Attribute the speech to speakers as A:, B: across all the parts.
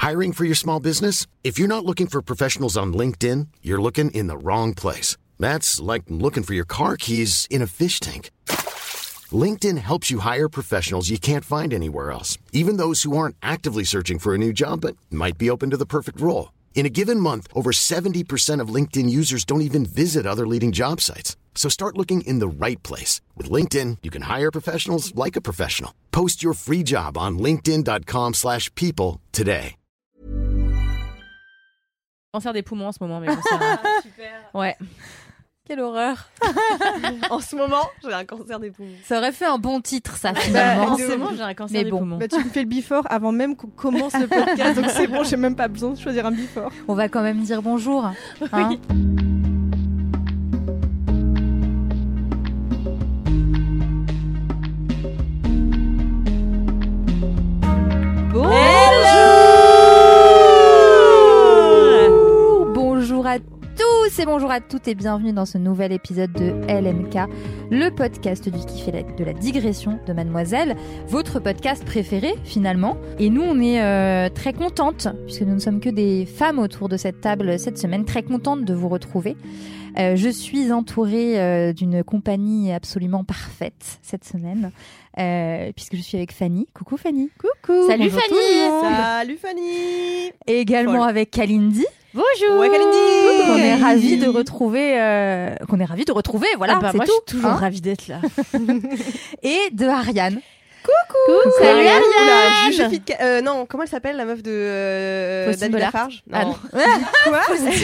A: Hiring for your small business? If you're not looking for professionals on LinkedIn, you're looking in the wrong place. That's like looking for your car keys in a fish tank. LinkedIn helps you hire professionals you can't find anywhere else, even those who aren't actively searching for a new job but might be open to the perfect role. In a given month, over 70% of LinkedIn users don't even visit other leading job sites. So start looking in the right place. With LinkedIn, you can hire professionals like a professional. Post your free job on linkedin.com/people today.
B: Cancer des poumons en ce moment, mais bon, ça...
C: Super.
B: Ouais.
D: Quelle horreur.
C: En ce moment, j'ai un cancer des poumons.
D: Ça aurait fait un bon titre, ça, finalement.
B: En ce moment, j'ai un cancer
D: Mais
B: des
D: bon.
B: poumons.
C: Bah, tu me fais le before avant même qu'on commence le podcast, donc c'est bon, j'ai même pas besoin de choisir un before.
D: On va quand même dire bonjour. Hein.
B: Oui.
D: Bonjour à tous et bonjour à toutes et bienvenue dans ce nouvel épisode de LMK, le podcast du kiff et de la digression de Mademoiselle, votre podcast préféré finalement. Et nous on est très contentes, puisque nous ne sommes que des femmes autour de cette table cette semaine, très contentes de vous retrouver. Je suis entourée d'une compagnie absolument parfaite cette semaine, puisque je suis avec Fanny. Coucou Fanny.
C: Coucou.
D: Salut
C: bonjour
D: Fanny.
C: tout le monde. Salut Fanny.
D: Et également
C: Folle.
D: avec Kalindi.
B: Bonjour.
C: Ouais, Kalindi.
D: Qu'on est ravis de retrouver. Voilà,
B: Ah bah,
D: c'est
B: moi,
D: tout.
B: je suis toujours
D: hein.
B: ravie d'être là.
D: Et de Ariane.
B: Salut Ariane.
C: Oula, Juge Fit- non, comment elle s'appelle la meuf de
D: Faustine
C: David
D: Bollard.
C: Lafarge?
D: Ah
C: Non. Quoi?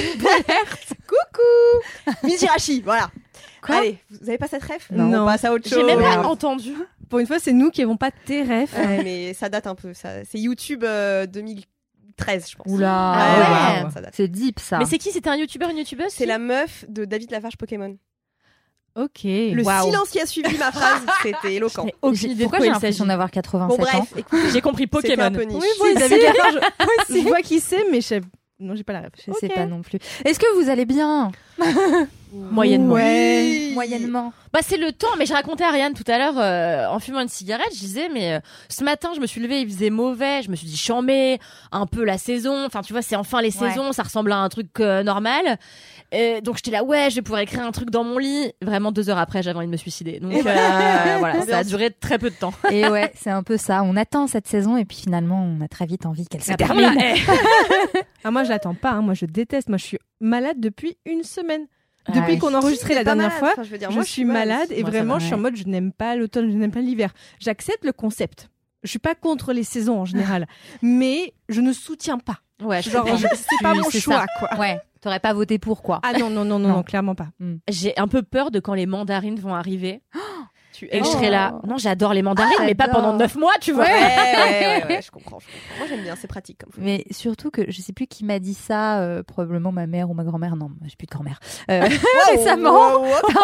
C: Coucou. Mizirachi, voilà.
D: Quoi
C: Allez, vous avez pas cette ref?
E: Non.
C: On passe à autre chose.
B: J'ai même pas entendu.
E: Pour une fois, c'est nous qui n'avons pas tes refs.
C: Ouais, mais ça date un peu. Ça. C'est YouTube 2013, je pense.
D: Oula.
C: Ah ouais, ça date.
D: C'est deep ça.
B: Mais c'est qui? C'était un youtubeur, une youtubeuse?
C: C'est la meuf de David Lafarge Pokémon.
E: Ok.
C: Le
D: Waouh.
C: silence qui a suivi ma phrase, c'était éloquent.
B: Aucune idée de
D: Pourquoi
B: quoi
D: j'ai
B: il
D: l'impression
B: s'agit.
D: d'avoir 87
C: Bon,
D: ans
C: bref, écoutez,
B: J'ai compris
C: c'était
B: Pokémon.
C: un peu niche.
E: Oui, David Lafarge. Je vois qui c'est, mais non, j'ai pas la ref.
D: Je sais pas non plus. Est-ce que vous allez bien?
B: Moyennement.
C: Oui.
D: Moyennement.
B: Bah c'est le temps, mais je racontais à Ariane tout à l'heure en fumant une cigarette, je disais mais ce matin je me suis levée, il faisait mauvais, je me suis dit chambé, un peu la saison, enfin tu vois c'est enfin les
D: Ouais.
B: saisons, ça ressemble à un truc normal. Donc j'étais là ouais je vais pouvoir écrire un truc dans mon lit. Vraiment 2 heures après j'avais envie de me suicider. Donc voilà ça a duré très peu de temps.
D: Et ouais, c'est un peu ça. On attend cette saison et puis finalement on a très vite envie qu'elle se
B: Après,
D: termine.
B: voilà,
E: Ah, moi, je l'attends pas. Hein. Moi, je déteste. Moi, je suis malade depuis une semaine. Depuis qu'on a enregistré la dernière fois,
C: Enfin, je veux dire,
E: je
C: moi,
E: suis malade et
B: Moi, ça
E: vraiment,
B: va,
E: je suis en
D: ouais.
E: mode, je n'aime pas l'automne, je n'aime pas l'hiver. J'accepte le concept. Je suis pas contre les saisons en général, mais je ne soutiens pas.
B: Ouais, je
E: Genre,
B: comprends.
E: c'est pas mon
D: C'est
E: choix,
D: ça.
E: quoi.
D: Ouais, t'aurais pas voté pour quoi.
E: Ah non, non, clairement pas.
B: J'ai un peu peur de quand les mandarines vont arriver
C: Tu
B: et que je serai là. Non, j'adore les mandarines, mais pas
D: j'adore.
B: pendant 9 mois, tu vois.
C: Ouais, je comprends. Moi, j'aime bien, c'est pratique comme ça.
D: Mais surtout que je sais plus qui m'a dit ça, probablement ma mère ou ma grand-mère. Non, j'ai plus de grand-mère. Récemment.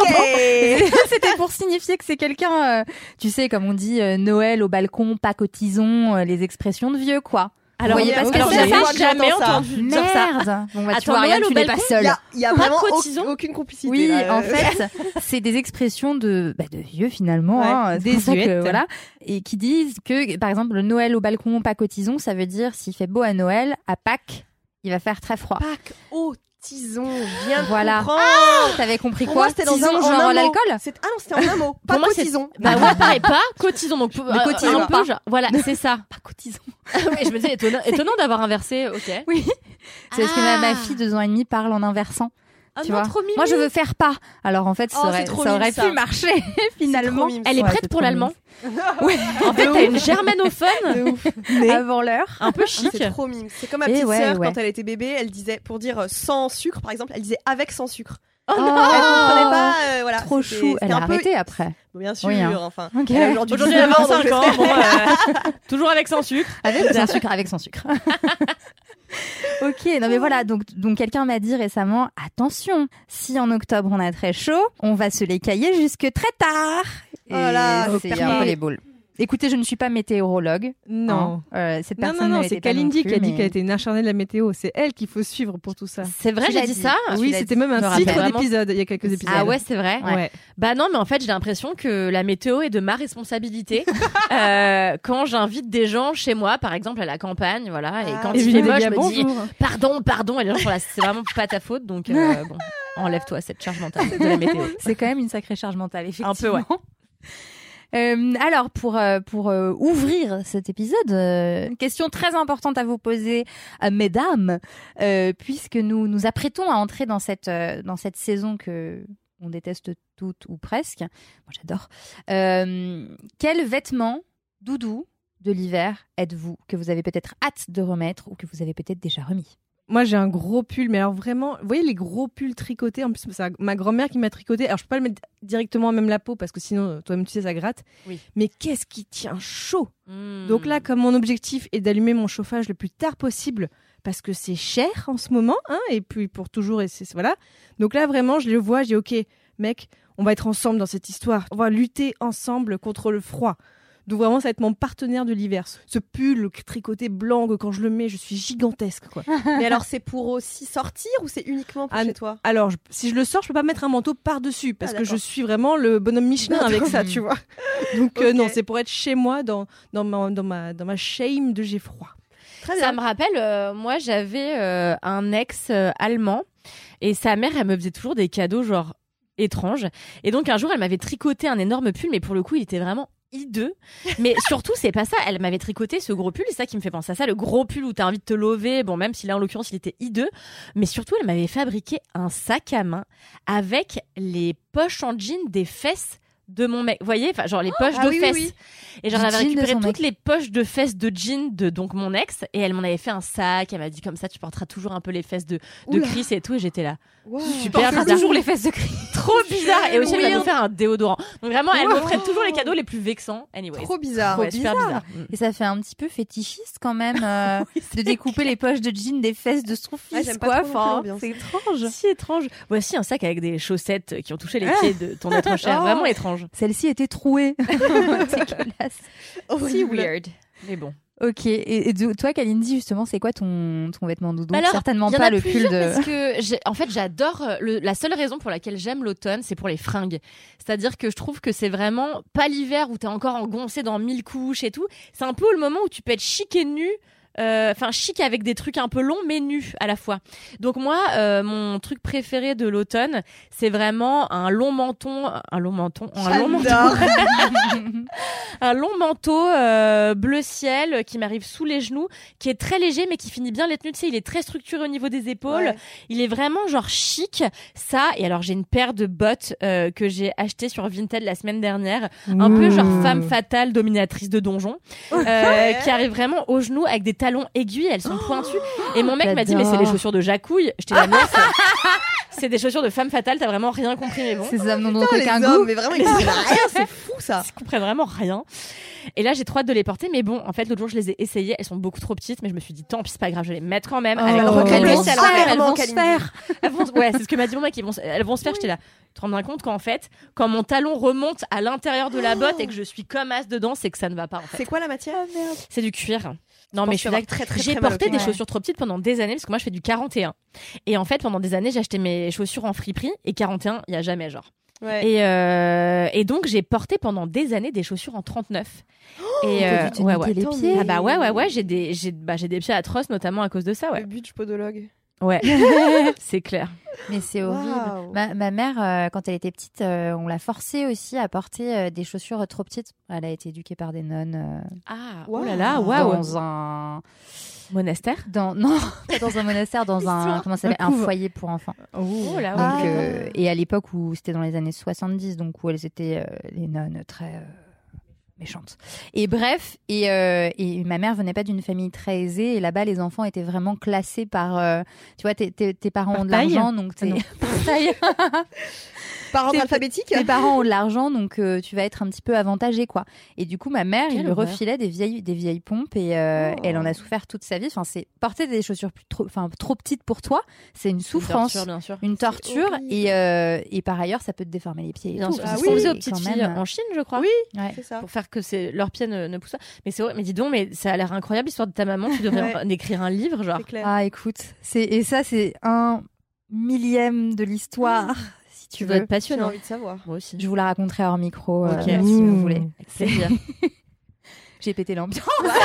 C: Ok.
D: C'était pour signifier que c'est quelqu'un, tu sais, comme on dit, Noël au balcon, Pâques au tison, les expressions de vieux, quoi.
B: Alors,
D: Vous voyez pas ce que
B: alors,
D: je veux
B: j'ai
D: dire?
B: jamais
C: J'entends ça.
B: entendu dire ça.
D: Merde. Bon, bah, tu
B: Attends,
D: vois, Ariane,
B: Noël au
D: tu n'es pas
B: balcon,
D: seule.
C: Il y a
B: Pas
C: vraiment
B: cotisant.
C: aucune complicité.
D: Oui,
C: là.
D: en fait, c'est des expressions de vieux finalement,
C: Ouais,
D: hein, c'est pour ça que,
E: désuètes.
D: voilà, et qui disent que, par exemple, le Noël au balcon, Pâques au tison, ça veut dire s'il fait beau à Noël, à Pâques, il va faire très froid.
C: Pâques au tison, je viens de
D: Voilà.
C: comprendre.
D: T'avais compris
C: Pour
D: quoi?
C: moi, c'était dans
D: Tison,
C: en
D: genre
C: un mot.
D: l'alcool?
C: Ah non, c'était en un mot. Pas
B: Pour moi, c'est
C: cotisons.
B: Bah ouais, pareil, pas cotisons. Donc,
D: cotisons
B: un
D: pas.
B: peu, genre, voilà, c'est ça.
D: Pas cotisons.
B: Ouais, je me disais, étonnant d'avoir inversé, ok.
D: Oui. C'est parce que ma
B: Ah.
D: fille de 2 ans et demi parle en inversant.
B: Ah
D: Tu
B: non,
D: vois.
B: trop mimi.
D: Moi, je veux faire pas. Alors, en fait, ça
C: Oh,
D: aurait,
C: c'est trop
D: ça aurait
C: mime, ça.
D: pu marcher, finalement.
C: mime,
B: Elle est
D: Ouais,
B: prête
D: c'est
B: pour
D: trop
B: l'allemand.
D: Ouais.
B: En fait, t'as une germanophone
C: De ouf.
D: Avant l'heure.
B: un peu chic.
C: C'est trop mime. C'est comme ma
D: Et
C: petite
D: ouais,
C: sœur
D: ouais.
C: quand elle était bébé, elle disait pour dire sans sucre par exemple, elle disait avec sans sucre.
D: Oh,
C: Elle comprenait pas, voilà.
D: Trop
C: c'était-
D: chou.
C: c'était
D: Elle a
C: un peu-
D: arrêté après.
C: Bien sûr,
D: Oui, hein.
C: enfin.
D: Ok.
C: Elle a aujourd'hui
B: Aujourd'hui, elle a
C: 19 ans, donc
B: 25 ans.
C: j'espère-
B: Bon, toujours avec sans sucre.
D: Avec sans sucre, avec sans sucre. Ok, non mais voilà, donc quelqu'un m'a dit récemment, attention, si en octobre on a très chaud, on va se les cailler jusque très tard. Et
C: Voilà,
D: c'est
C: ok.
D: un peu les boules. Écoutez, je ne suis pas météorologue.
E: Non.
D: Cette
E: Non,
D: personne
E: non,
D: ne
E: c'est
D: l'était pas non
E: Kalindi
D: plus,
E: qui a dit
D: mais-
E: qu'elle était une acharnée de la météo. C'est elle qu'il faut suivre pour tout ça.
B: C'est vrai,
D: Tu
B: j'ai
D: l'as
B: dit
D: dit.
B: ça.
D: Ah,
E: Oui,
D: l'as
E: c'était
D: dit.
E: même
B: Je me
E: un
B: rappelle
E: titre
B: vraiment.
E: d'épisode il y a quelques épisodes.
B: Ah ouais, c'est vrai.
D: Ouais.
B: Bah non, mais en fait, j'ai l'impression que la météo est de ma responsabilité. Quand j'invite des gens chez moi, par exemple à la campagne, voilà, et quand
E: Et
B: il fait
E: Julie
B: moche,
E: Delia,
B: je me dis
E: bonjour.
B: pardon, et les gens sont là, c'est vraiment pas ta faute, donc bon, enlève-toi cette charge mentale de la météo.
D: C'est quand même une sacrée charge mentale, effectivement.
B: Un peu, ouais.
D: Alors, pour ouvrir cet épisode, une question très importante à vous poser, mesdames, puisque nous nous apprêtons à entrer dans cette saison que on déteste toutes ou presque. Moi, j'adore. Quels vêtements doudou de l'hiver êtes-vous que vous avez peut-être hâte de remettre ou que vous avez peut-être déjà remis?
E: Moi, j'ai un gros pull, mais alors vraiment, vous voyez les gros pulls tricotés. En plus, c'est ma grand-mère qui m'a tricoté. Alors, je peux pas le mettre directement à même la peau parce que sinon, toi-même, tu sais, ça gratte.
B: Oui.
E: Mais qu'est-ce qui tient chaud?
B: Mmh.
E: Donc là, comme mon objectif est d'allumer mon chauffage le plus tard possible, parce que c'est cher en ce moment, hein, et puis pour toujours, et voilà. Donc là, vraiment, je le vois, je dis, ok, mec, on va être ensemble dans cette histoire. On va lutter ensemble contre le froid. Donc vraiment, ça va être mon partenaire de l'hiver. Ce pull tricoté blanc, quand je le mets, je suis gigantesque, quoi.
C: Mais alors, c'est pour aussi sortir ou c'est uniquement pour
E: Ah,
C: chez toi?
E: Alors, si je le sors, je peux pas mettre un manteau par-dessus parce
C: Ah,
E: que je
C: d'accord.
E: suis vraiment le bonhomme Michelin avec ça, tu vois. Donc
C: Ok.
E: non, c'est pour être chez moi dans ma shame de j'ai froid.
C: Très
B: Ça
C: bien.
B: me rappelle, moi j'avais un ex allemand et sa mère, elle me faisait toujours des cadeaux genre étranges. Et donc un jour, elle m'avait tricoté un énorme pull, mais pour le coup, il était vraiment hideux. Mais surtout, c'est pas ça. Elle m'avait tricoté ce gros pull, c'est ça qui me fait penser à ça, le gros pull où t'as envie de te lever. Bon, même si là, en l'occurrence, il était hideux. Mais surtout, elle m'avait fabriqué un sac à main avec les poches en jean des fesses de mon mec. Vous voyez, enfin, genre les poches de
C: oui, oui,
B: fesses.
C: oui.
B: Et genre,
D: Du
B: elle avait
D: jean de
B: récupéré
D: son
B: toutes
D: mec.
B: les poches de fesses de jean de donc mon ex et elle m'en avait fait un sac. Elle m'a dit comme ça, tu porteras toujours un peu les fesses de
C: Oula.
B: Chris et tout. Et j'étais là.
C: Wow.
B: Super
D: Portera
B: bizarre.
D: toujours les fesses de Chris.
B: Trop bizarre. Et aussi, elle m'a
C: Weird.
B: offert un déodorant. Donc vraiment, elle
C: Wow.
B: m'offrait toujours les cadeaux les plus vexants. Anyway.
C: Trop bizarre.
B: Ouais, super bizarre.
D: Et ça fait un petit peu fétichiste quand même de découper les poches de jean des fesses de son fils,
C: Ouais, j'aime pas
D: quoi.
C: trop non plus
D: Enfin,
C: l'ambiance.
D: c'est étrange.
B: Si étrange. Voici un sac avec des chaussettes qui ont touché les pieds de ton être cher.
C: Oh.
B: Vraiment étrange.
D: Celle-ci était trouée. Dégueulasse.
B: Si weird. Mais bon.
D: Ok. Et toi, Kalindi, justement, c'est quoi ton vêtement doudou?
B: Alors,
D: Certainement
B: il y en
D: pas
B: a
D: le pull
B: plusieurs
D: de.
B: parce que en fait, j'adore la seule raison pour laquelle j'aime l'automne, c'est pour les fringues. C'est-à-dire que je trouve que c'est vraiment pas l'hiver où t'es encore engoncé dans 1000 couches et tout. C'est un peu le moment où tu peux être chic et nu. Enfin, chic avec des trucs un peu longs mais nus à la fois. Donc moi, mon truc préféré de l'automne, c'est vraiment un long manteau, un long manteau, bleu ciel qui m'arrive sous les genoux, qui est très léger mais qui finit bien les tenues. Tu sais, il est très structuré au niveau des épaules.
C: Ouais.
B: Il est vraiment genre chic. Ça, et alors j'ai une paire de bottes que j'ai achetées sur Vinted la semaine dernière, un peu genre femme fatale, dominatrice de donjon, qui arrive vraiment aux genoux avec des talons aiguilles, elles sont pointues. Et mon mec m'a dit, mais c'est les chaussures de Jacouille. J'étais là, non, c'est des chaussures de femme fatale, t'as vraiment rien compris, mais bon.
D: Ces hommes n'ont
C: Putain,
D: aucun
C: les
D: goût.
C: hommes, mais vraiment, ils comprennent rien, c'est fou ça.
B: Ils comprennent vraiment rien. Et là, j'ai trop hâte de les porter, mais bon, en fait, l'autre jour, je les ai essayées, elles sont beaucoup trop petites, mais je me suis dit, tant pis, c'est pas grave, je vais les mettre quand même. Avec
C: alors,
B: elles vont
C: c'est
B: se
C: alors
B: faire, elles
C: vraiment
B: vont se
C: Kalindi.
B: faire. Ouais, c'est ce que m'a dit mon mec, elles vont se faire. J'étais là, tu te rends bien compte qu'en fait, quand mon talon remonte à l'intérieur de la botte et que je suis comme as dedans, c'est que ça ne va pas, en fait.
C: C'est quoi la matière?
B: C'est du cuir. Non,
C: pense
B: mais je suis
C: avoir
B: d'accord.
C: très, très,
B: J'ai
C: très mal au
B: porté
C: pied.
B: des chaussures trop petites pendant des années parce que moi je fais du 41. Et en fait, pendant des années, j'ai acheté mes chaussures en friperie et 41, il y a jamais genre.
C: Ouais.
B: Et donc j'ai porté pendant des années des chaussures en 39. Et
D: T'as dû te
B: ouais,
D: niquer
B: ouais.
D: les
C: Attends,
D: pieds.
C: mais-
B: Ah bah ouais, j'ai des pieds atroces notamment à cause de ça, ouais.
C: Le but du podologue.
B: Ouais. C'est clair.
D: Mais c'est horrible.
C: Waouh.
D: Ma mère, quand elle était petite, on l'a forcée aussi à porter des chaussures trop petites. Elle a été éduquée par des nonnes
B: Ah,
C: Wow.
B: oh là là, waouh.
D: dans un
B: Monastère.
D: non, pas dans un monastère, dans un comment ça s'appelle, un
E: couvent.
D: foyer pour enfants.
B: Oh là,
D: Donc,
B: ok.
D: et à l'époque où c'était dans les années 70, donc où elles étaient les nonnes très méchantes. Et bref, et ma mère venait pas d'une famille très aisée, et là-bas les enfants étaient vraiment classés par, tu vois, tes parents
E: Par
D: ont de
E: taille
D: l'argent, donc t'es
E: non.
D: par taille.
F: Par ordre
D: Tes-
F: alphabétique.
D: Tes parents ont de l'argent, donc tu vas être un petit peu avantagé, quoi. Et du coup, ma mère, il
B: Quelle
D: lui
B: horreur.
D: refilait des vieilles pompes et elle en a souffert toute sa vie. Enfin, c'est porter des chaussures trop petites pour toi, c'est une souffrance,
B: Torture, bien sûr.
D: une torture,
F: horrible.
D: et par ailleurs, ça peut te déformer les pieds. Et
B: Bien
D: tout.
B: sûr.
F: Ah
B: C'est ce
F: oui,
B: qu'on faisait aux
F: quand
B: petites
D: même.
B: filles en Chine, je crois.
F: Oui.
D: Ouais.
F: C'est ça.
B: Pour faire que leurs pieds ne poussent pas. Mais c'est vrai, mais dis donc, mais ça a l'air incroyable l'histoire de ta maman. Tu devrais en écrire un livre, genre.
F: C'est clair.
D: Ah, écoute, et ça, c'est 1/1000 de l'histoire, si
B: Tu
D: tu
B: dois
D: veux.
B: être
F: J'ai
B: passionnant.
F: envie de savoir.
B: Moi aussi.
D: Je vous la raconterai hors micro,
B: Ok.
D: si vous voulez.
B: Avec plaisir.
D: J'ai pété l'ambiance.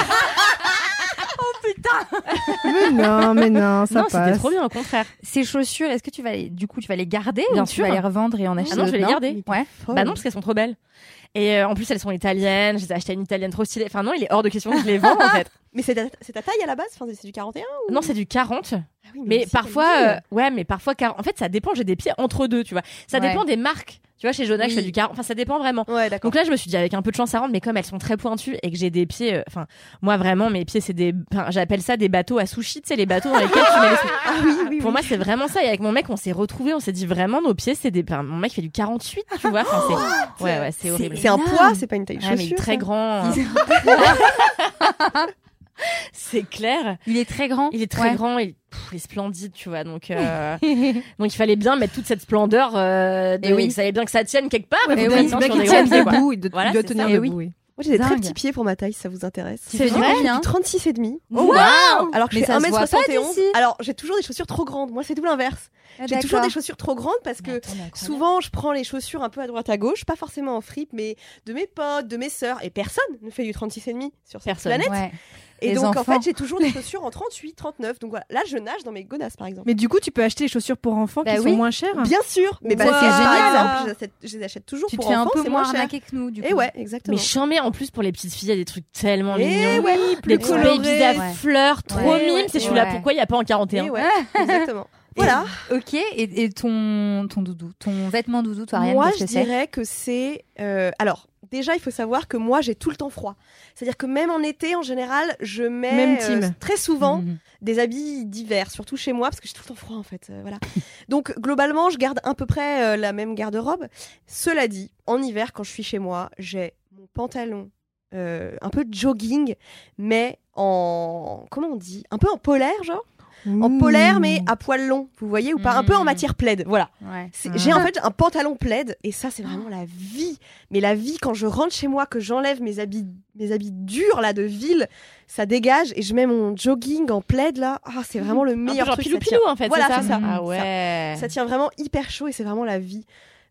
E: Mais non, ça
B: Non, c'était
E: passe.
B: trop bien, au contraire.
D: Ces chaussures, est-ce que tu vas les garder
B: Bien
D: ou tu
B: sûr.
D: vas les revendre et en acheter
B: Ah non, je vais les
D: d'autres,
B: garder.
D: Ouais.
B: Bah non, parce qu'elles sont trop belles. Et en plus, elles sont italiennes. Je les ai achetées à une italienne trop stylée. Enfin, non, il est hors de question que je les vende, en fait.
F: Mais c'est ta taille à la base, enfin, c'est du 41 ou...
B: Non, c'est du 40.
F: Ah oui,
B: Mais
F: aussi,
B: parfois,
F: t'as
B: ouais, mais parfois, en fait, ça dépend. J'ai des pieds entre deux, tu vois. Ça
D: Ouais.
B: dépend des marques. Tu vois, chez Jonas, je fais
D: Oui.
B: du 40. Enfin, ça dépend vraiment.
F: dit. Ouais, d'accord.
B: Donc là, je me suis dit, avec un peu de chance, ça rentre, mais comme elles sont très pointues et que j'ai des pieds, enfin, moi, vraiment, mes pieds, c'est j'appelle ça des bateaux à sushi, tu sais, les bateaux dans lesquels tu mets les sushis.
F: Ah oui, oui,
B: Pour
F: oui.
B: moi, c'est vraiment ça. Et avec mon mec, on s'est retrouvés, on s'est dit vraiment, nos pieds, c'est mon mec fait du 48, tu vois. Enfin, ouais, c'est horrible.
F: C'est un
D: énorme.
F: poids, c'est pas une taille de
B: Ah, mais
F: chaussure.
B: très
F: ça.
B: grand. hein. C'est clair.
D: Il est très grand.
B: Il est très
D: Ouais.
B: grand, il est splendide, tu vois. Donc il fallait bien mettre toute cette splendeur.
D: Eh oui.
B: Il fallait bien que ça tienne quelque part.
E: Ouais,
B: mais
E: faut
B: faut
E: bien
B: bien
E: bien
B: sur
E: qu'il
B: des
E: tienne
B: hauts pieds, quoi.
E: debout. Il
B: Voilà,
E: doit
B: c'est
E: tenir
B: ça.
E: debout,
D: Eh
E: oui.
F: Moi, j'ai des très
D: Dingue.
F: petits pieds pour ma taille, si ça vous intéresse.
D: Tu fais du combien
F: Du 36 et demi.
D: Waouh.
F: Alors que
D: Mais
F: je fais
D: ça se voit pas
F: 1m71.
D: d'ici.
F: Alors, j'ai toujours des chaussures trop grandes. Moi, c'est tout l'inverse.
D: Ah,
F: J'ai toujours
D: d'accord.
F: des chaussures trop grandes parce que
D: Mais attends, mais incroyable.
F: souvent, je prends les chaussures un peu à droite à gauche, pas forcément en fripe, mais de mes potes, de mes sœurs. Et personne ne fait du 36 et demi sur cette
B: Personne.
F: planète.
D: Ouais.
F: Et
D: Les
F: donc, en
D: enfants.
F: fait, j'ai toujours des chaussures en 38, 39. Donc voilà, là, je nage dans mes godasses, par exemple.
E: Mais du coup, tu peux acheter les chaussures pour enfants
D: Bah
E: qui
D: oui.
E: sont moins chères.
F: Bien sûr, mais
D: Wow.
F: parce que,
D: C'est
F: par
D: génial.
F: exemple, je les achète toujours
D: Tu te
F: pour
D: fais un
F: enfants,
D: peu
F: c'est
D: moins
F: moins cher.
D: arnaquer que nous, du coup.
F: Et ouais, exactement.
B: Mais chambé en plus pour les petites filles, il y a des trucs tellement
F: Et
B: mignons.
F: ouais,
B: Des
F: plus
B: petits
F: colorés.
B: babies à
D: Ouais.
B: fleurs, trop
F: Ouais,
B: mimes.
F: ouais,
B: C'est celui-là.
D: ouais.
B: Pourquoi il n'y a pas en 41
F: Et ouais, exactement. Voilà.
D: Ok, et ton doudou, ton vêtement doudou, toi, Ariane,
F: Moi,
D: qu'est-ce
F: je
D: que c'est?
F: dirais que c'est. Alors, déjà, il faut savoir que moi, j'ai tout le temps froid. C'est-à-dire que même en été, en général, je mets
E: Même team.
F: très souvent
D: Mhm.
F: des habits d'hiver, surtout chez moi, parce que j'ai tout le temps froid, en fait. Voilà. Donc, globalement, je garde à peu près la même garde-robe. Cela dit, en hiver, quand je suis chez moi, j'ai mon pantalon. Un peu de jogging, mais en. Comment on dit? Un peu en polaire, genre? En polaire, mais à poil long, vous voyez, ou pas? Un peu en matière plaid, voilà.
D: Ouais.
F: J'ai en fait un pantalon plaid, et ça, c'est vraiment la vie. Mais la vie, quand je rentre chez moi, que j'enlève mes habits durs, là, de ville, ça dégage, et je mets mon jogging en plaid, là. Ah, c'est vraiment le
B: Un peu
F: meilleur
B: genre
F: truc.
B: pilou
F: ça tient.
B: pilou en fait.
F: Voilà,
B: c'est
F: c'est ça.
B: Ah ouais.
F: Ça tient vraiment hyper chaud, et c'est vraiment la vie.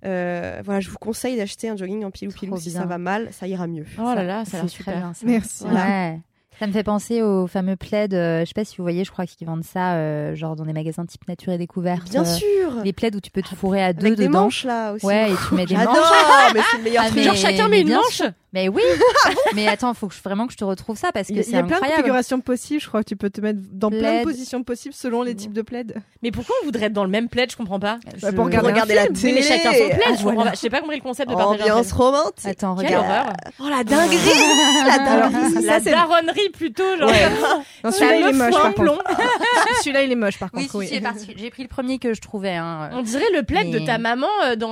F: Voilà, je vous conseille d'acheter un jogging en pilou pilou.
D: Trop
F: Si
D: bien.
F: ça va mal, ça ira mieux.
B: Oh là là, ça a l'air
D: C'est
B: super.
D: très bien, ça.
E: Merci.
D: Ouais. Ça me fait penser au fameux plaid, je sais pas si vous voyez, je crois qu'ils vendent ça genre dans des magasins type Nature et Découverte.
F: Bien sûr.
D: Les plaids où tu peux te fourrer à deux
F: Avec des
D: dedans.
F: manches, là, aussi.
D: Ouais, et tu mets des
F: J'adore,
D: manches.
F: mais c'est le meilleur
D: Ah,
F: truc.
D: mais-
B: Genre chacun met une
D: bien
B: manche.
D: sûr. Mais oui. Mais attends, faut vraiment que je te retrouve ça parce que
E: Il y
D: c'est
E: a plein de
D: incroyable.
E: configurations possibles. Je crois que tu peux te mettre dans plein
D: Plaid.
E: de positions possibles selon les types de plaid.
B: Mais pourquoi on voudrait être dans le même plaid? Je comprends pas.
E: Bah, pour regarder
F: Regarder la
B: Mais
F: télé.
B: chacun son plaid. Je comprends
E: voilà.
B: pas. J'ai pas compris le concept de partager un
F: Ambiance
B: plaid.
F: romantique.
D: Attends,
B: Quelle
D: regarde.
B: horreur.
F: Oh, la dinguerie. La dinguerie.
B: La daronnerie plutôt, genre.
E: Non, celui-là, il est moche, par
B: plomb.
E: contre. Celui-là, il est moche, par
D: Oui,
E: contre.
D: si, j'ai pris le premier que je trouvais. Hein.
B: On dirait le plaid
D: Mais-
B: de ta maman dans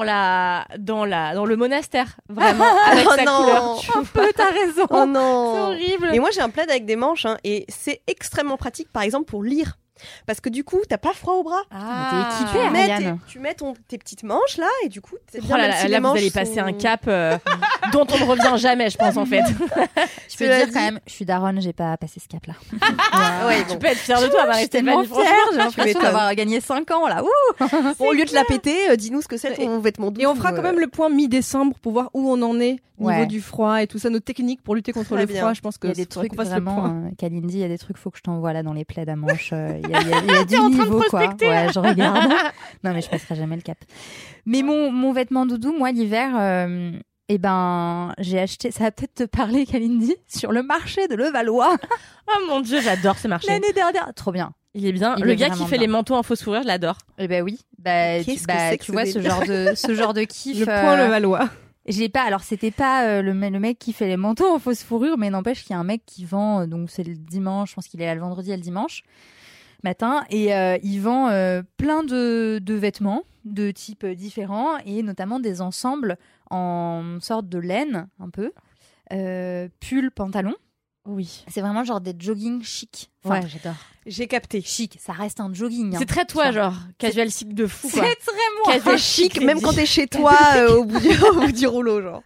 B: le monastère, vraiment, avec
F: Oh
B: sa
F: non.
B: couleur. Tu vois.
D: T'as raison.
F: Oh
B: C'est
F: non.
B: horrible.
F: Et moi, j'ai un plaid avec des manches, hein, et c'est extrêmement pratique, par exemple, pour lire. Parce que du coup, t'as pas froid au bras.
B: Ah.
D: t'es équipée,
F: Tu mets,
D: Ariane.
F: tu mets tes petites manches là, et du coup, c'est
B: Oh
F: bien.
B: là
F: même
B: là,
F: si
B: là,
F: les
B: vous
F: manches
B: allez passer
F: sont-
B: un cap dont on ne revient jamais, je pense, en fait.
D: Je peux te dire quand même, je suis daronne, j'ai pas passé ce cap-là.
F: Ouais,
B: Tu
F: bon.
B: peux être fière de toi,
D: Je
B: Marie
D: suis tellement
B: Stéphanie,
D: fière,
B: franchement.
D: j'ai l'impression
F: m'étonnes.
D: d'avoir gagné 5 ans là. Ouh.
F: Bon, au lieu de la péter, dis-nous ce que c'est ton vêtement doux.
E: Et on fera quand même le point mi-décembre pour voir où on en est au niveau
D: Ouais.
E: du froid et tout ça, nos techniques pour lutter contre
F: Très
E: le
F: bien.
E: froid. Je pense que
D: Il y a des
E: faudrait
D: trucs
E: qu'on fasse le
D: vraiment,
E: point.
D: Kalindi, il y a des trucs, faut que je t'envoie là dans les plaids à manches. Il y a du niveau quoi. Ouais, je regarde. Non mais je passerai jamais le cap. Mais mon vêtement doudou, moi l'hiver, eh ben j'ai acheté. Ça va peut-être te parler, Kalindi, sur le marché de Levallois
B: Oh mon Dieu, j'adore ce marché.
D: l'année dernière. Trop bien.
B: Il est bien.
D: Il
B: Le
D: est
B: gars qui
D: vraiment
B: fait
D: bien.
B: les manteaux en fausse fourrure, je l'adore.
D: Eh ben oui. Bah,
F: Qu'est-ce que c'est que
D: tu
F: ce
D: vois ce
F: délire
D: genre de kiff.
E: Le point Levallois.
D: J'ai pas, alors c'était pas le mec qui fait les manteaux en fausse fourrure, mais n'empêche qu'il y a un mec qui vend, donc c'est le dimanche, je pense qu'il est là le vendredi et le dimanche. matin, et il vend plein de vêtements de types différents, et notamment des ensembles en sorte de laine, un peu, pull, pantalon.
B: Oui.
D: C'est vraiment genre des jogging chic. Enfin,
B: Ouais, j'adore.
F: J'ai capté.
D: chic, ça reste un jogging.
B: C'est très toi, genre casual chic de fou,
D: C'est
B: quoi.
D: très moi.
B: Casual
F: Chic,
B: chic,
F: même quand t'es chez toi au bout du rouleau, genre.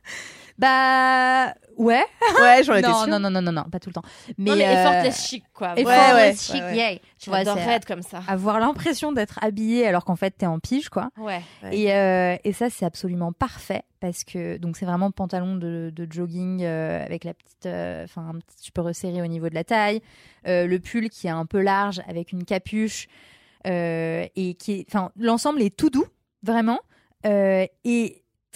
D: Bah ouais.
F: Ouais, j'en étais sûre.
D: Non, pas tout le temps.
B: Mais effortless chic, quoi.
D: Effortless
F: Ouais,
D: chic,
F: ouais.
D: yeah. Tu vois,
B: J'adorerais
D: c'est
B: être comme ça.
D: avoir l'impression d'être habillé alors qu'en fait t'es en pige, quoi.
B: Ouais.
D: Et ça, c'est absolument parfait parce que donc c'est vraiment pantalon de jogging avec la petite, tu peux resserrer au niveau de la taille, le pull qui est un peu large avec une capuche et l'ensemble est tout doux, vraiment, et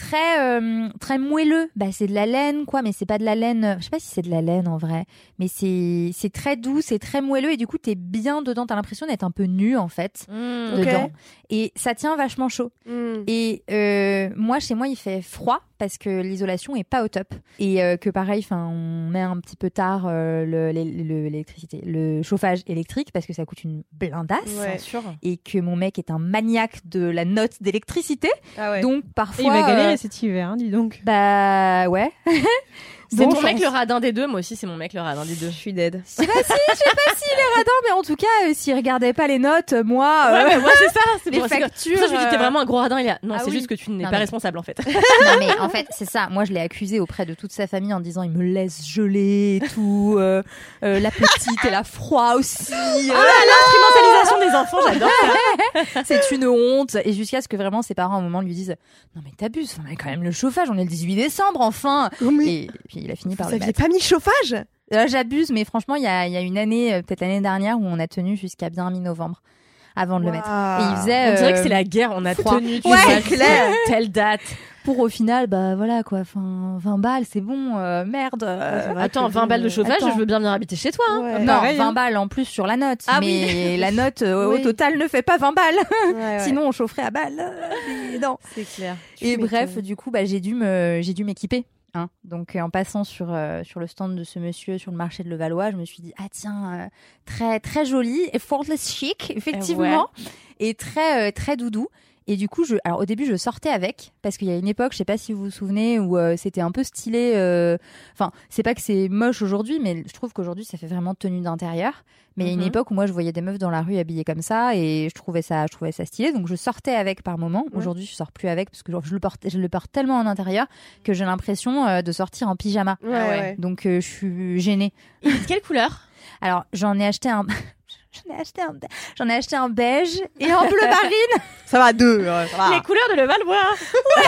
D: très moelleux. Bah, c'est de la laine, quoi, mais c'est pas de la laine. Je sais pas si c'est de la laine en vrai, mais c'est très doux, c'est très moelleux et du coup t'es bien dedans. T'as l'impression d'être un peu nu en fait dedans, et ça tient vachement chaud. Et moi, chez moi, il fait froid parce que l'isolation est pas au top et que pareil, on met un petit peu tard l'électricité, le chauffage électrique parce que ça coûte une blindasse.
B: Bien sûr.
D: Et que mon mec est un maniaque de la note d'électricité.
F: Ah ouais.
D: Donc
E: Et
D: parfois
E: il va galérer cet hiver, hein, dis donc.
D: bah ouais.
B: C'est
D: Bon
B: ton mec
D: chance.
B: le radin des deux. Moi aussi, c'est mon mec le radin des deux.
F: Je suis dead.
D: Je sais pas s'il est radin, mais en tout cas, s'il regardait pas les notes, moi,
B: Ouais, mais moi, c'est ça. C'est
D: les
B: pour ça que-
D: factures.
B: pour ça, je lui dis, t'es vraiment un gros radin. Il a... Non,
D: Ah
B: c'est
D: oui.
B: juste que tu n'es
D: Non,
B: pas
D: mais-
B: responsable, en fait.
D: non mais en fait c'est ça. Moi je l'ai accusé auprès de toute sa famille en disant il me laisse geler et tout. La petite elle a froid aussi.
B: L'instrumentalisation des enfants, j'adore ça.
D: C'est une honte. Et jusqu'à ce que vraiment ses parents à un moment lui disent non mais t'abuses. On a quand même le chauffage. On est le 18 décembre enfin. Et puis il a fini par
F: Vous
D: le
F: aviez
D: mettre.
F: pas mis le chauffage?
D: J'abuse, mais franchement, il y a une année, peut-être l'année dernière, où on a tenu jusqu'à bien mi-novembre avant de le mettre. Et il faisait.
B: On dirait que c'est la guerre. On a
D: froid.
B: tenu. Tu
F: Ouais,
B: vois,
F: clair.
B: Telle date.
D: Pour au final, bah voilà quoi, 20 balles, c'est bon, merde.
B: Attends, 20 balles de chauffage,
D: Attends.
B: je veux bien venir habiter chez toi. Hein.
F: Ouais.
D: Non,
E: pareil,
D: 20
E: hein.
D: balles en plus sur la note.
B: Ah
D: mais la note au
F: Oui.
D: total ne fait pas 20 balles.
F: Ouais.
D: Sinon, on chaufferait à balles. Mais non.
B: C'est clair.
D: Et
F: m'étonnes.
D: bref, du coup, bah, j'ai dû m'équiper. Hein. Donc, en passant sur le stand de ce monsieur sur le marché de Levallois, je me suis dit, ah tiens, très, très joli, effortless chic, effectivement, et très, très doudou. Et du coup, alors au début, je sortais avec, parce qu'il y a une époque, je sais pas si vous vous souvenez, où c'était un peu stylé. Enfin, c'est pas que c'est moche aujourd'hui, mais je trouve qu'aujourd'hui, ça fait vraiment tenue d'intérieur. Mais il y a une époque où moi, je voyais des meufs dans la rue habillées comme ça, et je trouvais ça stylé. Donc, je sortais avec par moment.
F: Ouais.
D: Aujourd'hui, je sors plus avec, parce que je le porte tellement en intérieur que j'ai l'impression de sortir en pyjama.
F: Ouais,
B: Ah ouais.
F: ouais.
D: Donc, je suis gênée.
B: Et quelle couleur?
D: Alors, j'en ai acheté un beige et un bleu marine.
F: Ça va, deux. Ça va.
B: Les couleurs de Levallois.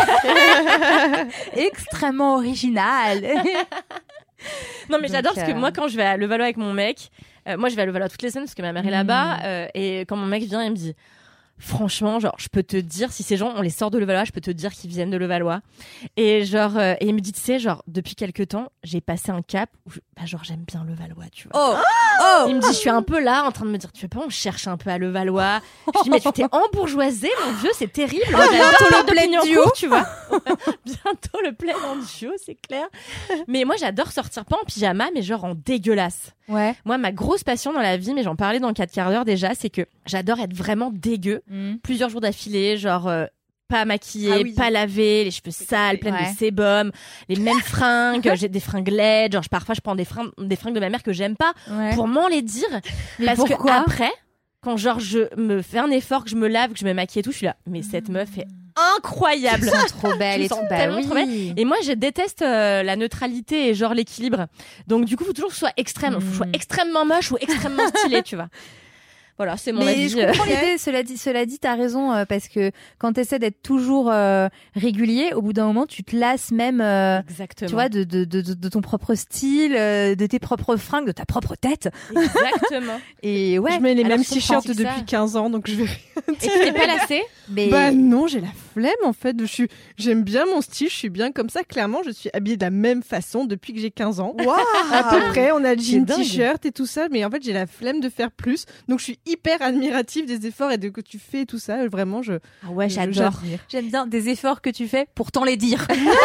D: Extrêmement original.
B: Non, mais
D: Donc,
B: j'adore parce que moi, quand je vais à Levallois avec mon mec, moi, je vais à Levallois toutes les semaines parce que ma mère est là-bas. Et quand mon mec vient, il me dit, franchement, genre, je peux te dire, si ces gens, on les sort de Levallois, je peux te dire qu'ils viennent de Levallois. Et genre, et il me dit, tu sais, genre, depuis quelques temps, j'ai passé un cap où, genre, j'aime bien Levallois, tu vois. Il me dit, je suis un peu là, en train de me dire, tu veux pas, on cherche un peu à Levallois. Je dis, mais tu t'es embourgeoisé, mon vieux, c'est terrible. J'adore
D: bientôt le
B: faire de
D: plein
B: Clignancourt,
D: duo.
B: tu vois. Bientôt le plein en duo, c'est clair. Mais moi, j'adore sortir pas en pyjama, mais genre en dégueulasse.
D: Ouais.
B: Moi, ma grosse passion dans la vie, mais j'en parlais dans le 4 quarts d'heure déjà, c'est que j'adore être vraiment dégueu plusieurs jours d'affilée, genre pas maquillée,
F: Ah oui.
B: pas lavée, les cheveux sales, pleines
D: Ouais.
B: de sébum, les mêmes fringues, j'ai des fringues laides, genre parfois je prends des fringues de ma mère que j'aime pas
D: Ouais.
B: pour m'en les dire,
D: Mais
B: parce que
D: pourquoi
B: après, quand genre je me fais un effort, que je me lave, que je me maquille et tout, je suis là, mais cette meuf est incroyable.
D: Elles sont trop belles
B: Je
D: et
B: me sens
D: tout. Bah
B: tellement
D: oui.
B: trop belle. Et moi, je déteste la neutralité et genre l'équilibre. Donc, du coup, faut toujours que ce soit extrême. Faut que ce soit extrêmement moche ou extrêmement stylé, tu vois. Voilà, c'est mon
D: Mais
B: avis.
D: je comprends l'idée. Cela dit, t'as raison parce que quand t'essaies d'être toujours régulier, au bout d'un moment, tu te lasses même.
B: Exactement.
D: Tu vois, de ton propre style, de tes propres fringues, de ta propre tête.
B: Exactement.
D: Et ouais.
E: je mets les
B: alors
E: mêmes
B: je comprends,
E: t-shirts
B: c'est ça.
E: depuis 15 ans, donc je vais.
B: Et tu t'es pas lassée?
D: Mais
E: Bah non, j'ai la flemme en fait. J'aime bien mon style, je suis bien comme ça. Clairement, je suis habillée de la même façon depuis que j'ai 15 ans.
F: Waouh.
E: À peu près, on a le jean,
B: dingue.
E: t-shirt et tout ça, mais en fait, j'ai la flemme de faire plus. Donc, je suis hyper admirative des efforts et de que tu fais et tout ça. Vraiment,
B: Ah ouais,
E: j'adore.
D: j'aime bien des efforts que tu fais pour t'en les dire.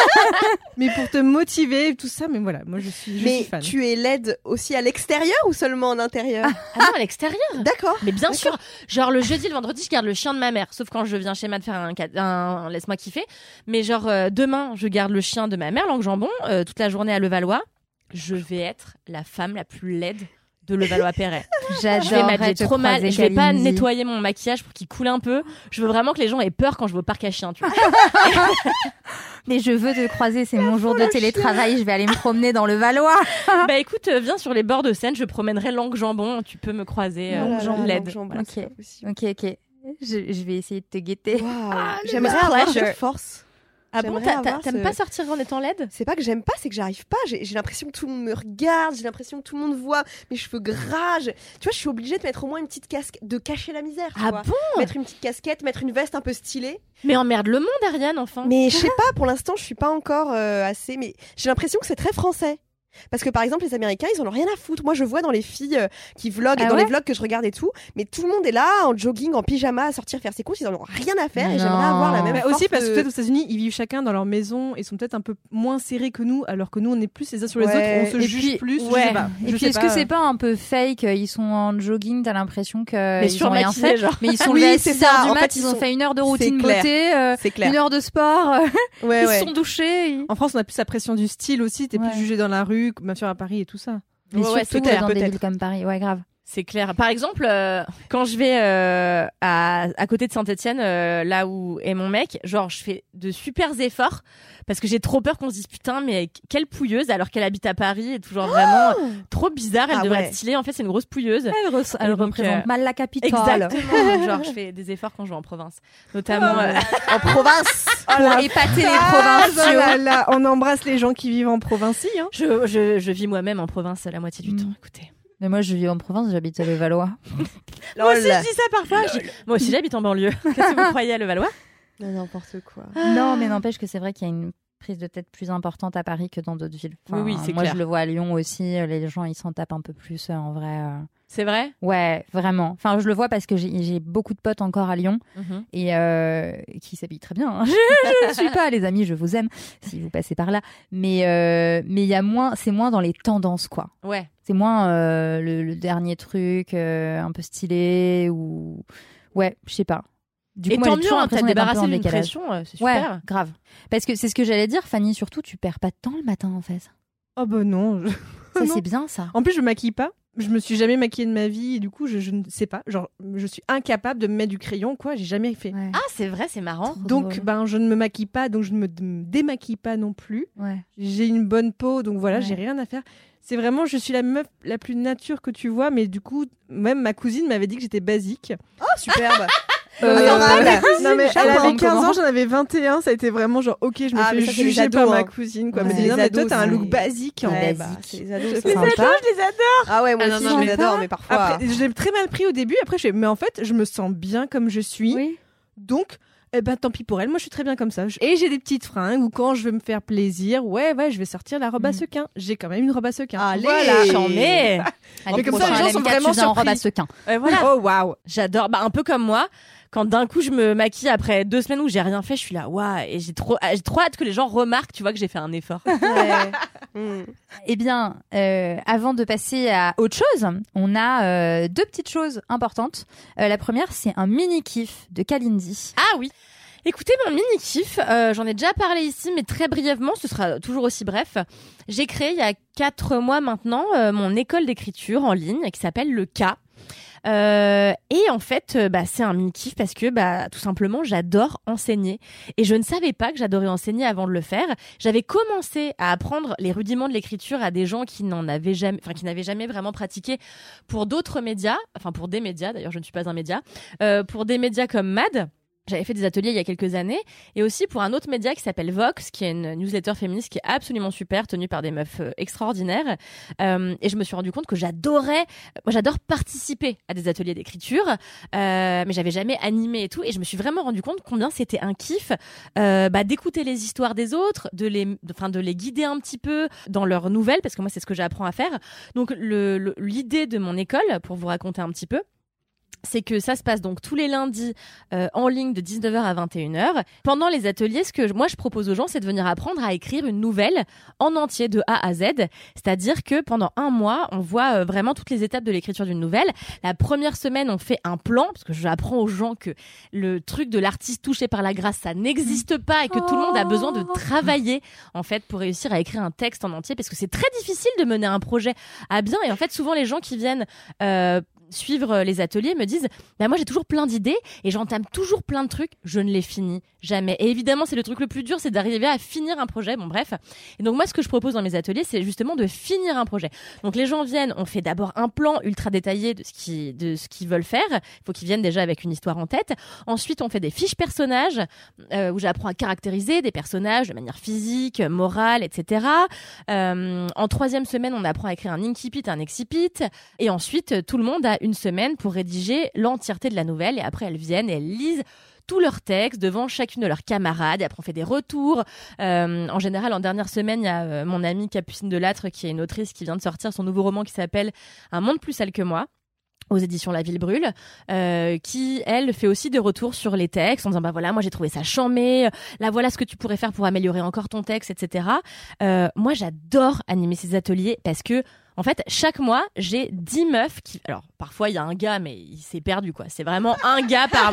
E: Mais pour te motiver, tout ça, mais voilà, moi je suis fan.
F: Tu es laide aussi à l'extérieur ou seulement en intérieur?
B: Ah non, à l'extérieur.
F: D'accord.
B: Mais bien sûr, genre le jeudi, le vendredi, je garde le chien de ma mère. Sauf quand je viens chez Matt faire un laisse-moi kiffer. Mais genre demain, je garde le chien de ma mère, Langue Jambon, toute la journée à Levallois. Je vais être la femme la plus laide de Levallois-Perret.
D: J'adore.
B: Je vais m'habiller trop mal. Je vais pas nettoyer mon maquillage pour qu'il coule un peu. Je veux vraiment que les gens aient peur quand je vais au parc à chiens, tu vois.
D: Mais je veux te croiser, c'est mon jour de télétravail, je vais aller me promener dans le Valois.
B: Bah écoute, viens sur les bords de Seine, je promènerai Langue Jambon, tu peux me croiser laide.
D: Ok. Je vais essayer de te guetter.
F: Wow. J'aimerais avoir cette force.
B: Ah bon, t'aimes pas sortir en étant laide?
F: C'est pas que j'aime pas, c'est que j'arrive pas. J'ai l'impression que tout le monde me regarde, j'ai l'impression que tout le monde voit mes cheveux gras. Tu vois, je suis obligée de mettre au moins une petite casquette, de cacher la misère. Tu vois.
B: Bon?
F: Mettre une petite casquette, mettre une veste un peu stylée.
B: Mais emmerde le monde, Ariane, enfin.
F: Mais je sais pas, pour l'instant, je suis pas encore assez. Mais j'ai l'impression que c'est très français. Parce que par exemple les Américains ils en ont rien à foutre. Moi je vois dans les filles qui vloguent les vlogs que je regarde et tout, mais tout le monde est là en jogging, en pyjama à sortir faire ses courses, ils en ont rien à faire. Et j'aimerais avoir la même force
E: aussi parce que peut-être aux États-Unis ils vivent chacun dans leur maison et sont peut-être un peu moins serrés que nous, alors que nous on est plus les uns sur les autres, on se juge plus. Je sais pas.
D: Et puis est-ce que c'est pas un peu fake? Ils sont en jogging, t'as l'impression qu'ils ont rien fait, mais ils sont levés à 6h du mat, ils ont fait 1 heure de routine beauté, 1 heure de sport, ils se sont douchés.
E: En France on a plus la pression du style aussi, t'es plus jugé dans la rue, bien sûr à Paris et tout ça.
D: Mais surtout dans des villes comme Paris, grave.
B: C'est clair. Par exemple, quand je vais à côté de Saint-Etienne, là où est mon mec, genre je fais de super efforts parce que j'ai trop peur qu'on se dise putain mais quelle pouilleuse alors qu'elle habite à Paris et toujours vraiment trop bizarre. Elle devrait être stylée. En fait, c'est une grosse pouilleuse.
D: Elle représente mal la capitale.
B: Exactement. Genre je fais des efforts quand je vais en province, notamment
F: en province.
D: Pour épater les provinciaux.
E: On embrasse les gens qui vivent en provincie. Hein.
B: Je vis moi-même en province la moitié du temps. Écoutez.
D: Mais moi, je vis en province, j'habite à Levallois.
B: Moi aussi, je dis ça parfois. Moi aussi, j'habite en banlieue. Qu'est-ce que vous croyez à Levallois?
F: N'importe quoi.
D: Non, mais n'empêche que c'est vrai qu'il y a une prise de tête plus importante à Paris que dans d'autres villes. Enfin,
B: oui, c'est
D: moi,
B: clair.
D: Je le vois à Lyon aussi. Les gens, ils s'en tapent un peu plus, en vrai.
B: C'est vrai?
D: Ouais, vraiment. Enfin, je le vois parce que j'ai beaucoup de potes encore à Lyon et qui s'habillent très bien. Hein. Je ne suis pas, les amis, je vous aime si vous passez par là. Mais il y a moins, c'est moins dans les tendances, quoi.
B: Ouais.
D: C'est moins le dernier truc un peu stylé ou ouais, je sais pas. Du coup,
B: et tant
D: mieux,
B: t'as débarrassé d'une pression, c'est super.
D: Ouais, grave. Parce que c'est ce que j'allais dire, Fanny, surtout, tu perds pas de temps le matin, en fait.
E: Oh bah non.
D: Ça, c'est bien, ça.
E: En plus, je me maquille pas. Je me suis jamais maquillée de ma vie et du coup, je ne sais pas. Genre, je suis incapable de me mettre du crayon, quoi. J'ai jamais fait.
D: Ouais.
B: Ah, c'est vrai, c'est marrant.
E: Donc, je ne me maquille pas, donc je ne me démaquille pas non plus.
D: Ouais.
E: J'ai une bonne peau, donc voilà, j'ai rien à faire. C'est vraiment, je suis la meuf la plus nature que tu vois, mais du coup, même ma cousine m'avait dit que j'étais basique.
F: Oh, superbe.
E: Non mais elle avait 15 ans, j'en avais 21, ça a été vraiment genre ok, je me fais juger par ma cousine quoi.
F: Ouais,
E: Mais non mais toi t'as un look basique en
F: ouais,
E: basique.
F: C'est les ados,
E: je les adore.
F: Ah ouais, moi aussi je les adore, mais parfois
E: après, je l'ai très mal pris au début, après je fais mais en fait, je me sens bien comme je suis.
D: Oui.
E: Donc tant pis pour elle, moi je suis très bien comme ça. Et j'ai des petites fringues ou quand je veux me faire plaisir, ouais, je vais sortir la robe à sequin. J'ai quand même une robe à sequin.
F: Allez,
B: voilà, j'en ai.
E: Mais comme ça les gens sont vraiment surpris.
D: En robe à sequin.
B: Voilà.
E: Oh waouh.
B: J'adore, un peu comme moi. Quand d'un coup je me maquille après 2 semaines où j'ai rien fait, je suis là, waouh, et j'ai trop hâte que les gens remarquent, tu vois, que j'ai fait un effort.
D: Eh bien, avant de passer à autre chose, on a 2 petites choses importantes. La première, c'est un mini kiff de Kalindi.
B: Ah oui. Écoutez, mon mini kiff, j'en ai déjà parlé ici, mais très brièvement, ce sera toujours aussi bref. J'ai créé il y a 4 mois maintenant mon école d'écriture en ligne qui s'appelle Le K. Et en fait, c'est un mini kiff parce que tout simplement j'adore enseigner et je ne savais pas que j'adorais enseigner avant de le faire. J'avais commencé à apprendre les rudiments de l'écriture à des gens qui n'avaient jamais vraiment pratiqué pour d'autres médias, enfin pour des médias. D'ailleurs, je ne suis pas un média, pour des médias comme Mad. J'avais fait des ateliers il y a quelques années et aussi pour un autre média qui s'appelle Vox, qui est une newsletter féministe qui est absolument super, tenue par des meufs extraordinaires. Et je me suis rendu compte que j'adore participer à des ateliers d'écriture, mais j'avais jamais animé et tout. Et je me suis vraiment rendu compte combien c'était un kiff d'écouter les histoires des autres, de les guider un petit peu dans leurs nouvelles, parce que moi c'est ce que j'apprends à faire. Donc l'idée de mon école, pour vous raconter un petit peu, c'est que ça se passe donc tous les lundis en ligne de 19h à 21h. Pendant les ateliers, ce que moi je propose aux gens, c'est de venir apprendre à écrire une nouvelle en entier de A à Z. C'est-à-dire que pendant 1 mois, on voit vraiment toutes les étapes de l'écriture d'une nouvelle. La première semaine, on fait un plan, parce que j'apprends aux gens que le truc de l'artiste touché par la grâce, ça n'existe pas et que tout le monde a besoin de travailler en fait pour réussir à écrire un texte en entier, parce que c'est très difficile de mener un projet à bien. Et en fait, souvent les gens qui viennent suivre les ateliers me disent bah moi j'ai toujours plein d'idées et j'entame toujours plein de trucs, je ne les finis jamais. Et évidemment c'est le truc le plus dur, c'est d'arriver à finir un projet. Bon bref. Et donc moi ce que je propose dans mes ateliers, c'est justement de finir un projet. Donc les gens viennent, on fait d'abord un plan ultra détaillé de ce qu'ils veulent faire. Il faut qu'ils viennent déjà avec une histoire en tête. Ensuite on fait des fiches personnages où j'apprends à caractériser des personnages de manière physique, morale, etc. En 3e semaine on apprend à écrire un incipit, un excipit. Et ensuite tout le monde a une semaine pour rédiger l'entièreté de la nouvelle, et après elles viennent et elles lisent tous leurs textes devant chacune de leurs camarades, et après on fait des retours. En général, en dernière semaine, il y a mon amie Capucine Delattre, qui est une autrice qui vient de sortir son nouveau roman qui s'appelle Un monde plus sale que moi, aux éditions La Ville Brûle, qui, elle, fait aussi des retours sur les textes en disant bah voilà, moi j'ai trouvé ça chambé, là voilà ce que tu pourrais faire pour améliorer encore ton texte, etc. Moi j'adore animer ces ateliers parce que en fait, chaque mois, j'ai 10 meufs qui... Alors, parfois, il y a un gars, mais il s'est perdu, quoi. C'est vraiment un gars par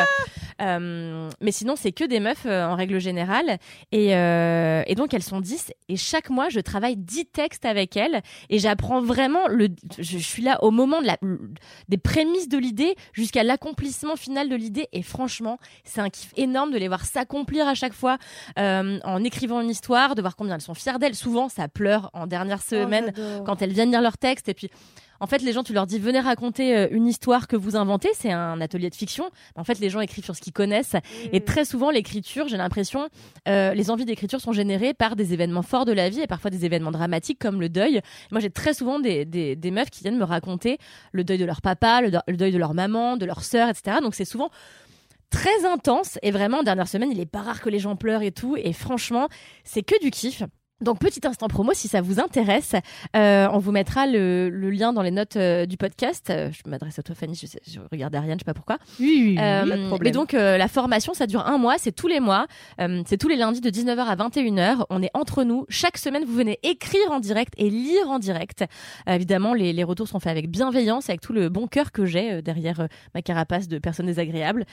B: mois. Mais sinon, c'est que des meufs en règle générale. Et donc, elles sont 10. Et chaque mois, je travaille 10 textes avec elles. Et j'apprends vraiment... Je suis là au moment des prémices de l'idée jusqu'à l'accomplissement final de l'idée. Et franchement, c'est un kiff énorme de les voir s'accomplir à chaque fois en écrivant une histoire, de voir combien elles sont fières d'elles. Souvent, ça pleure en dernière semaine quand elles viennent lire leur texte. Et puis en fait les gens, tu leur dis venez raconter une histoire que vous inventez, c'est un atelier de fiction. En fait les gens écrivent sur ce qu'ils connaissent et très souvent l'écriture, j'ai l'impression les envies d'écriture sont générées par des événements forts de la vie et parfois des événements dramatiques comme le deuil. Moi j'ai très souvent des meufs qui viennent me raconter le deuil de leur papa, le deuil de leur maman, de leur sœur, etc. Donc c'est souvent très intense et vraiment en dernière semaine il est pas rare que les gens pleurent et tout, et franchement c'est que du kiff. Donc, petit instant promo, si ça vous intéresse, on vous mettra le lien dans les notes du podcast. Je m'adresse à toi, Fanny, je regarde Ariane, je sais pas pourquoi.
E: Oui, pas de problème.
B: Et donc, la formation, ça dure 1 mois, c'est tous les mois, c'est tous les lundis de 19h à 21h. On est entre nous. Chaque semaine, vous venez écrire en direct et lire en direct. Évidemment, les retours sont faits avec bienveillance, avec tout le bon cœur que j'ai derrière ma carapace de personnes désagréables.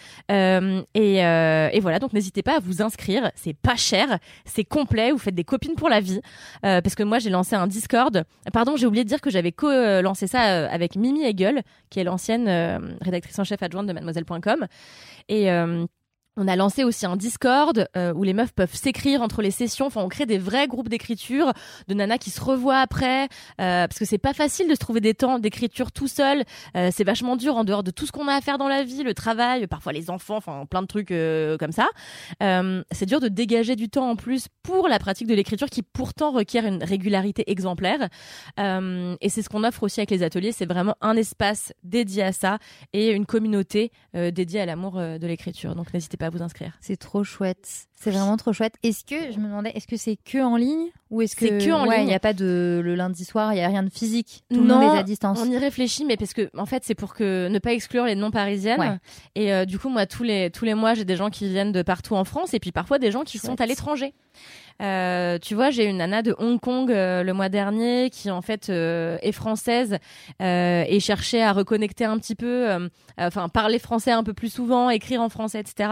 B: Et voilà, donc n'hésitez pas à vous inscrire. C'est pas cher, c'est complet. Vous faites des copines pour la vie, parce que moi j'ai lancé un Discord. Pardon, j'ai oublié de dire que j'avais lancé ça avec Mimi Hegel, qui est l'ancienne rédactrice en chef adjointe de mademoiselle.com, et on a lancé aussi un Discord où les meufs peuvent s'écrire entre les sessions. Enfin, on crée des vrais groupes d'écriture de nanas qui se revoient après, parce que c'est pas facile de se trouver des temps d'écriture tout seul. C'est vachement dur en dehors de tout ce qu'on a à faire dans la vie, le travail, parfois les enfants, enfin plein de trucs comme ça. C'est dur de dégager du temps en plus pour la pratique de l'écriture qui pourtant requiert une régularité exemplaire. Et c'est ce qu'on offre aussi avec les ateliers. C'est vraiment un espace dédié à ça et une communauté dédiée à l'amour de l'écriture. Donc n'hésitez pas à vous inscrire.
D: C'est trop chouette. C'est vraiment trop chouette. Je me demandais, est-ce que c'est que en ligne ou est-ce que
B: c'est que en ligne.
D: Il n'y a pas le lundi soir, il n'y a rien de physique. Tout le monde est à distance.
B: On y réfléchit, mais parce que en fait, c'est pour ne pas exclure les non-parisiennes. Ouais. Et du coup, moi, tous les mois, j'ai des gens qui viennent de partout en France et puis parfois des gens qui sont à l'étranger. Tu vois, j'ai une nana de Hong Kong le mois dernier qui en fait est française et cherchait à reconnecter un petit peu, parler français un peu plus souvent, écrire en français, etc.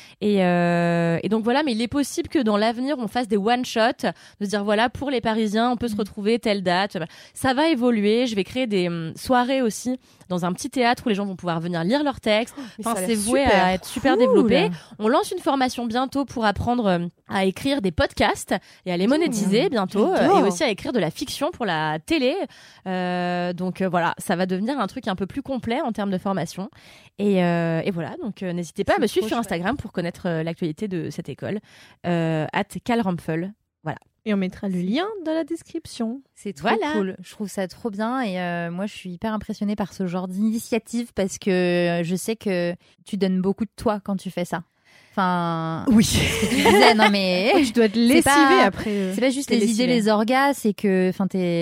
B: Et donc voilà, mais il est possible que dans l'avenir on fasse des one shot, de se dire voilà, pour les Parisiens on peut se retrouver telle date. Ça va évoluer. Je vais créer des soirées aussi dans un petit théâtre où les gens vont pouvoir venir lire leurs textes. C'est voué à être super développé. On lance une formation bientôt pour apprendre à écrire des podcasts et à les monétiser bientôt, et aussi à écrire de la fiction pour la télé. Donc voilà, ça va devenir un truc un peu plus complet en termes de formation. Et voilà, donc n'hésitez pas à me suivre sur Instagram pour connaître l'actualité de cette école, @calrampfel. Voilà.
E: Et on mettra le lien dans la description.
D: C'est trop cool. Je trouve ça trop bien. Et moi, je suis hyper impressionnée par ce genre d'initiative parce que je sais que tu donnes beaucoup de toi quand tu fais ça. Enfin,
E: oui.
D: Ce que tu disais, non mais
E: tu dois te lessiver après.
D: C'est pas juste les idées, les orgas, c'est que, t'es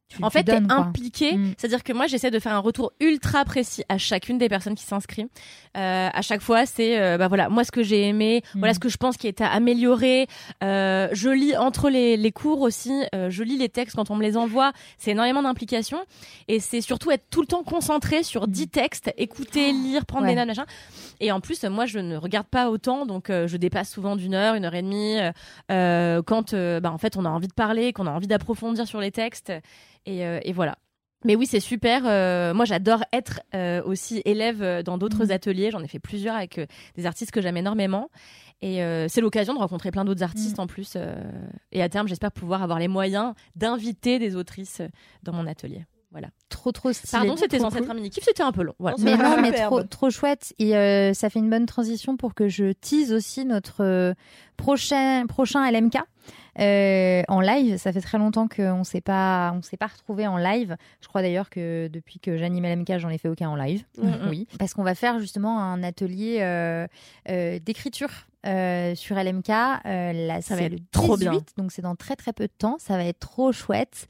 B: En fait, t'es
D: donnes, quoi.
B: impliqué. C'est-à-dire que moi, j'essaie de faire un retour ultra précis à chacune des personnes qui s'inscrivent. À chaque fois, c'est voilà, moi ce que j'ai aimé, voilà ce que je pense qui est à améliorer. Je lis entre les cours aussi. Je lis les textes quand on me les envoie. C'est énormément d'implication et c'est surtout être tout le temps concentré sur 10 textes, écouter, lire, prendre des notes, machin. Et en plus, moi, je ne regarde pas autant, donc je dépasse souvent d'1 heure, 1 heure et demie quand en fait, on a envie de parler, qu'on a envie d'approfondir sur les textes. Et voilà. Mais oui, c'est super. Moi, j'adore être aussi élève dans d'autres ateliers. J'en ai fait plusieurs avec des artistes que j'aime énormément. Et c'est l'occasion de rencontrer plein d'autres artistes en plus. Et à terme, j'espère pouvoir avoir les moyens d'inviter des autrices dans mon atelier. Voilà.
D: Trop stylé.
B: Pardon, c'était censé être un mini-kiff, c'était un peu long. Voilà.
D: Mais non, mais trop chouette. Et ça fait une bonne transition pour que je tease aussi notre prochain LMK. En live, ça fait très longtemps qu'on s'est pas retrouvés en live. Je crois d'ailleurs que depuis que j'anime LMK, j'en ai fait aucun en live. Oui, parce qu'on va faire justement un atelier d'écriture sur LMK. Là,
B: ça va être
D: le 18,
B: trop bien.
D: Donc c'est dans très peu de temps. Ça va être trop chouette.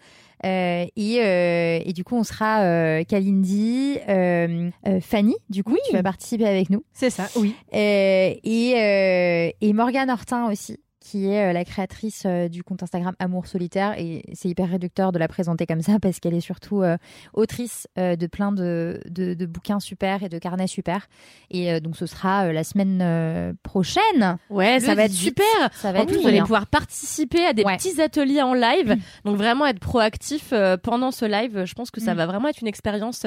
D: Et du coup, on sera Kalindi, Fanny. Du coup, tu vas participer avec nous.
E: C'est ça, oui.
D: Et Morgane Hortin aussi, qui est la créatrice du compte Instagram Amour Solitaire. Et c'est hyper réducteur de la présenter comme ça parce qu'elle est surtout autrice de plein de bouquins super et de carnets super. Et donc, ce sera la semaine prochaine.
B: Ouais, ça va être super.
D: Ça va
B: en
D: être
B: plus, vous allez pouvoir participer à des petits ateliers en live. Donc, vraiment être proactif pendant ce live. Je pense que ça va vraiment être une expérience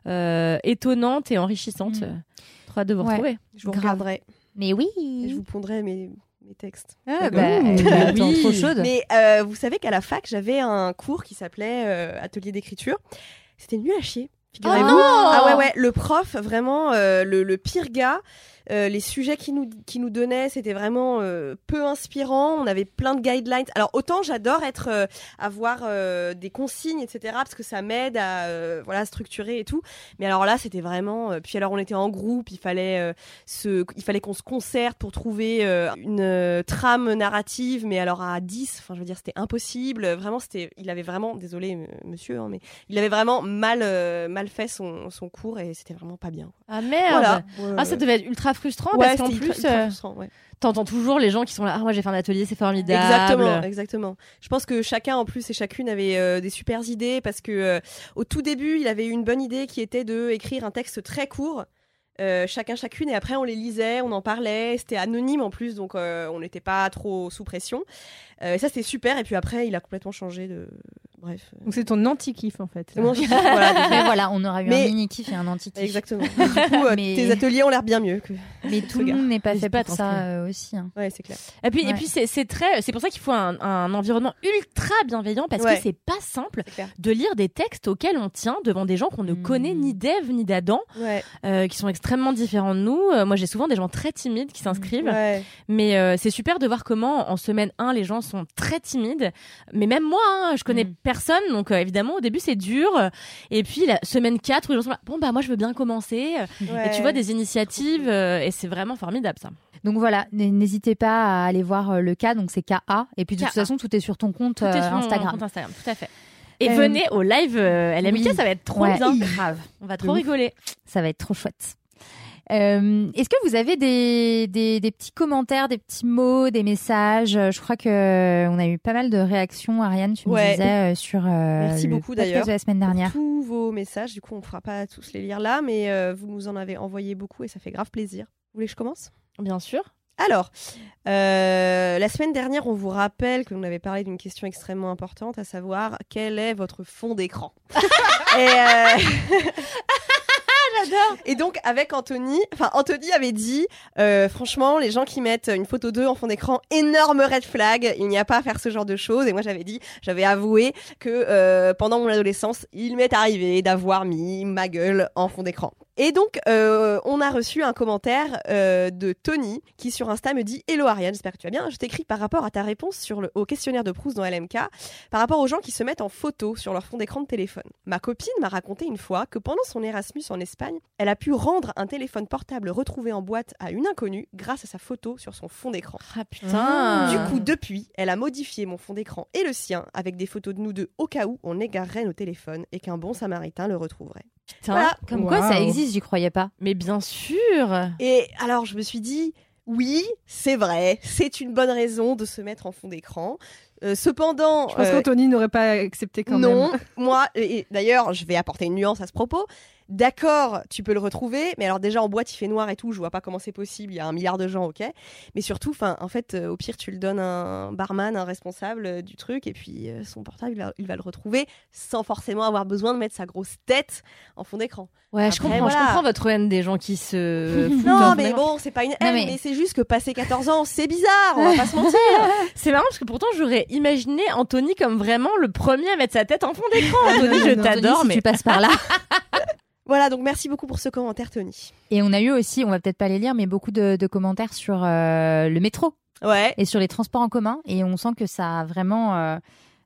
B: étonnante et enrichissante. Trop hâte de vous retrouver.
F: Je vous regarderai.
D: Mais oui.
F: Et je vous pondrai mes textes.
D: Attends, trop chaude.
F: Mais vous savez qu'à la fac, j'avais un cours qui s'appelait Atelier d'écriture. C'était nul à chier. Figurez-vous. Ah ouais, le prof, vraiment, le pire gars. Les sujets qu'il nous donnait, c'était vraiment peu inspirant. On avait plein de guidelines. Alors autant j'adore avoir des consignes, etc. parce que ça m'aide à structurer et tout. Mais alors là, c'était vraiment. Puis alors on était en groupe, il fallait qu'on se concerte pour trouver une trame narrative. Mais alors à 10, enfin je veux dire, c'était impossible. Vraiment, il avait vraiment, désolé monsieur, hein, mais il avait vraiment mal fait son cours et c'était vraiment pas bien.
B: Ah merde. Voilà. Ça devait être ultra frustrant parce qu'en plus t'entends toujours les gens qui sont là, moi j'ai fait un atelier, c'est formidable.
F: Exactement. Je pense que chacun en plus et chacune avait des super idées parce que au tout début il avait eu une bonne idée qui était de écrire un texte très court, chacune, et après on les lisait, on en parlait, c'était anonyme en plus, donc on n'était pas trop sous pression. Et ça c'était super, et puis après il a complètement changé de... Bref.
E: Donc c'est ton anti-kiff en fait.
D: Voilà, on aura eu un mini-kiff et un anti-kiff.
F: Exactement. Du coup, tes ateliers ont l'air bien mieux que...
D: Mais tout le monde n'est pas fait pour ça aussi. Hein.
F: Ouais, c'est clair.
B: Et puis c'est pour ça qu'il faut un environnement ultra bienveillant, parce que c'est pas simple de lire des textes auxquels on tient devant des gens qu'on ne connaît ni d'Ève ni d'Adam, qui sont extrêmement différents de nous. Moi j'ai souvent des gens très timides qui s'inscrivent, mais c'est super de voir comment en semaine 1 les gens sont très timides, mais même moi je connais personne, donc évidemment au début c'est dur, et puis la semaine 4 où les gens sont là, bon bah moi je veux bien commencer, et tu vois des initiatives, et c'est vraiment formidable ça.
D: Donc voilà, n'hésitez pas à aller voir le cas, donc c'est KA, et puis de toute façon tout est sur ton compte Instagram.
B: Compte Instagram, tout à fait. Et venez au live LMK, ça va être trop bien.
D: Grave.
B: On va trop rigoler.
D: Ça va être trop chouette. Est-ce que vous avez des petits commentaires, des petits mots, des messages? Je crois que on a eu pas mal de réactions. Ariane, tu me disais sur
F: Merci beaucoup d'ailleurs
D: de la semaine dernière.
F: Pour tous vos messages. Du coup, on ne fera pas tous les lire là, mais vous nous en avez envoyé beaucoup et ça fait grave plaisir. Vous voulez que je commence?
B: Bien sûr.
F: Alors, la semaine dernière, on vous rappelle que l'on avait parlé d'une question extrêmement importante, à savoir quel est votre fond d'écran. J'adore. Et donc avec Anthony avait dit franchement, les gens qui mettent une photo d'eux en fond d'écran, énorme red flag, il n'y a pas à faire ce genre de choses. Et moi j'avais avoué que pendant mon adolescence, il m'est arrivé d'avoir mis ma gueule en fond d'écran. Et donc, on a reçu un commentaire de Tony qui sur Insta me dit « Hello Ariane, j'espère que tu vas bien. Je t'écris par rapport à ta réponse au questionnaire de Proust dans LMK, par rapport aux gens qui se mettent en photo sur leur fond d'écran de téléphone. Ma copine m'a raconté une fois que pendant son Erasmus en Espagne, elle a pu rendre un téléphone portable retrouvé en boîte à une inconnue grâce à sa photo sur son fond d'écran.
B: Ah putain.
F: Du coup, depuis, elle a modifié mon fond d'écran et le sien avec des photos de nous deux au cas où on égarerait nos téléphones et qu'un bon samaritain le retrouverait. »
B: Putain.
F: Voilà.
D: Comme quoi, ça existe, j'y croyais pas.
B: Mais bien sûr.
F: Et alors, je me suis dit, oui, c'est vrai, c'est une bonne raison de se mettre en fond d'écran. Cependant...
E: Je pense qu'Anthony n'aurait pas accepté quand même.
F: Non, moi, et d'ailleurs, je vais apporter une nuance à ce propos. D'accord, tu peux le retrouver, mais alors déjà en boîte il fait noir et tout, je vois pas comment c'est possible, il y a 1 milliard de gens, ok. Mais surtout, en fait, au pire tu le donnes à un barman, un responsable du truc, et puis son portable il va le retrouver sans forcément avoir besoin de mettre sa grosse tête en fond d'écran.
B: Ouais,
F: Après,
B: je comprends votre haine des gens qui se foutent
F: Non,
B: d'un
F: mais
B: vraiment.
F: bon, c'est pas une haine,
D: Non,
F: mais c'est juste que passer 14 ans, c'est bizarre, on va pas se mentir.
B: C'est marrant parce que pourtant j'aurais imaginé Anthony comme vraiment le premier à mettre sa tête en fond d'écran. Anthony, je
E: non,
B: t'adore,
D: Anthony, si
B: mais
D: tu passes par là.
F: Voilà, donc merci beaucoup pour ce commentaire, Tony.
D: Et on a eu aussi, on va peut-être pas les lire, mais beaucoup de commentaires sur le métro
F: Ouais.
D: et sur les transports en commun. Et on sent que ça a vraiment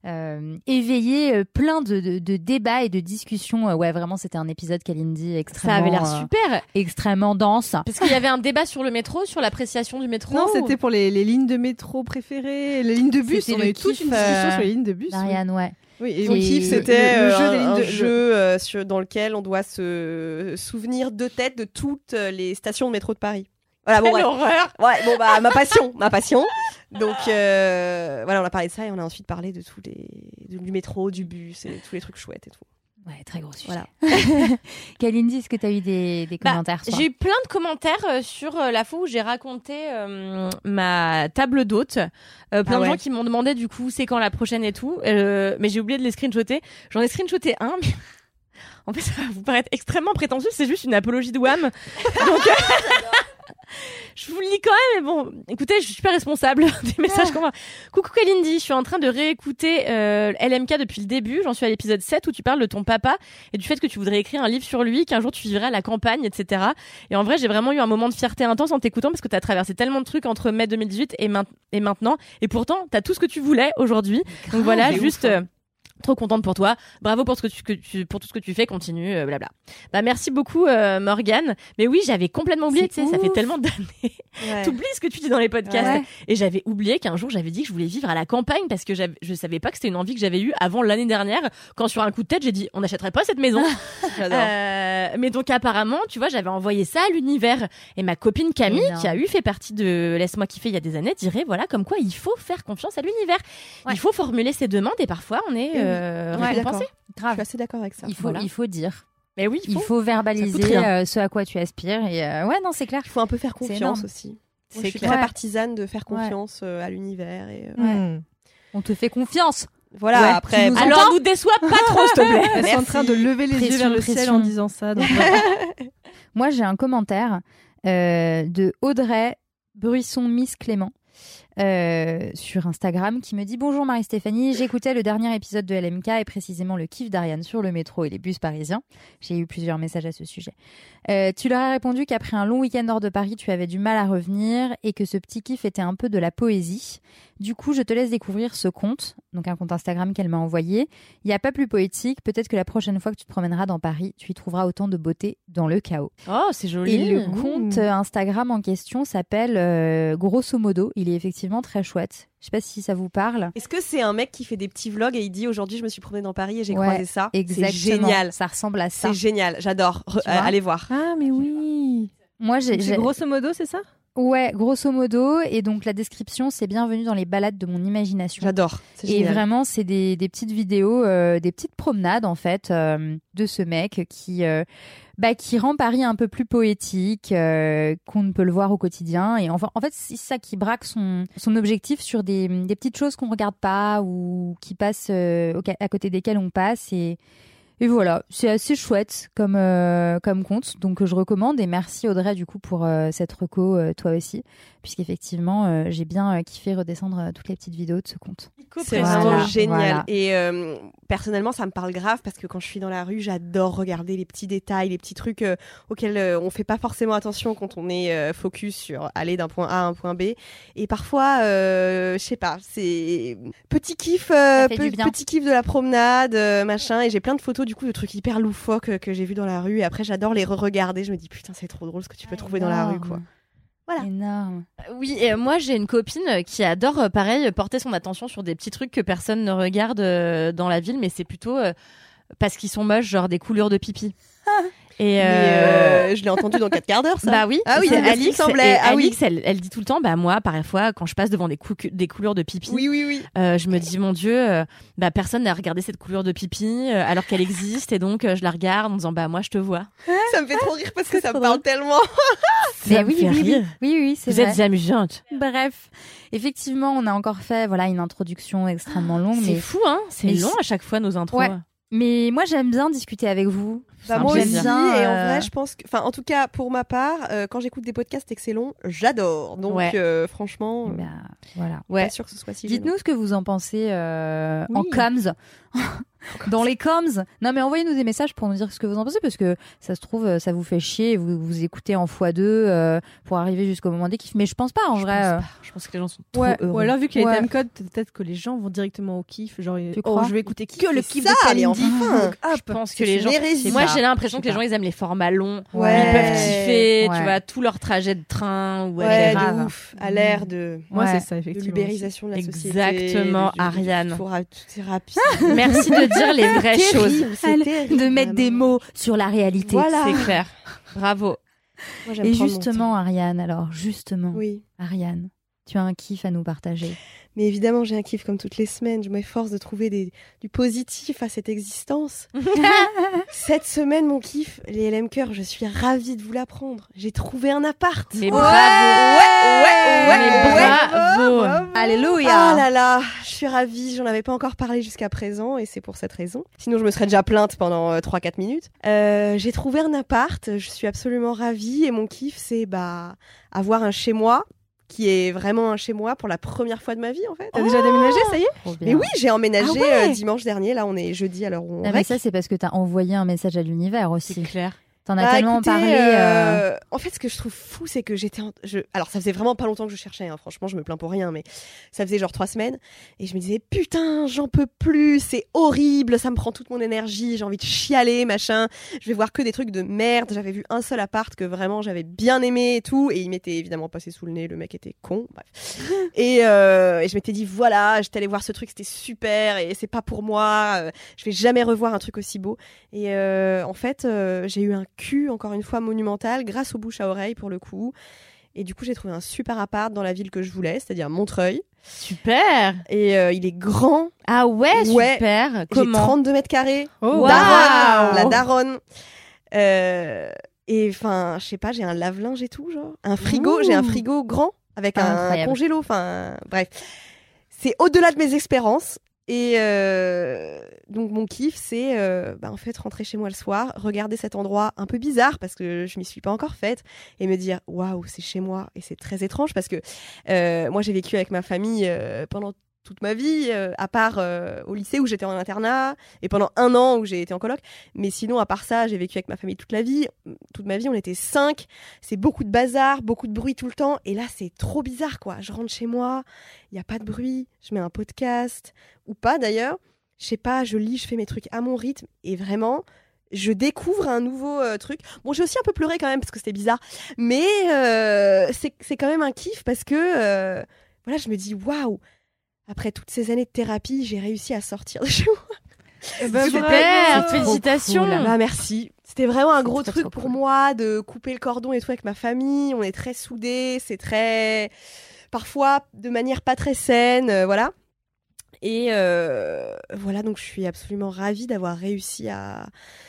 D: éveillé plein de débats et de discussions. Ouais, vraiment, c'était un épisode Kalindi extrêmement,
B: ça avait l'air super.
D: extrêmement dense.
B: Parce qu'il y avait un débat sur le métro, sur l'appréciation du métro.
E: Non,
B: ou-
E: c'était pour les lignes de métro préférées, les lignes de bus.
D: C'était
E: On a
D: le
E: eu toute
D: kiff,
E: une discussion sur les lignes de bus.
D: Marianne, ouais.
E: Oui, et
F: Mon
E: oui,
F: kiff, c'était
E: le jeu des lignes
F: un
E: de
F: jeu dans lequel on doit se souvenir de tête de toutes les stations de métro de Paris. Voilà, bon,
B: Quelle
F: bref.
B: horreur.
F: Ouais, bon, bah, ma passion. Donc, voilà, on a parlé de ça et on a ensuite parlé de du métro, du bus et tous les trucs chouettes et tout.
D: Ouais, très gros sujet.
F: Voilà.
D: Kalindi, est-ce que tu as eu des commentaires toi
B: J'ai eu plein de commentaires sur la fois où j'ai raconté ma table d'hôte. Plein de
F: ouais.
B: gens qui m'ont demandé du coup c'est quand la prochaine et tout. Mais j'ai oublié de les screenshotter. J'en ai screenshoté un. Mais... En fait, ça va vous paraître extrêmement prétentieux. C'est juste une apologie de Wham. Donc, je vous le lis quand même. Mais bon, écoutez, je suis super responsable des messages qu'on va. Coucou Kalindi, je suis en train de réécouter LMK depuis le début. J'en suis à l'épisode 7 où tu parles de ton papa et du fait que tu voudrais écrire un livre sur lui, qu'un jour tu vivrais à la campagne, etc. Et en vrai, j'ai vraiment eu un moment de fierté intense en t'écoutant parce que t'as traversé tellement de trucs entre mai 2018 et maintenant. Et pourtant, t'as tout ce que tu voulais aujourd'hui. Donc voilà,
F: c'est
B: juste...
F: ouf, hein.
B: Trop contente pour toi. Bravo pour pour tout ce que tu fais. Continue, blabla. Bah merci beaucoup Morgane. Mais oui, j'avais complètement oublié. Tu sais, ça fait tellement d'années.
F: Ouais.
B: T'oublies ce que tu dis dans les podcasts.
D: Ouais.
B: Et j'avais oublié qu'un jour j'avais dit que je voulais vivre à la campagne parce que je savais pas que c'était une envie que j'avais eue avant l'année dernière. Quand sur un coup de tête j'ai dit on n'achèterait pas cette maison.
F: J'adore.
B: Mais donc apparemment, tu vois, j'avais envoyé ça à l'univers. Et ma copine Camille,
D: Énorme.
B: qui a fait partie de Laisse-moi kiffer il y a des années, dirait voilà comme quoi il faut faire confiance à l'univers.
D: Ouais.
B: Il faut formuler ses demandes et parfois on est
F: Je suis
B: récompensé.
F: d'accord. Je
D: Grave.
F: suis assez d'accord avec ça.
D: Il faut dire.
B: Mais oui,
D: Il faut
B: Ça coûte
D: verbaliser
B: rien.
D: ce à quoi tu aspires. Et ouais, non, c'est clair.
F: Il faut un peu faire
D: C'est
F: confiance
D: énorme.
F: aussi. Moi,
B: C'est
F: je suis
B: clair.
F: très
D: Ouais.
F: partisane de faire confiance à l'univers. Et,
E: Hmm.
D: On te fait confiance.
F: voilà,
D: Ouais,
F: après.
D: tu nous
B: Alors nous déçois pas trop, s'il te plaît.
E: Elles sont en
F: Merci.
E: train de lever les yeux vers le ciel
D: Pression.
E: en disant ça. Donc voilà.
D: Moi, j'ai un commentaire de Audrey Bruisson Miss Clément sur Instagram qui me dit bonjour Marie-Stéphanie, j'écoutais le dernier épisode de LMK et précisément le kiff d'Ariane sur le métro et les bus parisiens. J'ai eu plusieurs messages à ce sujet. Tu leur as répondu qu'après un long week-end hors de Paris, tu avais du mal à revenir et que ce petit kiff était un peu de la poésie. Du coup, je te laisse découvrir ce compte, donc un compte Instagram qu'elle m'a envoyé. Il n'y a pas plus poétique. Peut-être que la prochaine fois que tu te promèneras dans Paris, tu y trouveras autant de beauté dans le chaos.
B: Oh, c'est joli.
D: Et le compte Instagram en question s'appelle Grosso Modo. Il est effectivement très chouette. Je sais pas si ça vous parle.
F: Est-ce que c'est un mec qui fait des petits vlogs et il dit aujourd'hui je me suis promené dans Paris et j'ai
D: Ouais,
F: croisé ça?
D: Exactement.
F: C'est génial.
D: Ça ressemble à ça.
F: C'est génial. J'adore.
D: vois
F: Allez voir.
E: Ah, mais oui.
D: Moi,
E: Donc, c'est grosso modo, c'est ça?
D: Ouais, grosso modo. Et donc, la description, c'est bienvenue dans les balades de mon imagination.
F: J'adore. C'est
D: Et
F: génial.
D: vraiment, c'est des petites vidéos, des petites promenades, en fait, de ce mec qui rend Paris un peu plus poétique, qu'on ne peut le voir au quotidien. Et enfin, en fait, c'est ça qui braque son objectif sur des petites choses qu'on regarde pas ou qui passent, à côté desquelles on passe. Et Et voilà, c'est assez chouette comme compte, donc je recommande. Et merci Audrey du coup pour cette reco, toi aussi, puisqu'effectivement j'ai bien kiffé redescendre toutes les petites vidéos de ce compte.
F: C'est
D: Voilà,
F: vraiment génial.
D: voilà.
F: Et personnellement, ça me parle grave parce que quand je suis dans la rue, j'adore regarder les petits détails, les petits trucs auxquels on fait pas forcément attention quand on est focus sur aller d'un point A à un point B. Et parfois, je sais pas, c'est petit kiff,
D: fait du bien.
F: petit kiff de la promenade, machin. Et j'ai plein de photos du coup de trucs hyper loufoques que j'ai vus dans la rue. Et après, j'adore les re-regarder. Je me dis putain, c'est trop drôle ce que tu peux trouver dans la rue, quoi. Voilà.
D: Énorme.
B: Oui, et moi j'ai une copine qui adore, pareil, porter son attention sur des petits trucs que personne ne regarde dans la ville, mais c'est plutôt parce qu'ils sont moches, genre des coulures de pipi. Et
F: je l'ai entendu dans 4 quarts d'heure, ça.
B: Bah oui,
F: Ah oui,
B: c'est
F: c'est ce qui me
B: Alix.
F: semblait.
B: Et
F: Ah oui.
B: Alix, elle dit tout le temps, bah moi, parfois, quand je passe devant des coulures de pipi,
F: Oui.
B: je me dis, mon Dieu, bah personne n'a regardé cette coulure de pipi alors qu'elle existe, et donc je la regarde en disant, bah moi, je te vois.
F: Ça me fait trop rire parce que ça me
D: trop
F: parle tellement.
B: Ça me fait rire.
D: Oui, c'est
B: Vous
D: vrai.
B: êtes amusante.
D: Bref, effectivement, on a encore fait une introduction extrêmement longue,
B: C'est
D: mais
B: fou, hein. C'est
D: mais
B: long à chaque fois nos intros.
D: Ouais. Mais moi, j'aime bien discuter avec vous.
F: Bah,
B: un
F: moi
B: plaisir.
F: aussi,
D: J'aime bien,
F: et en vrai, je pense que, enfin, en tout cas, pour ma part, quand j'écoute des podcasts et que c'est long, j'adore. Donc,
B: Ouais.
F: franchement,
D: Bah, voilà.
F: pas sûr que ce soit si
D: Dites-nous ce que vous en pensez en
F: Oui.
D: coms. Dans les coms. Non, mais envoyez-nous des messages pour nous dire ce que vous en pensez, parce que ça se trouve, ça vous fait chier, vous écoutez en x2 pour arriver jusqu'au moment des kiffs. Mais je pense pas, en
B: Je
D: vrai.
B: pense pas. Je pense que les gens sont trop
E: Ouais,
B: heureux.
E: ou alors vu qu'il y a les
D: Ouais.
E: timecodes, peut-être que les gens vont directement au kiff. Genre,
D: crois
E: je vais écouter que
F: Qui
E: le
F: fait
E: kiff
F: ça,
E: de
F: allez,
E: Kalindi.
F: enfin.
E: Donc, hop.
B: Je pense que
F: C'est
B: les
F: une
B: gens.
F: hérésie.
B: Moi,
D: pas.
B: j'ai l'impression
D: Je
B: que les
D: sais
B: gens, ils aiment les formats longs.
F: Ouais.
B: Ils peuvent kiffer,
D: Ouais.
B: tu vois, tout leur trajet de train ou
F: Ouais,
B: whatever.
F: de ouf. À l'ère de
E: Moi,
D: Ouais.
E: c'est ça, effectivement.
F: l'ubérisation de la société.
B: Exactement, Ariane.
F: C'est rapide.
B: Merci de dire les vraies choses.
F: C'est terrible,
D: De mettre des
F: vraiment.
D: mots sur la réalité.
F: Voilà.
B: C'est clair. Bravo.
F: Moi, j'aime
D: Et
F: prendre mon
D: justement, Ariane, alors, justement,
F: temps. Oui.
D: Ariane, tu as un kiff à nous partager.
F: Mais évidemment, j'ai un kiff comme toutes les semaines. Je m'efforce de trouver du positif à cette existence. Cette semaine, mon kiff, les LM Cœur, je suis ravie de vous l'apprendre. J'ai trouvé un appart.
B: Mais
F: Ouais,
B: bravo. Mais bravo.
D: Alléluia.
F: Oh là là, je suis ravie, j'en avais pas encore parlé jusqu'à présent et c'est pour cette raison. Sinon je me serais déjà plainte pendant 3-4 minutes. J'ai trouvé un appart, je suis absolument ravie et mon kiff c'est avoir un chez moi qui est vraiment un chez moi pour la première fois de ma vie en fait.
E: T'as déjà déménagé, ça y est?
D: Trop bien.
F: Mais oui, j'ai emménagé
D: Ah ouais.
F: dimanche dernier, là on est jeudi alors on
D: Ah, mais ça, c'est parce que t'as envoyé un message à l'univers
B: C'est
D: aussi.
B: clair.
D: T'en as tellement
F: écoutez,
D: parlé.
F: en fait, ce que je trouve fou, c'est que alors, ça faisait vraiment pas longtemps que je cherchais, hein, franchement, je me plains pour rien, mais ça faisait genre 3 semaines. Et je me disais, putain, j'en peux plus, c'est horrible, ça me prend toute mon énergie, j'ai envie de chialer, machin. Je vais voir que des trucs de merde. J'avais vu un seul appart que vraiment j'avais bien aimé et tout. Et il m'était évidemment passé sous le nez, le mec était con, bref. Et je m'étais dit, voilà, j'étais allée voir ce truc, c'était super et c'est pas pour moi. Je vais jamais revoir un truc aussi beau. Et en fait, j'ai eu un cul, encore une fois, monumental, grâce aux bouches à oreille, pour le coup. Et du coup, j'ai trouvé un super appart dans la ville que je voulais, c'est-à-dire Montreuil.
B: Super.
F: Et il est grand.
B: Ah ouais,
F: Ouais.
B: super.
F: J'ai
B: Comment
F: 32 mètres carrés.
E: Oh,
F: Daronne,
B: waouh.
F: la daronne. Et enfin, je sais pas, j'ai un lave-linge et tout, genre. Un frigo,
D: Ouh.
F: j'ai un frigo grand avec un
D: Incroyable.
F: congélo. Enfin, bref. C'est au-delà de mes espérances. Et donc mon kiff, c'est en fait rentrer chez moi le soir, regarder cet endroit un peu bizarre parce que je m'y suis pas encore faite et me dire waouh, c'est chez moi. Et c'est très étrange parce que moi j'ai vécu avec ma famille pendant toute ma vie, à part au lycée où j'étais en internat et pendant 1 an où j'ai été en coloc. Mais sinon, à part ça, j'ai vécu avec ma famille toute ma vie, on était 5. C'est beaucoup de bazar, beaucoup de bruit tout le temps. Et là, c'est trop bizarre, quoi. Je rentre chez moi, il n'y a pas de bruit, je mets un podcast, ou pas d'ailleurs. Je sais pas, je lis, je fais mes trucs à mon rythme. Et vraiment, je découvre un nouveau truc. Bon, j'ai aussi un peu pleuré quand même parce que c'était bizarre. Mais c'est quand même un kiff parce que, voilà, je me dis, waouh, après toutes ces années de thérapie, j'ai réussi à sortir de chez moi.
B: Super.
D: C'est trop
B: Félicitations.
D: cool.
F: Bah, merci. C'était vraiment un gros
D: très,
F: truc
D: trop
F: pour
D: cool.
F: moi de couper le cordon et tout avec ma famille. On est très soudés, c'est très... Parfois de manière pas très saine, voilà. Et voilà, donc je suis absolument ravie d'avoir réussi à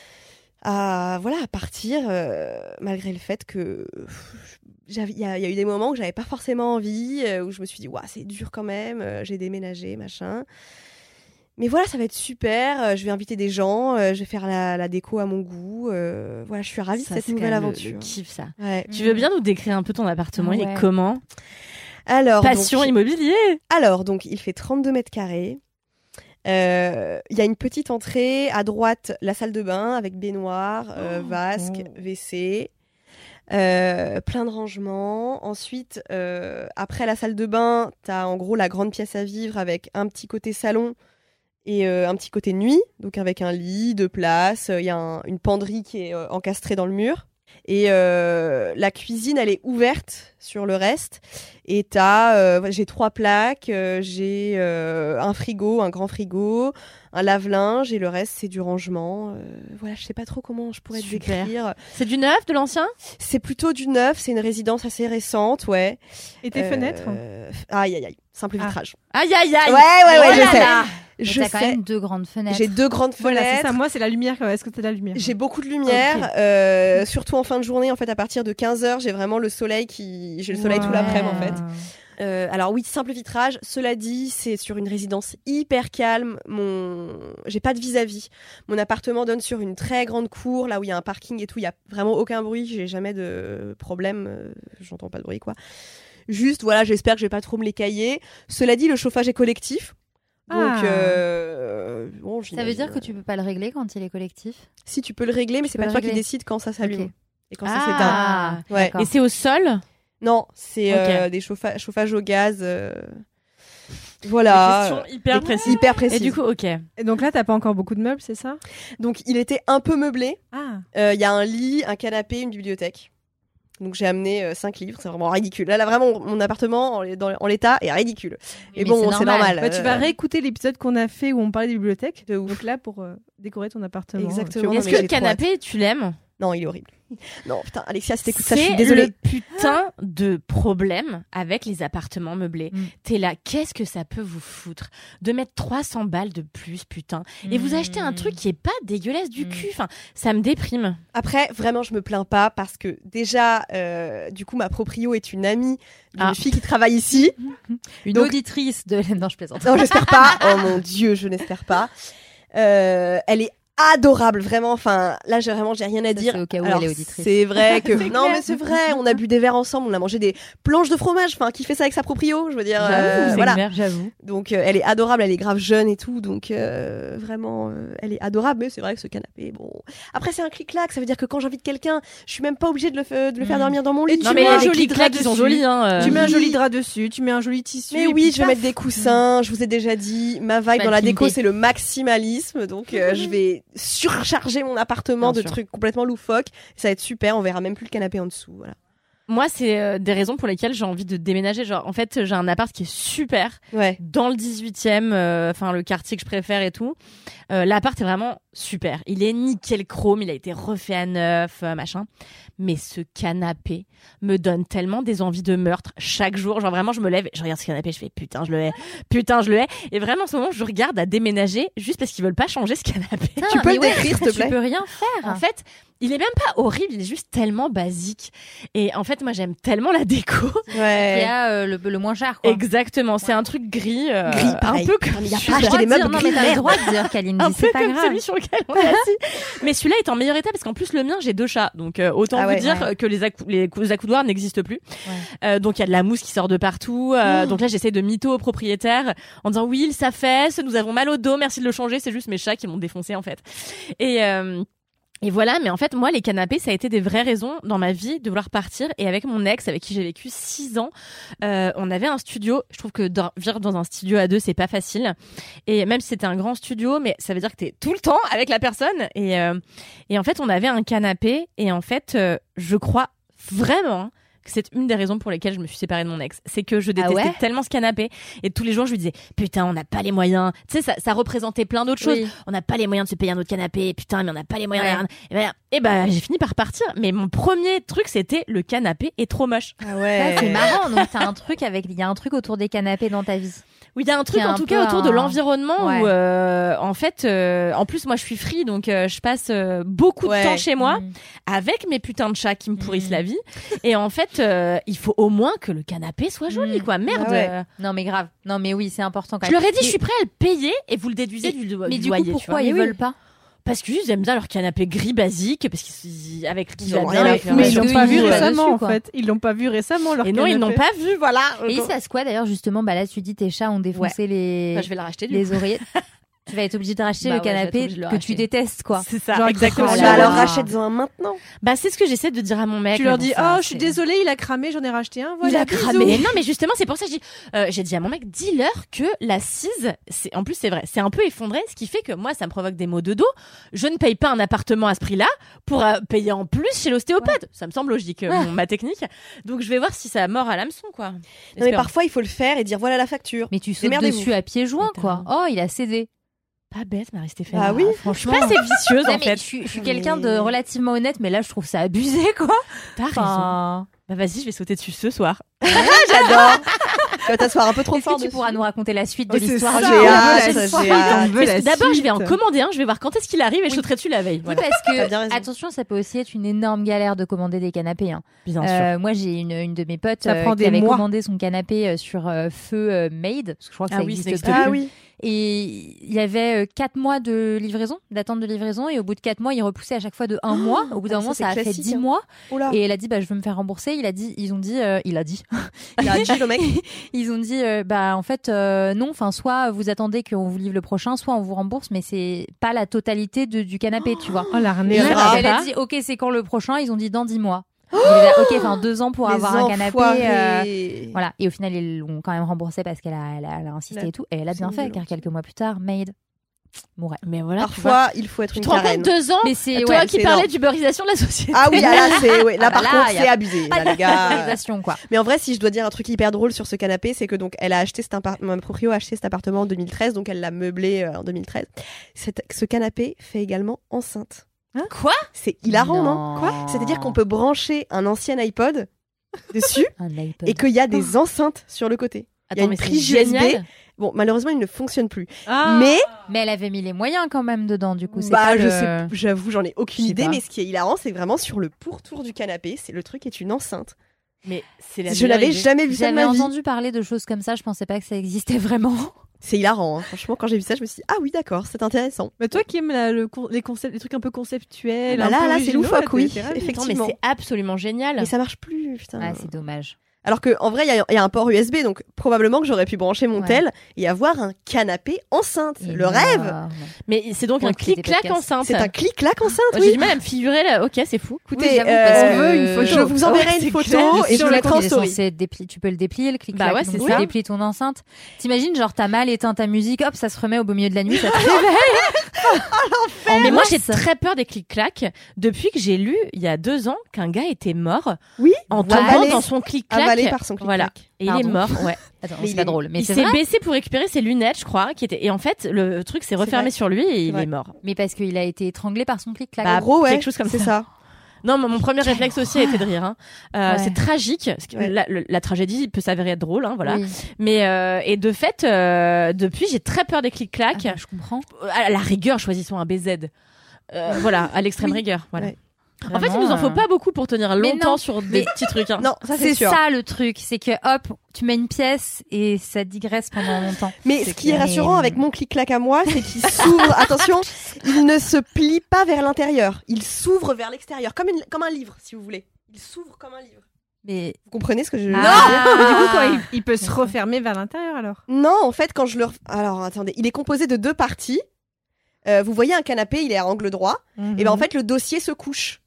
F: partir, malgré le fait que... Il y a eu des moments où j'avais pas forcément envie, où je me suis dit, ouais, c'est dur quand même, j'ai déménagé, machin. Mais voilà, ça va être super. Je vais inviter des gens. Je vais faire la déco à mon goût. Voilà, je suis ravie de cette nouvelle aventure.
B: Le kiff, ça.
F: Ouais.
B: Tu veux bien nous décrire un peu ton appartement? Il
D: Ouais.
B: est comment?
F: Alors,
B: Passion
F: donc,
B: immobilier.
F: alors, donc, il fait 32 mètres carrés. Il y a une petite entrée. À droite, la salle de bain avec baignoire, vasque, WC. Plein de rangements. Ensuite, après la salle de bain, t'as en gros la grande pièce à vivre avec un petit côté salon et un petit côté nuit, donc avec un lit, 2 places. Il y a une penderie qui est encastrée dans le mur. Et la cuisine, elle est ouverte sur le reste. Et j'ai 3 plaques, j'ai un frigo, un grand frigo, un lave-linge, et le reste, c'est du rangement. Voilà, je sais pas trop comment je pourrais te
B: Super.
F: décrire.
B: C'est du neuf, de l'ancien?
F: C'est plutôt du neuf, c'est une résidence assez récente, ouais.
E: Et tes fenêtres?
F: Aïe, aïe, aïe. Simple vitrage.
B: Aïe, aïe, aïe.
F: Ouais,
B: Oh
F: je
B: là
F: sais.
B: là.
D: Mais
F: Je
D: t'as quand
F: sais.
D: même 2 grandes fenêtres.
F: J'ai 2 grandes
E: Voilà,
F: fenêtres.
E: c'est ça. Moi, c'est la lumière. Est-ce que t'as la lumière?
F: J'ai beaucoup de lumière, surtout en fin de journée. En fait, à partir de 15h, j'ai vraiment le soleil j'ai le soleil tout
E: Ouais.
F: l'après-midi en fait. Alors oui, simple vitrage. Cela dit, c'est sur une résidence hyper calme. J'ai pas de vis-à-vis. Mon appartement donne sur une très grande cour, là où il y a un parking et tout. Il y a vraiment aucun bruit. J'ai jamais de problème. J'entends pas de bruit, quoi. Juste, voilà, j'espère que je vais pas trop me l'écailler. Cela dit, le chauffage est collectif. Donc, bon,
D: Ça veut dire que tu peux pas le régler quand il est collectif?
F: si tu peux le régler, mais c'est
D: peux
F: pas
D: le
F: toi qui
D: régler.
F: décides quand ça s'allume
D: Ok.
F: et quand ça s'éteint. Ouais.
D: d'accord.
B: Et c'est au sol?
F: Non, c'est
B: Ok.
F: des chauffages au gaz. Voilà.
B: Question hyper précise.
F: Hyper précis.
B: Et du coup, ok.
E: Et donc là, t'as pas encore beaucoup de meubles, c'est ça?
F: Donc, il était un peu meublé.
E: Ah.
F: Il y a un lit, un canapé, une bibliothèque. Donc, j'ai amené 5 livres. C'est vraiment ridicule. Là, vraiment, mon appartement en l'état est ridicule. Et
D: Mais
F: bon, c'est normal.
E: Bah, tu vas réécouter l'épisode qu'on a fait où on parlait des bibliothèques.
F: De ouf.
E: Donc là, pour décorer ton appartement.
F: Exactement.
B: Est-ce
F: mais
B: que
F: j'ai
B: le
F: trop
B: canapé, tu l'aimes?
F: Non, il est horrible. Non, putain, Alexia, si t'écoutes ça, je suis
B: C'est
F: désolée.
B: le putain de problème avec les appartements meublés. T'es là, qu'est-ce que ça peut vous foutre de mettre 300 balles de plus, putain, et vous achetez un truc qui est pas dégueulasse du cul. Enfin, ça me déprime.
F: Après, vraiment, je me plains pas parce que déjà, du coup, ma proprio est une amie d'une fille qui travaille ici.
D: Une
F: Donc-
D: auditrice de... Non, je plaisante.
F: Non, j'espère pas. Oh mon Dieu, je n'espère pas. Elle est adorable, vraiment. Enfin, là, j'ai rien à dire.
D: c'est au cas où
F: Alors,
D: elle est auditrice.
F: c'est vrai que
B: C'est
F: non,
B: clair.
F: mais c'est vrai. On a bu des verres ensemble, on a mangé des planches de fromage. Enfin, qui fait ça avec sa proprio? Je veux dire,
B: J'avoue, c'est
F: voilà.
B: clair, j'avoue.
F: Donc, elle est adorable. Elle est grave jeune et tout. Donc, vraiment, elle est adorable. Mais c'est vrai que ce canapé, bon. Après, c'est un clic-clac. Ça veut dire que quand j'invite quelqu'un, je suis même pas obligée de le faire dormir dans mon lit.
E: Et
F: tu
B: Non,
E: tu
B: mais il y
E: mets
B: a
E: un
B: des
E: joli
B: clics-clacs
E: drap
B: qui sont
E: dessus.
B: jolis, hein.
E: Tu mets un
F: Oui.
E: joli drap dessus, tu mets un joli tissu.
F: Mais
E: et
F: oui,
E: puis
F: je vais
E: paf.
F: mettre des coussins. Je vous ai déjà dit, ma vibe
D: vas
F: dans la
D: le
F: déco,
D: pimper.
F: c'est le maximalisme. Donc, je vais surcharger mon appartement
B: Bien
F: de
B: sûr.
F: trucs complètement loufoques. Ça va être super. On verra même plus le canapé en dessous. Voilà.
B: Moi, c'est des raisons pour lesquelles j'ai envie de déménager. Genre, en fait, j'ai un appart qui est super
F: Ouais.
B: dans le 18e, enfin le quartier que je préfère et tout. L'appart est vraiment super. Il est nickel chrome, il a été refait à neuf, machin. Mais ce canapé me donne tellement des envies de meurtre chaque jour. Genre vraiment, je me lève, je regarde ce canapé, je fais putain, je le hais, putain, je le hais. Et vraiment, en ce moment, je regarde à déménager juste parce qu'ils veulent pas changer ce canapé.
F: Tu peux le décrire, s'il te plaît?
D: Tu peux rien faire.
B: En fait, il est même pas horrible, il est juste tellement basique. Et en fait, moi, j'aime tellement la déco.
D: Il y
F: Ouais.
D: a le moins cher, quoi.
B: Exactement, c'est un truc gris,
F: Gris,
B: un
F: pareil.
B: peu comme
F: Il y a
B: celui-
F: pas acheté des meubles
D: Non, mais
F: gris,
D: t'as le
F: merde.
D: droit de dire, Kalindi,
B: un peu
D: c'est pas
B: comme
D: grave.
B: celui sur lequel on est assis. Mais celui-là est en meilleur état parce qu'en plus le mien j'ai 2 chats, donc autant
F: Ah
B: vous
F: ouais,
B: dire
D: ouais.
B: que les accoudoirs n'existent plus. Donc il y a de la mousse qui sort de partout. Donc là j'essaie de mytho au propriétaire en disant oui il s'affaisse, nous avons mal au dos, merci de le changer, c'est juste mes chats qui m'ont défoncé en fait. Et voilà, mais en fait, moi, les canapés, ça a été des vraies raisons dans ma vie de vouloir partir. Et avec mon ex, avec qui j'ai vécu 6 ans, on avait un studio. Je trouve que vivre dans un studio à 2, c'est pas facile. Et même si c'était un grand studio, mais ça veut dire que t'es tout le temps avec la personne. Et en fait, on avait un canapé. Et en fait, je crois vraiment que c'est une des raisons pour lesquelles je me suis séparée de mon ex. C'est que je détestais
D: ouais
B: tellement ce canapé. Et tous les jours, je lui disais, putain, on n'a pas les moyens. Tu sais, ça représentait plein d'autres choses.
D: Oui.
B: On n'a pas les moyens de se payer un autre canapé. Putain, mais on n'a pas les moyens.
D: Ouais.
B: Et ben, j'ai fini par partir. Mais mon premier truc, c'était le canapé est trop moche.
F: Ah
D: Ça,
F: ouais.
D: c'est marrant. Donc, il y a un truc autour des canapés dans ta vie.
B: Oui, il y a un truc
D: Qui est
B: en
D: un
B: tout
D: peu
B: cas autour de
D: un-
B: l'environnement
D: Ouais.
B: où en fait en plus moi je suis free donc je passe beaucoup de
F: Ouais.
B: temps chez moi
D: Mm.
B: avec mes putains de chats qui me pourrissent
D: Mm.
B: la vie et en fait il faut au moins que le canapé soit joli
D: Mm.
B: quoi. Merde.
F: Ah ouais.
D: Non, mais grave. Non, mais oui, c'est important quand
B: Je
D: même.
B: leur ai dit
D: Mais-
B: je suis prêt à le payer et vous le déduisez du
D: Mais du
B: loyer.
D: coup,
B: tu
D: pourquoi
B: vois.
D: ils
B: Mais oui.
D: veulent pas?
B: Parce qu'ils aiment bien leur canapé gris basique parce qu'ils avec qui
F: Ils
B: va
F: ont
B: bien
F: rien à
B: avec
F: faire.
B: leur-
E: Mais ils l'ont
D: Parce
E: pas
D: qu'ils
E: vu
D: jouent
E: récemment
D: dessus,
E: en
D: quoi.
E: fait. Ils l'ont pas vu récemment leur
B: Et non, ils n'ont
E: canapé.
B: pas vu, voilà.
D: Et il se passe quoi d'ailleurs justement? Bah là, tu dis tes chats ont défoncé les
B: Bah, je vais le racheter du
D: les
B: coup.
D: oreillettes. Tu vas être obligé de racheter
B: Bah
D: le
B: ouais, je vais être
D: canapé
B: obligée de le
D: que tu
B: racheter.
D: détestes, quoi.
B: C'est ça,
E: Genre,
B: exactement.
E: Oh
F: Bah
E: là
F: alors
E: là.
F: rachète-en un maintenant.
B: Bah c'est ce que j'essaie de dire à mon mec.
E: Tu
B: mais
E: leur
B: bon,
E: dis
B: ça,
E: je suis
B: c'est-
E: désolée, il a cramé, j'en ai racheté un.
B: Il
E: Voilà,
B: a
E: bisous.
B: cramé. Mais non, mais justement, c'est pour ça que j'ai dit à mon mec, dis-leur que l'assise, c'est, en plus, c'est vrai, c'est un peu effondré, ce qui fait que moi, ça me provoque des maux de dos. Je ne paye pas un appartement à ce prix-là pour payer en plus chez l'ostéopathe. Ça me semble logique, ma technique. Donc, je vais voir si ça mord à l'hameçon, quoi.
F: Non, mais
B: Espérons.
F: parfois, il faut le faire et dire voilà la facture.
D: Mais tu sautes
F: Démerdez-vous.
D: dessus à pieds joints,
B: Mais
D: quoi. Oh, il a cédé.
B: Pas bête, Marie-Stéphane.
F: Bah oui.
B: Je suis
D: Franchement.
B: pas assez vicieuse,
D: Ouais,
B: en
D: mais
B: fait.
D: je suis quelqu'un de
F: Mais-
D: relativement honnête, mais là, je trouve ça abusé, quoi.
B: T'as raison.
D: Enfin,
B: Bah, vas-y, je vais sauter dessus ce soir.
F: J'adore. Tu vas t'asseoir un peu trop
D: est-ce
F: fort
D: que tu
F: dessus.
D: pourras nous raconter la suite de
E: Oh, c'est
D: l'histoire?
E: ça,
F: J'ai
E: on veut
F: hâte,
E: la
F: j'ai
E: suite,
F: hâte.
E: on veut la
B: D'abord, je vais en
E: suite.
B: commander un, je vais voir quand est-ce qu'il arrive et je
D: Oui.
B: sauterai dessus la veille.
D: Oui,
B: Voilà.
D: parce
F: T'as bien
D: que,
F: raison.
D: attention, ça peut aussi être une énorme galère de commander des canapés. Hein.
B: Bien sûr.
D: Moi, j'ai une de mes potes
E: Ça prend
D: qui
E: des
D: avait
E: mois.
D: commandé son canapé sur Feu Made, parce que je crois que
B: Ah
D: ça
B: oui,
D: existe
B: ça existe
D: plus.
F: Ah oui.
D: Et il y avait 4 mois de livraison, d'attente de livraison, et au bout de 4 mois, il repoussait à chaque fois de 1 mois. Au bout d'un
F: ça,
D: moment,
F: c'est
D: ça a fait
F: classique,
D: 10
F: hein.
D: mois.
F: Oula.
D: Et elle a dit, bah, je veux me faire rembourser. Il a dit, il a dit,
F: Il a dit le mec.
D: ils ont dit, bah, en fait, non, enfin, soit vous attendez qu'on vous livre le prochain, soit on vous rembourse, mais c'est pas la totalité du canapé, tu vois.
E: Oh
D: Et
E: l'arnaque.
D: elle a dit, ok, c'est quand le prochain? Ils ont dit dans 10 mois. Il est là, ok, enfin 2 ans pour
F: Les
D: avoir un canapé.
F: enfoirés.
D: Voilà. Et au final, ils l'ont quand même remboursé parce qu'elle a insisté
F: La-
D: et tout. Et elle a bien
F: c'est
D: fait,
F: nul,
D: car
F: en
D: quelques mois plus tard, Made mourait.
B: Mais voilà, tu vois.
F: Parfois, il faut être
B: Tu
F: une
B: te rends compte,
F: carène.
B: 2 ans,
D: Mais c'est
B: toi
D: ouais,
B: qui
F: c'est
B: parlais
F: énorme.
B: d'uberisation de la société.
F: Ah oui, là, c'est, ouais, là,
D: Ah bah
F: par
D: là,
F: contre,
D: y a
F: c'est abusé,
D: pas
F: là, les gars.
D: d'organisation, quoi.
F: Mais en vrai, si je dois dire un truc hyper drôle sur ce canapé, c'est que donc elle a acheté ma proprio a acheté cet appartement en 2013, donc elle l'a meublé en 2013. Ce canapé fait également enceinte.
B: Quoi?
F: C'est hilarant, non? C'est-à-dire qu'on peut brancher un ancien iPod dessus
D: Un iPod.
F: et qu'il y a des enceintes sur le côté. Il y a
B: Attends,
F: une
B: mais c'est
F: prise USB.
B: génial.
F: Bon, malheureusement, il ne fonctionne plus.
E: Ah.
F: Mais
D: Mais elle avait mis les moyens quand même dedans, du coup. C'est
F: bah,
D: pas
F: je
D: le-
F: sais, j'avoue, j'en ai
D: Je
F: aucune
D: sais
F: idée.
D: pas.
F: Mais ce qui est hilarant, c'est vraiment sur le pourtour du canapé. C'est le truc est une enceinte.
B: Mais c'est la
F: Je
B: meilleure
F: n'avais
B: idée.
F: jamais vu ça de
D: J'avais
F: ma vie.
D: entendu parler de choses comme ça, je pensais pas que ça existait vraiment.
F: C'est hilarant. Hein. Franchement, quand j'ai vu ça, je me suis dit ah oui, d'accord, c'est intéressant.
E: Mais toi qui aimes les concepts, les trucs un peu conceptuels,
F: Bah
E: un
F: là,
E: peu
F: là, c'est
E: originaux,
F: loufoque,
E: là,
F: oui.
E: t'es ravie.
B: Attends, mais
F: Effectivement.
B: c'est absolument génial.
F: Mais ça marche plus, putain.
D: Ah, c'est dommage.
F: Alors que en vrai, il y a un port USB, donc probablement que j'aurais pu brancher mon
D: Ouais.
F: tel et avoir un canapé enceinte. Le rêve.
D: Énorme.
B: Mais c'est donc
D: Pour
B: un
D: écouter des
B: clic-clac
D: podcasts.
B: enceinte.
F: C'est un clic-clac enceinte,
B: J'ai
F: oui.
B: du mal à me figurer là. Ok, c'est fou.
F: Écoutez,
D: Oui, j'avoue, parce
F: on
D: que-
F: veut une photo. Je vous enverrai
B: Ouais,
F: une
B: c'est
F: photo
B: clair.
F: et je vous
D: Le
F: mettrai en
D: clic-clac, il est
F: story.
D: censé être tu peux le déplier, le clic-clac.
B: Bah ouais,
D: donc
B: c'est
D: tu
B: ça.
D: déplies ton enceinte. T'imagines, genre, t'as mal éteint ta musique, hop, ça se remet au beau milieu de la nuit, ça te réveille.
B: Mais moi, j'ai
D: Angoisse.
B: très peur des clic-clac depuis que j'ai lu il y a 2 ans qu'un gars était mort
F: Oui,
B: en
D: Voilà.
B: tombant
F: Avalé-
B: dans son clic-clac.
F: avalé par son clic-clac.
B: Voilà. Et il est
D: Pardon.
B: mort. Ouais.
D: Attends,
F: Mais
D: c'est
F: il
D: pas
F: est-
D: drôle, mais
B: Il
D: c'est
B: s'est
D: vrai.
B: baissé pour récupérer ses lunettes, je crois, et en fait, le truc s'est refermé
F: vrai.
B: sur lui et il
F: vrai.
B: est mort.
D: Mais parce qu'il a été étranglé par son clic-clac.
B: Bah,
F: En gros, ouais,
B: quelque chose comme
F: c'est
B: ça.
F: ça.
B: Non, mon premier réflexe aussi a été de rire. Hein.
D: Ouais.
B: C'est tragique. Parce que
F: Ouais.
B: la tragédie peut s'avérer être drôle, hein, voilà.
D: Oui.
B: Mais et de fait, depuis, j'ai très peur des clic-clac.
D: Ah, bah, je comprends.
B: À la rigueur, choisissons un BZ. Voilà, à l'extrême rigueur. Voilà.
F: Ouais.
B: En fait, il nous en faut pas beaucoup pour tenir
D: Mais
B: longtemps
D: non.
B: sur des
D: Mais-
B: petits trucs. Hein.
F: Non, ça c'est
D: C'est
F: sûr.
D: ça le truc, c'est que hop, tu mets une pièce et ça digresse pendant longtemps.
F: Mais
D: C'est
F: ce qui est
D: clair.
F: rassurant
D: Mais-
F: avec mon clic-clac à moi, c'est qu'il s'ouvre. Attention, il ne se plie pas vers l'intérieur. Il s'ouvre vers l'extérieur, comme un livre, si vous voulez. Il s'ouvre comme un livre.
D: Mais
F: Vous comprenez ce que je veux
D: Ah.
F: dire
E: Mais du coup, quand il peut se refermer vers l'intérieur alors.
F: Non, en fait, quand je le... Alors, attendez. Il est composé de 2 parties. Vous voyez un canapé, il est à angle droit. Et ben en fait, le dossier se couche.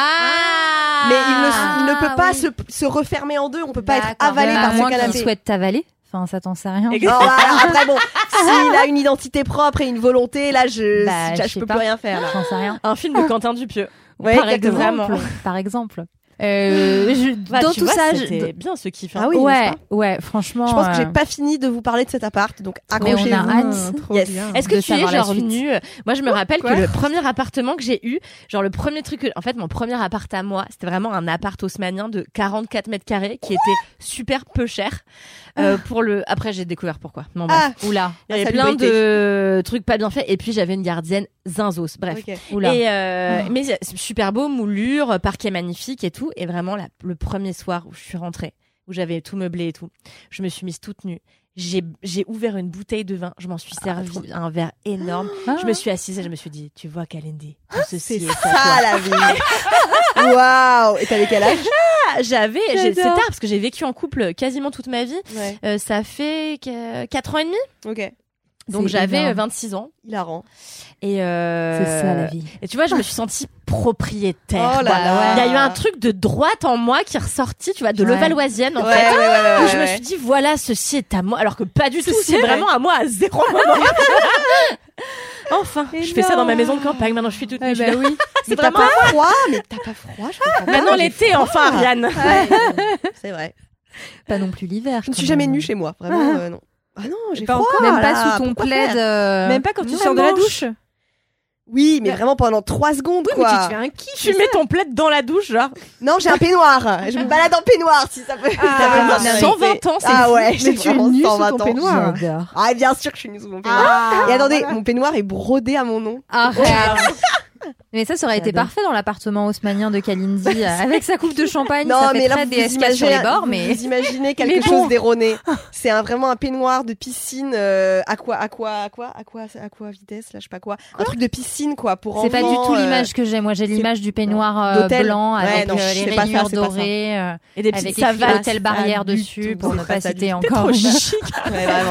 B: Ah
F: Mais il ne peut pas
D: oui.
F: se refermer en deux. On peut pas être
D: D'accord.
F: avalé
D: Bah,
F: par
D: à
F: ce
D: moins
F: canapé.
D: qu'il souhaite t'avaler. Enfin, ça t'en sait rien.
B: Exact.
F: Oh, bah, après, bon, s'il a une identité propre et une volonté, là, je
D: Bah, je sais
F: peux
D: pas.
F: plus rien faire. Là.
D: J'en sais rien.
B: Un film de Quentin Dupieux.
F: Ouais,
B: Par
F: exactement.
B: exemple.
D: Par exemple. Dans
B: tu
D: tout
B: vois,
D: ça,
B: c'était bien ce kiff. Hein.
F: Ah oui, n'est-ce pas
D: ouais, franchement.
F: Je pense que j'ai pas fini de vous parler de cet appart, donc
D: Mais on
F: accrochez-vous.
D: a hâte.
E: Trop
F: Yes.
E: bien.
B: Est-ce que
D: de
B: tu es
D: savoir la
B: genre
D: suite.
B: venu Moi, je me rappelle
E: Quoi
B: que le premier appartement que j'ai eu, genre le premier truc, en fait, mon premier appart à moi, c'était vraiment un appart haussmannien de 44 mètres carrés qui était super peu cher. Après, j'ai découvert pourquoi. Non, bref.
D: Oula.
B: Il y avait
F: la
B: plein
F: salubrité.
B: de trucs pas bien faits. Et puis, j'avais une gardienne zinzos. Bref.
F: Ok.
D: Oula.
B: Et mais c'est super beau, moulure, parquet magnifique et tout. Et vraiment, le premier soir où je suis rentrée, où j'avais tout meublé et tout, je me suis mise toute nue. J'ai ouvert une bouteille de vin, je m'en suis servi un verre énorme.
D: Ah.
B: Je me suis assise et je me suis dit, tu vois, Kalindi, tout ceci est à
F: Ça,
B: toi.
F: la vie. Waouh. Et t'avais quel âge?
B: C'est tard parce que j'ai vécu en couple quasiment toute ma vie.
F: Ouais.
B: Ça fait 4 ans et demi.
F: Ok.
B: Donc
D: C'est
B: j'avais
D: énorme.
B: 26 ans.
F: Hilarant.
B: Et
D: C'est ça la vie.
B: Et tu vois, je me suis sentie propriétaire.
F: Oh là
B: quoi.
F: là.
B: Il y a eu un truc de droite en moi qui est ressorti, tu vois, de
D: Ouais.
B: levalloisienne en
F: Ouais,
B: fait.
F: ouais,
B: Où je me suis dit, voilà, ceci est à moi. Alors que pas du tout, c'est
F: ouais.
B: vraiment à moi à 0 moment. Enfin, je fais ça dans ma maison de campagne. Maintenant, je suis toute nue.
D: Bah oui.
F: Mais t'as
B: vraiment
F: pas froid? Mais t'as pas froid? Je comprends pas.
B: Maintenant,
F: J'ai
B: l'été,
F: froid.
B: enfin, Ariane.
F: Ouais, c'est vrai.
D: Pas non plus l'hiver.
F: Je ne suis
D: quand
F: jamais
D: même.
F: nue chez moi, vraiment, non. Ah non, j'ai
E: Pas
F: froid.
D: Même pas
F: là,
D: sous ton
F: pourquoi
D: plaid.
F: faire
E: Même pas quand tu
D: non,
E: sors de la
D: manche.
E: douche.
F: Oui, mais vraiment pendant 3 secondes,
E: Oui, mais
F: quoi.
E: tu te fais un kiff.
B: Tu mets ton plaid dans la douche, genre.
F: Non, j'ai un peignoir. Je me balade en peignoir, si ça peut.
E: Ah,
F: ça peut
B: 120
F: m'intéresser.
B: ans, c'est
F: Ah
B: fou.
F: ouais,
E: Mais
F: j'ai
E: tu es
F: vraiment
E: nue sous
F: 120
E: ton
F: ans.
E: peignoir.
D: J'adore.
F: Ah, bien sûr que je suis nue sous mon peignoir. Et attendez,
E: voilà.
F: mon peignoir est brodé à mon nom.
D: Arrête. Mais ça aurait été
B: J'adore.
D: parfait dans l'appartement haussmanien de Kalindi avec sa coupe de champagne.
F: Non,
D: ça fait
F: mais là,
D: très
F: vous
D: DSK sur les bords, mais
F: vous imaginez
D: Mais
F: quelque
D: bon.
F: chose d'erroné. C'est vraiment un peignoir de piscine aqua vitesse, là, je sais pas quoi. Un truc de piscine, quoi, pour
D: c'est pas du
F: enfants,
D: tout l'image que j'ai. Moi, j'ai l'image du peignoir
F: d'hôtel.
D: blanc
F: Ouais,
D: avec
F: non, je
D: les
F: sais pas ça,
D: rainures
F: c'est pas ça.
D: dorées,
B: Et des
D: avec
B: petites
D: écrit
B: savates.
D: hôtel barrière
F: du
D: dessus,
F: tout.
D: pour ne
F: C'est
D: pas
F: pas ça
D: citer
F: du tout.
D: encore.
B: Trop
D: une-
B: chic.
F: Ouais, vraiment.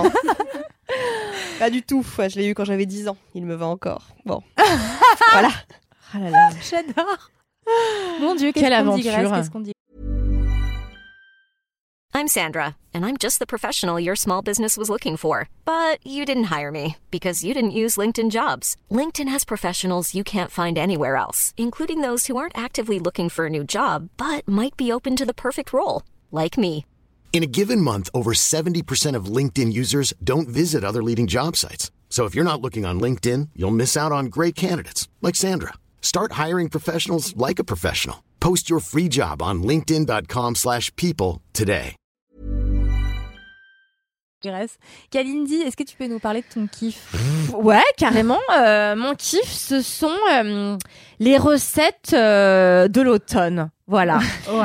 F: Pas du tout. Ouais, je l'ai eu quand j'avais 10 ans. Il me va encore. Bon. Voilà.
B: Ah là là.
D: J'adore. Mon Dieu,
B: Quelle
D: qu'est-ce qu'on digresse,
B: aventure.
D: qu'est-ce qu'on dit.
G: I'm Sandra, and I'm just the professional your small business was looking for. But you didn't hire me because you didn't use LinkedIn Jobs. LinkedIn has professionals you can't find anywhere else, including those who aren't actively looking for a new job, but might be open to the perfect role, like me.
A: In a given month, over 70% of LinkedIn users don't visit other leading job sites. So if you're not looking on LinkedIn, you'll miss out on great candidates like Sandra. Start hiring professionals like a professional. Post your free job on linkedin.com/people today.
D: Kalindi, est-ce que tu peux nous parler de ton kiff?
B: Ouais, carrément. Mon kiff, ce sont les recettes de l'automne. Voilà.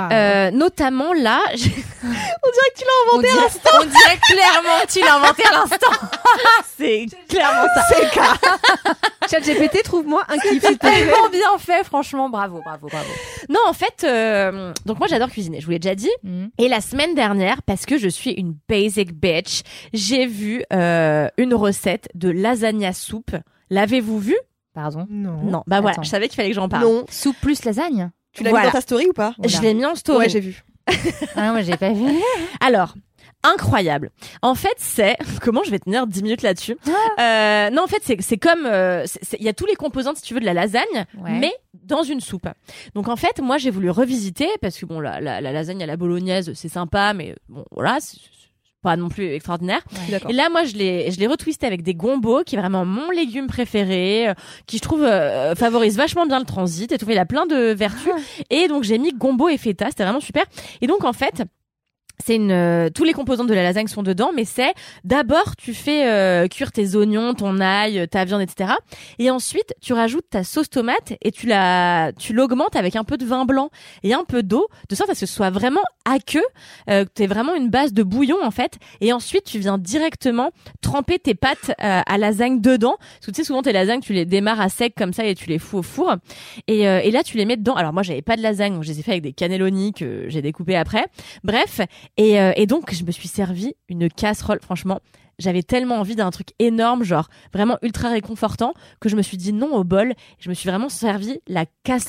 B: Notamment là,
F: On dirait que tu l'as inventé.
D: On dirait clairement que tu l'as inventé à l'instant.
B: c'est clairement ça.
F: C'est le cas.
E: ChatGPT, trouve-moi un kiff.
D: C'est tellement bien fait, franchement. Bravo.
B: Non, en fait, donc moi j'adore cuisiner. Je vous l'ai déjà dit. Et la semaine dernière, parce que je suis une basic bitch, j'ai vu une recette de lasagna soupe. L'avez-vous vu?
D: Pardon.
B: Non. Bah voilà,
D: Attends.
B: je savais qu'il fallait que j'en parle.
F: Non.
D: Soupe plus lasagne?
F: Tu l'as
B: Voilà.
F: mis dans ta story ou pas?
B: Je l'ai mis en story.
F: Ouais, j'ai vu.
D: Ah non, moi j'ai pas vu.
B: Alors, incroyable. En fait, c'est comment je vais tenir 10 minutes là-dessus. Non, en fait, c'est comme il y a tous les composants, si tu veux, de la lasagne,
D: Ouais.
B: mais dans une soupe. Donc en fait, moi, j'ai voulu revisiter parce que bon, la lasagne à la bolognaise, c'est sympa, mais bon, voilà, c'est pas non plus extraordinaire.
F: Je suis d'accord.
B: Et là, moi, je l'ai retwisté avec des gombos, qui est vraiment mon légume préféré, qui je trouve favorise vachement bien le transit et tout. Il a plein de vertus. Et donc j'ai mis gombo et feta, c'était vraiment super. Et donc en fait, c'est tous les composants de la lasagne sont dedans, mais c'est d'abord tu fais cuire tes oignons, ton ail, ta viande, etc. Et ensuite tu rajoutes ta sauce tomate et tu l'augmentes avec un peu de vin blanc et un peu d'eau, de sorte à ce que ce soit vraiment aqueux, t'es vraiment une base de bouillon en fait. Et ensuite tu viens directement tremper tes pâtes à lasagne dedans. Parce que tu sais souvent tes lasagnes tu les démarres à sec comme ça et tu les fous au four. Et là tu les mets dedans. Alors moi j'avais pas de lasagne, donc je les ai fait avec des cannelloni que j'ai découpés après. Bref. Et donc, je me suis servi une casserole. Franchement, j'avais tellement envie d'un truc énorme, genre vraiment ultra réconfortant, que je me suis dit non au bol. Je me suis vraiment servi la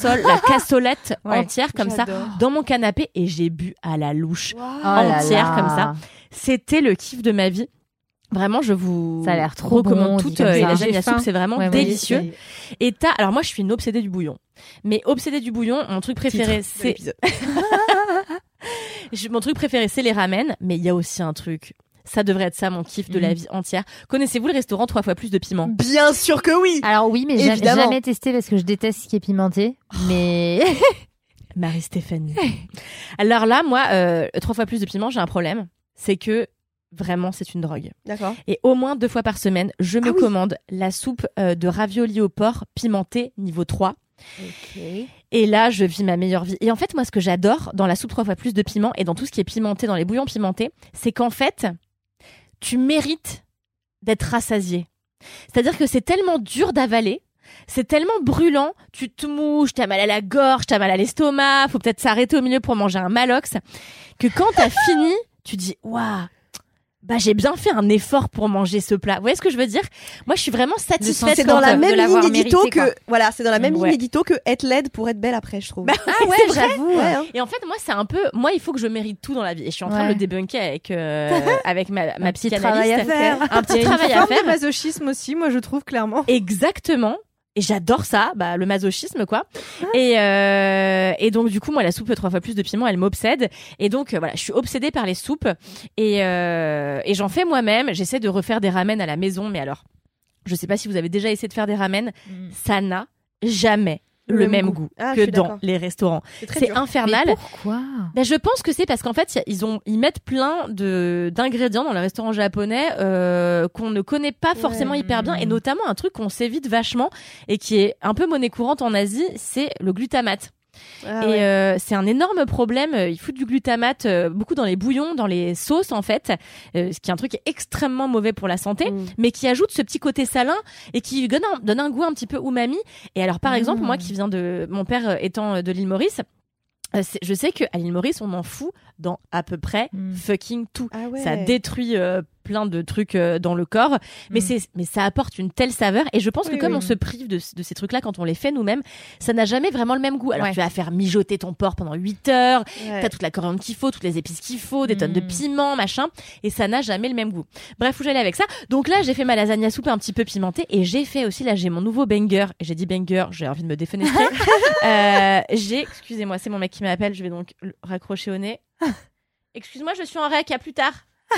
B: cassolette
D: Ouais,
B: entière comme ça dans mon canapé et j'ai bu à la louche
D: Oh là
B: entière
D: là.
B: comme ça. C'était le kiff de ma vie. Vraiment, je vous
D: Ça a l'air trop
B: recommande
D: bon,
B: toute
D: dit comme ça.
B: et la
E: J'ai
B: lasagne
E: faim.
B: soupe, c'est vraiment
D: Ouais, ouais,
B: délicieux. Et alors moi, je suis une obsédée du bouillon. Mais obsédée du bouillon, mon truc préféré, c'est mon truc préféré, c'est les ramen. Mais il y a aussi un truc. Ça devrait être ça, mon kiff de la vie entière. Connaissez-vous le restaurant 3 fois plus de piment?
F: Bien sûr que oui.
D: Alors oui, mais
F: Évidemment.
D: jamais testé parce que je déteste ce qui est pimenté. Mais
B: Marie-Stéphanie. Alors là, moi, 3 fois plus de piment, j'ai un problème. C'est que vraiment, c'est une drogue.
F: D'accord.
B: Et au moins 2 fois par semaine, je me commande la soupe de ravioli au porc pimentée niveau 3. Et là, je vis ma meilleure vie. Et en fait, moi, ce que j'adore dans la soupe 3 fois plus de piment et dans tout ce qui est pimenté, dans les bouillons pimentés, c'est qu'en fait, tu mérites d'être rassasié. C'est-à-dire que c'est tellement dur d'avaler, c'est tellement brûlant, tu te mouches, t'as mal à la gorge, t'as mal à l'estomac, faut peut-être s'arrêter au milieu pour manger un malox, que quand t'as fini, tu dis « Waouh !» Bah, j'ai bien fait un effort pour manger ce plat. Vous voyez ce que je veux dire? Moi, je suis vraiment satisfaite.
F: C'est dans la
D: de
F: même
D: l'avoir
F: ligne édito
D: mérité, quoi.
F: que voilà, c'est dans la même
B: Ouais.
F: ligne édito que être laide pour être belle après, je trouve.
B: Bah,
D: ah ouais,
B: c'est vrai.
D: j'avoue.
F: Ouais, hein.
B: Et en fait, moi, c'est un peu. Moi, il faut que je mérite tout dans la vie. Et je suis en train de
D: Ouais.
B: le débunker avec ma
D: Un petit
B: psychanalyste.
D: travail à faire.
B: Un petit
E: Il y a
B: travail
E: une
B: à
E: forme
B: faire.
E: de masochisme aussi, moi je trouve clairement.
B: Exactement. Et j'adore ça, bah, le masochisme, quoi. Et donc, du coup, moi, la soupe 3 fois plus de piment, elle m'obsède. Et donc, voilà, je suis obsédée par les soupes. Et j'en fais moi-même. J'essaie de refaire des ramen à la maison. Mais alors, je sais pas si vous avez déjà essayé de faire des ramen. Ça n'a jamais le même goût
F: Ah, je
B: que
F: suis
B: dans
F: d'accord.
B: les restaurants.
F: C'est
B: C'est infernal.
D: Mais pourquoi?
B: Ben, je pense que c'est parce qu'en fait, ils mettent plein d'ingrédients dans le restaurant japonais qu'on ne connaît pas forcément hyper bien, et notamment un truc qu'on s'évite vachement et qui est un peu monnaie courante en Asie, c'est le glutamate.
F: Ah
B: Et
F: ouais.
B: c'est un énorme problème. Ils foutent du glutamate beaucoup dans les bouillons, dans les sauces en fait, ce qui est un truc extrêmement mauvais pour la santé, mais qui ajoute ce petit côté salin et qui donne un goût un petit peu umami. Et alors par exemple, moi qui viens de mon père étant de l'île Maurice, je sais qu'à l'île Maurice, on en fout dans à peu près fucking tout.
F: Ah ouais.
B: Ça détruit plein de trucs dans le corps, mais ça apporte une telle saveur. Et je pense que comme on se prive de ces trucs-là quand on les fait nous-mêmes, ça n'a jamais vraiment le même goût. Alors tu vas faire mijoter ton porc pendant 8 heures, t'as toute la coriandre qu'il faut, toutes les épices qu'il faut, des tonnes de piment, machin, et ça n'a jamais le même goût. Bref, où j'allais avec ça. Donc là, j'ai fait ma lasagne à soupe un petit peu pimentée, et j'ai fait aussi, là, j'ai mon nouveau banger. Et j'ai dit banger, j'ai envie de me défenestrer. Excusez-moi, c'est mon mec qui m'appelle, je vais donc le raccrocher au nez. Excuse-moi, je suis en rec, à plus tard.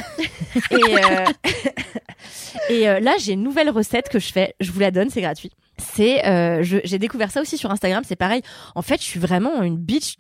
B: Et là, j'ai une nouvelle recette que je fais. Je vous la donne, c'est gratuit. J'ai découvert ça aussi sur Instagram. C'est pareil. En fait, je suis vraiment une bitch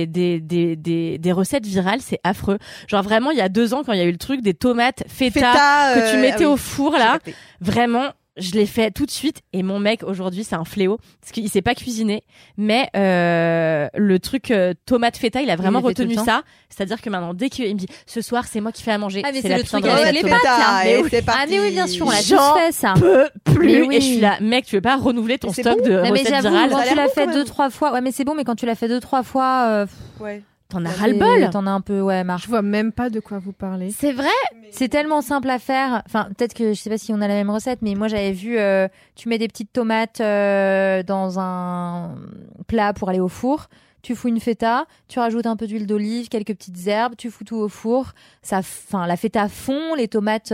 B: des recettes virales. C'est affreux. Genre vraiment, il y a 2 ans, quand il y a eu le truc des tomates feta que tu mettais au four là, vraiment. Je l'ai fait tout de suite, et mon mec aujourd'hui c'est un fléau parce qu'il sait pas cuisiner, mais le truc tomate feta, il a vraiment retenu ça. C'est-à-dire que maintenant, dès qu'il me dit ce soir c'est moi qui fais à manger,
D: Ah mais c'est
B: la
D: le
B: putain
D: truc
B: de
D: avec
B: recette
D: les
B: tomate.
D: pâtes là.
F: Et
D: Mais
F: c'est parti.
D: Ah mais oui, bien sûr, on l'a
B: J'en
D: tous fait ça.
B: peux plus.
D: Mais oui.
B: Et je suis là, mec, tu veux pas renouveler ton
F: Mais c'est
B: stock
F: bon.
B: de
D: Non, mais
B: recettes
D: j'avoue,
B: virales?
D: quand
F: Ça a
D: tu
F: l'air
D: l'as
F: bon,
D: fait
F: quand
D: 2-3 fois, ouais mais c'est bon, mais quand tu l'as fait 2-3 fois,
F: Ouais.
B: T'en as ras le bol.
D: t'en as un peu, ouais, marre.
E: Je vois même pas de quoi vous parlez.
B: C'est vrai.
D: C'est tellement simple à faire. Enfin, peut-être que je sais pas si on a la même recette, mais moi j'avais vu, tu mets des petites tomates dans un plat pour aller au four. Tu fous une feta, tu rajoutes un peu d'huile d'olive, quelques petites herbes, tu fous tout au four. La feta fond, les tomates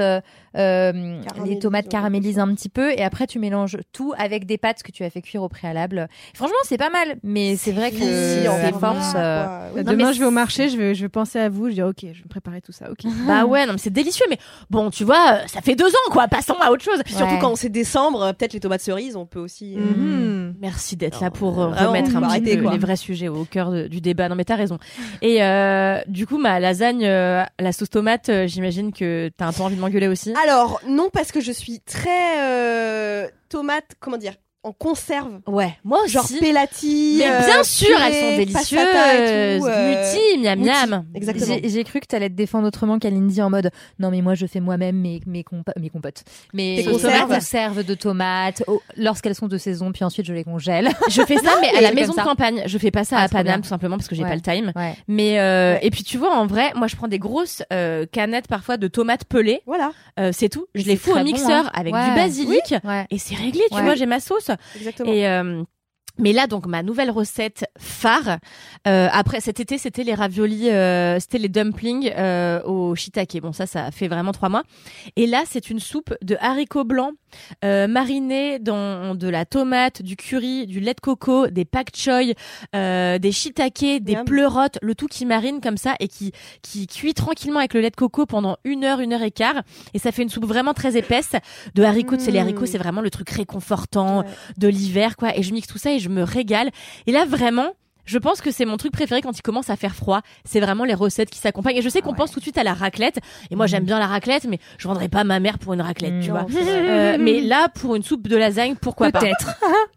D: caramélisent un petit peu, et après tu mélanges tout avec des pâtes que tu as fait cuire au préalable. Franchement, c'est pas mal, mais c'est vrai que c'est force.
E: Demain, je vais au marché, je vais penser à vous, je dis ok, je vais me préparer tout ça. Ok.
B: Bah ouais, non mais c'est délicieux, mais bon, tu vois, ça fait 2 ans quoi. Passons à autre chose.
F: Puis surtout quand c'est décembre, peut-être les tomates cerises, on peut aussi.
B: Merci d'être là
F: Alors,
B: pour
F: vraiment,
B: remettre
F: faut
B: un petit
F: arrêter,
B: peu
F: quoi.
B: les vrais sujets au cœur du débat. Non mais t'as raison. Et du coup, ma lasagne, la sauce tomate, j'imagine que t'as un peu envie de m'engueuler aussi.
F: Alors, non, parce que je suis très tomate, comment dire, en conserve.
B: Ouais, moi aussi.
F: Genre Pelati.
B: Mais bien sûr,
F: purée,
B: elles sont délicieuses.
F: passata et tout,
B: Muti, miam
F: Muti.
B: miam.
F: Exactement.
D: J'ai cru que t'allais te défendre autrement qu'Alindy en mode non mais moi je fais moi-même mes compotes, mes
F: Tes conserves.
D: conserves de tomates lorsqu'elles sont de saison, puis ensuite je les congèle.
B: Je fais ça, mais à
D: mais
B: la
D: comme
B: maison de
D: ça.
B: campagne. Je fais pas ça
D: Ah,
B: à
D: trop
B: Paname,
D: bien.
B: tout simplement parce que j'ai
D: Ouais.
B: pas le time.
D: Ouais.
B: Mais et puis tu vois, en vrai, moi je prends des grosses canettes parfois de tomates pelées.
F: Voilà,
B: C'est tout. Je
D: Et
B: les
D: c'est
B: fous au
D: très bon,
B: mixeur
D: hein.
B: avec
D: Ouais.
B: du basilic.
D: Ouais.
B: Et c'est réglé, tu
D: Ouais.
B: vois, j'ai ma sauce.
F: exactement.
B: Mais là, donc, ma nouvelle recette phare, après cet été, c'était les raviolis, c'était les dumplings au shiitake. Bon, ça fait vraiment 3 mois. Et là, c'est une soupe de haricots blancs marinés dans de la tomate, du curry, du lait de coco, des pak choy, des shiitake, des pleurotes, le tout qui marine comme ça et qui cuit tranquillement avec le lait de coco pendant 1 heure, 1 heure et quart. Et ça fait une soupe vraiment très épaisse de haricots. Les haricots, c'est vraiment le truc réconfortant de l'hiver, quoi. Et je mixe tout ça et je me régale. Et là, vraiment, je pense que c'est mon truc préféré quand il commence à faire froid. C'est vraiment les recettes qui s'accompagnent. Et je sais qu'on pense tout de suite à la raclette. Et moi, j'aime bien la raclette, mais je vendrais pas ma mère pour une raclette, tu vois. Mais là, pour une soupe de lasagne, pourquoi
D: peut-être.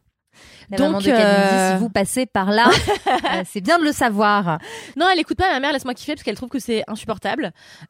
D: La
B: Donc,
D: maman de Kalindi, si vous passez par là, c'est bien de le savoir.
B: Non, elle écoute pas ma mère, laisse-moi kiffer parce qu'elle trouve que c'est insupportable.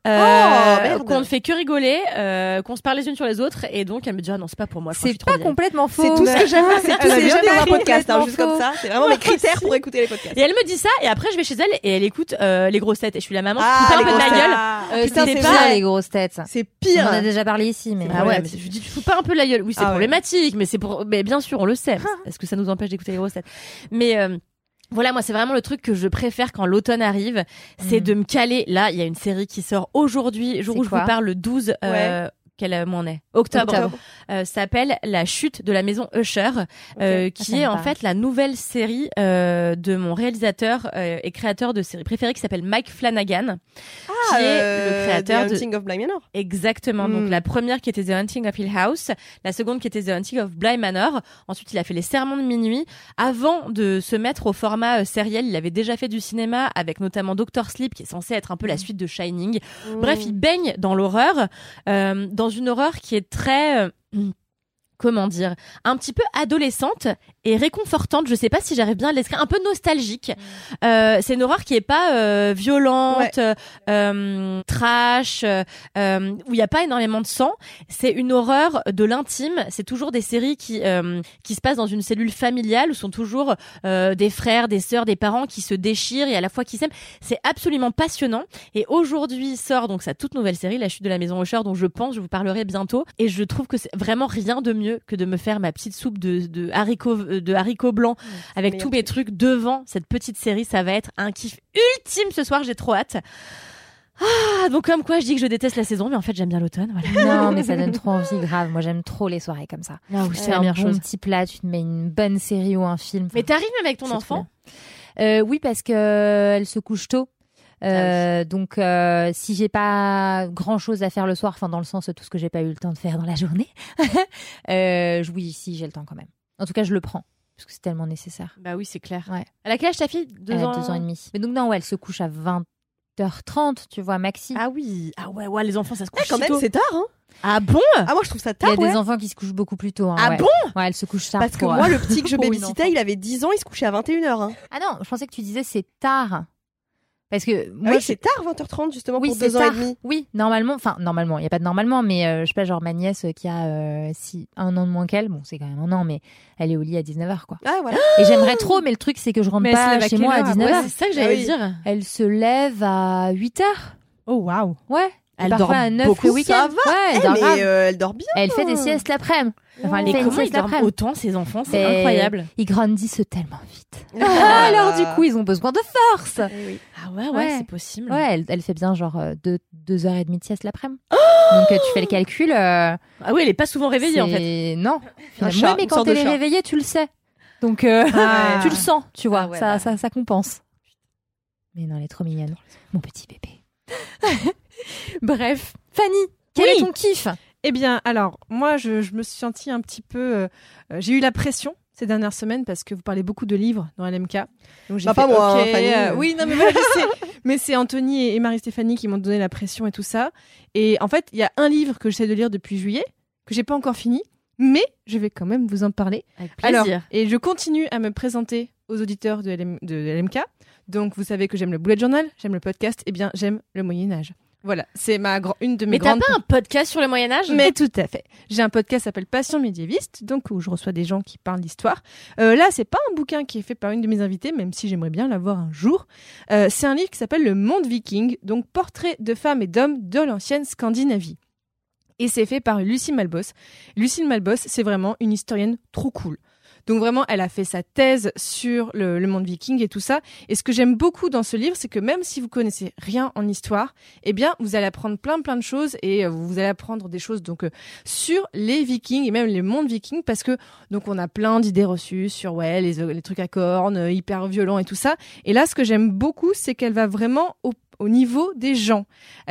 F: Merde.
B: Qu'on ne fait que rigoler, qu'on se parle les unes sur les autres, et donc elle me dit ah non c'est pas pour moi. Je crois que je
D: C'est
B: suis trop
D: pas
B: vieille.
D: complètement faux.
F: C'est tout ce que j'aime, c'est tous ces gens
D: bien
F: dans un
D: compris,
F: podcast, hein, juste
D: complètement
F: comme ça. C'est vraiment mes critères pour écouter les podcasts.
B: Et elle me dit ça, et après je vais chez elle et elle écoute les grossettes. Et je suis la maman, je
F: Ah,
B: fous pas
F: les
B: un peu de ma
F: grosses
B: gueule.
F: têtes. Putain,
D: c'est
F: c'est
D: pas
F: vrai.
D: les grosses têtes.
F: C'est
D: On en
F: pire.
D: a déjà parlé ici, mais
B: Ah ouais, mais je lui dis tu fous pas un peu de la gueule. Oui, c'est
F: Ah ouais.
B: problématique, mais c'est pour, mais bien sûr on le sait. Est-ce que ça nous empêche d'écouter les grosses têtes? Mais voilà, moi c'est vraiment le truc que je préfère quand l'automne arrive, c'est de me caler. Là, il y a une série qui sort aujourd'hui, jour
D: C'est
B: où je
D: quoi
B: vous parle, le 12
F: Ouais.
B: quel mois on est? Octobre. S'appelle La chute de la maison Usher, qui
D: ça
B: est
D: me
B: en
D: parle.
B: fait la nouvelle série de mon réalisateur et créateur de série préférée qui s'appelle Mike Flanagan, qui est le créateur
F: The
B: de...
F: Hunting of Bly Manor.
B: Exactement. Donc la première qui était The Hunting of Hill House, la seconde qui était The Hunting of Bly Manor. Ensuite, il a fait Les Sermons de minuit. Avant de se mettre au format sériel, il avait déjà fait du cinéma avec notamment Dr. Sleep, qui est censé être un peu la suite de Shining. Bref, il baigne dans l'horreur, dans une horreur qui est très comment dire, un petit peu adolescente et réconfortante. Je sais pas si j'arrive bien à le décrire, un peu nostalgique. C'est une horreur qui est pas violente, trash, où il y a pas énormément de sang. C'est une horreur de l'intime. C'est toujours des séries qui se passent dans une cellule familiale où sont toujours des frères, des sœurs, des parents qui se déchirent et à la fois qui s'aiment. C'est absolument passionnant. Et aujourd'hui sort donc sa toute nouvelle série, La chute de la maison Usher, dont je vous parlerai bientôt. Et je trouve que c'est vraiment rien de mieux que de me faire ma petite soupe de haricots blancs avec tous mes trucs devant cette petite série. Ça va être un kiff ultime ce soir, j'ai trop hâte. Ah, donc comme quoi je dis que je déteste la saison, mais en fait j'aime bien l'automne. Voilà.
D: Non, mais ça donne trop envie, grave. Moi, j'aime trop les soirées comme ça.
B: Ah oui, c'est
D: C'est
B: la
D: un
B: meilleure
D: bon
B: chose.
D: petit plat, tu te mets une bonne série ou un film.
B: Mais t'arrives même avec ton
D: C'est
B: enfant?
D: Oui, parce que elle se couche tôt. Donc si j'ai pas grand chose à faire le soir, enfin dans le sens tout ce que j'ai pas eu le temps de faire dans la journée, oui, si j'ai le temps quand même. En tout cas, je le prends parce que c'est tellement nécessaire.
B: Bah oui, c'est clair.
D: Ouais.
B: Elle a quel âge ta fille? 2
D: Elle
B: ans.
D: a 2 ans et demi. Mais donc non, ouais, elle se couche à 20h30, tu vois, maxi.
B: Ah oui. Ah ouais, les enfants ça se couche
F: Quand même,
B: tôt.
F: c'est tard, hein.
B: Ah bon?
F: Ah, moi, je trouve ça
D: Il y a
F: tard, ouais.
D: des enfants qui se couchent beaucoup plus tôt. Hein,
B: Ah
D: ouais.
B: bon?
D: Ouais, elle se couche tard.
F: Parce que
D: pour,
F: moi, le petit que je
D: pour une
F: babysitais,
D: enfant.
F: il avait 10 ans, il se couchait à 21h. Hein.
D: Ah non, je pensais que tu disais c'est tard. Parce que moi,
F: Ah oui, c'est tard, 20h30, justement,
D: oui,
F: pour
D: c'est
F: 2 ans
D: tard.
F: et demi.
D: Oui, normalement, il n'y a pas de normalement, mais je sais pas, genre ma nièce qui a 1 an de moins qu'elle, bon, c'est quand même 1 an, mais elle est au lit à 19h, quoi.
F: Ah, voilà.
D: Et j'aimerais trop, mais le truc, c'est que je rentre
E: Mais elle se
D: pas
E: lève à
D: chez
E: quelle
D: moi à
E: heure,
D: 19h.
B: Ouais, c'est ça que j'allais
F: Ah oui.
B: dire.
D: Elle se lève à 8h.
E: Oh waouh.
D: Ouais.
B: Elle
D: Parfois
B: dort
D: à 9
B: beaucoup,
D: le week-end.
F: ça va.
D: Ouais, elle
F: Eh,
D: dort
F: mais
D: grave.
F: elle dort bien.
D: Elle fait des siestes l'après-midi. Enfin, elle
B: Mais
D: fait une
B: comment ils
D: sieste
B: dorment
D: l'après-midi.
B: autant ces enfants? C'est
D: Et
B: incroyable.
D: Ils grandissent tellement vite.
F: Ah,
D: Alors du coup, ils ont besoin de force.
F: Eh oui.
B: Ah ouais,
D: Ouais.
B: c'est possible.
D: Ouais, elle fait bien genre 2h30 de sieste l'après-midi. Donc tu fais le calcul.
B: Ah oui, elle est pas souvent réveillée en fait.
D: c'est- Non.
F: Un
D: Ouais,
F: chat,
D: mais
F: une
D: quand
F: sorte de
D: elle est
F: chat.
D: réveillée, tu le sais. Donc
E: Ah.
D: tu le sens, tu vois.
B: Ah ouais,
D: ça,
B: bah.
D: ça compense. Mais non, elle est trop mignonne. Mon petit bébé. Bref. Fanny, quel
E: Oui.
D: est ton kiff?
E: Eh bien, alors, moi, je me suis sentie un petit peu... j'ai eu la pression ces dernières semaines parce que vous parlez beaucoup de livres dans LMK. Donc j'ai
F: Bah,
E: fait,
F: pas moi,
E: ok,
F: hein, Fanny.
E: oui, non, mais voilà, je sais. Mais c'est Anthony et Marie-Stéphanie qui m'ont donné la pression et tout ça. Et en fait, il y a un livre que j'essaie de lire depuis juillet, que j'ai pas encore fini, mais je vais quand même vous en parler.
B: Avec plaisir.
E: Alors, et je continue à me présenter aux auditeurs de LMK. Donc, vous savez que j'aime le bullet journal, j'aime le podcast, et bien, j'aime le Moyen-Âge. Voilà, c'est une de mes
B: Mais t'as
E: grandes...
B: pas un podcast sur le Moyen-Âge?
E: Mais tout à fait. J'ai un podcast qui s'appelle Passion médiéviste, donc où je reçois des gens qui parlent d'histoire. Là, c'est pas un bouquin qui est fait par une de mes invitées, même si j'aimerais bien l'avoir un jour. C'est un livre qui s'appelle Le Monde Viking, donc portrait de femmes et d'hommes de l'ancienne Scandinavie. Et c'est fait par Lucie Malbos. Lucie Malbos, c'est vraiment une historienne trop cool. Donc vraiment, elle a fait sa thèse sur le monde viking et tout ça. Et ce que j'aime beaucoup dans ce livre, c'est que même si vous connaissez rien en histoire, eh bien, vous allez apprendre plein de choses et vous allez apprendre des choses donc sur les Vikings et même les mondes vikings, parce que donc on a plein d'idées reçues sur les trucs à cornes hyper violents et tout ça. Et là, ce que j'aime beaucoup, c'est qu'elle va vraiment au niveau des gens. Il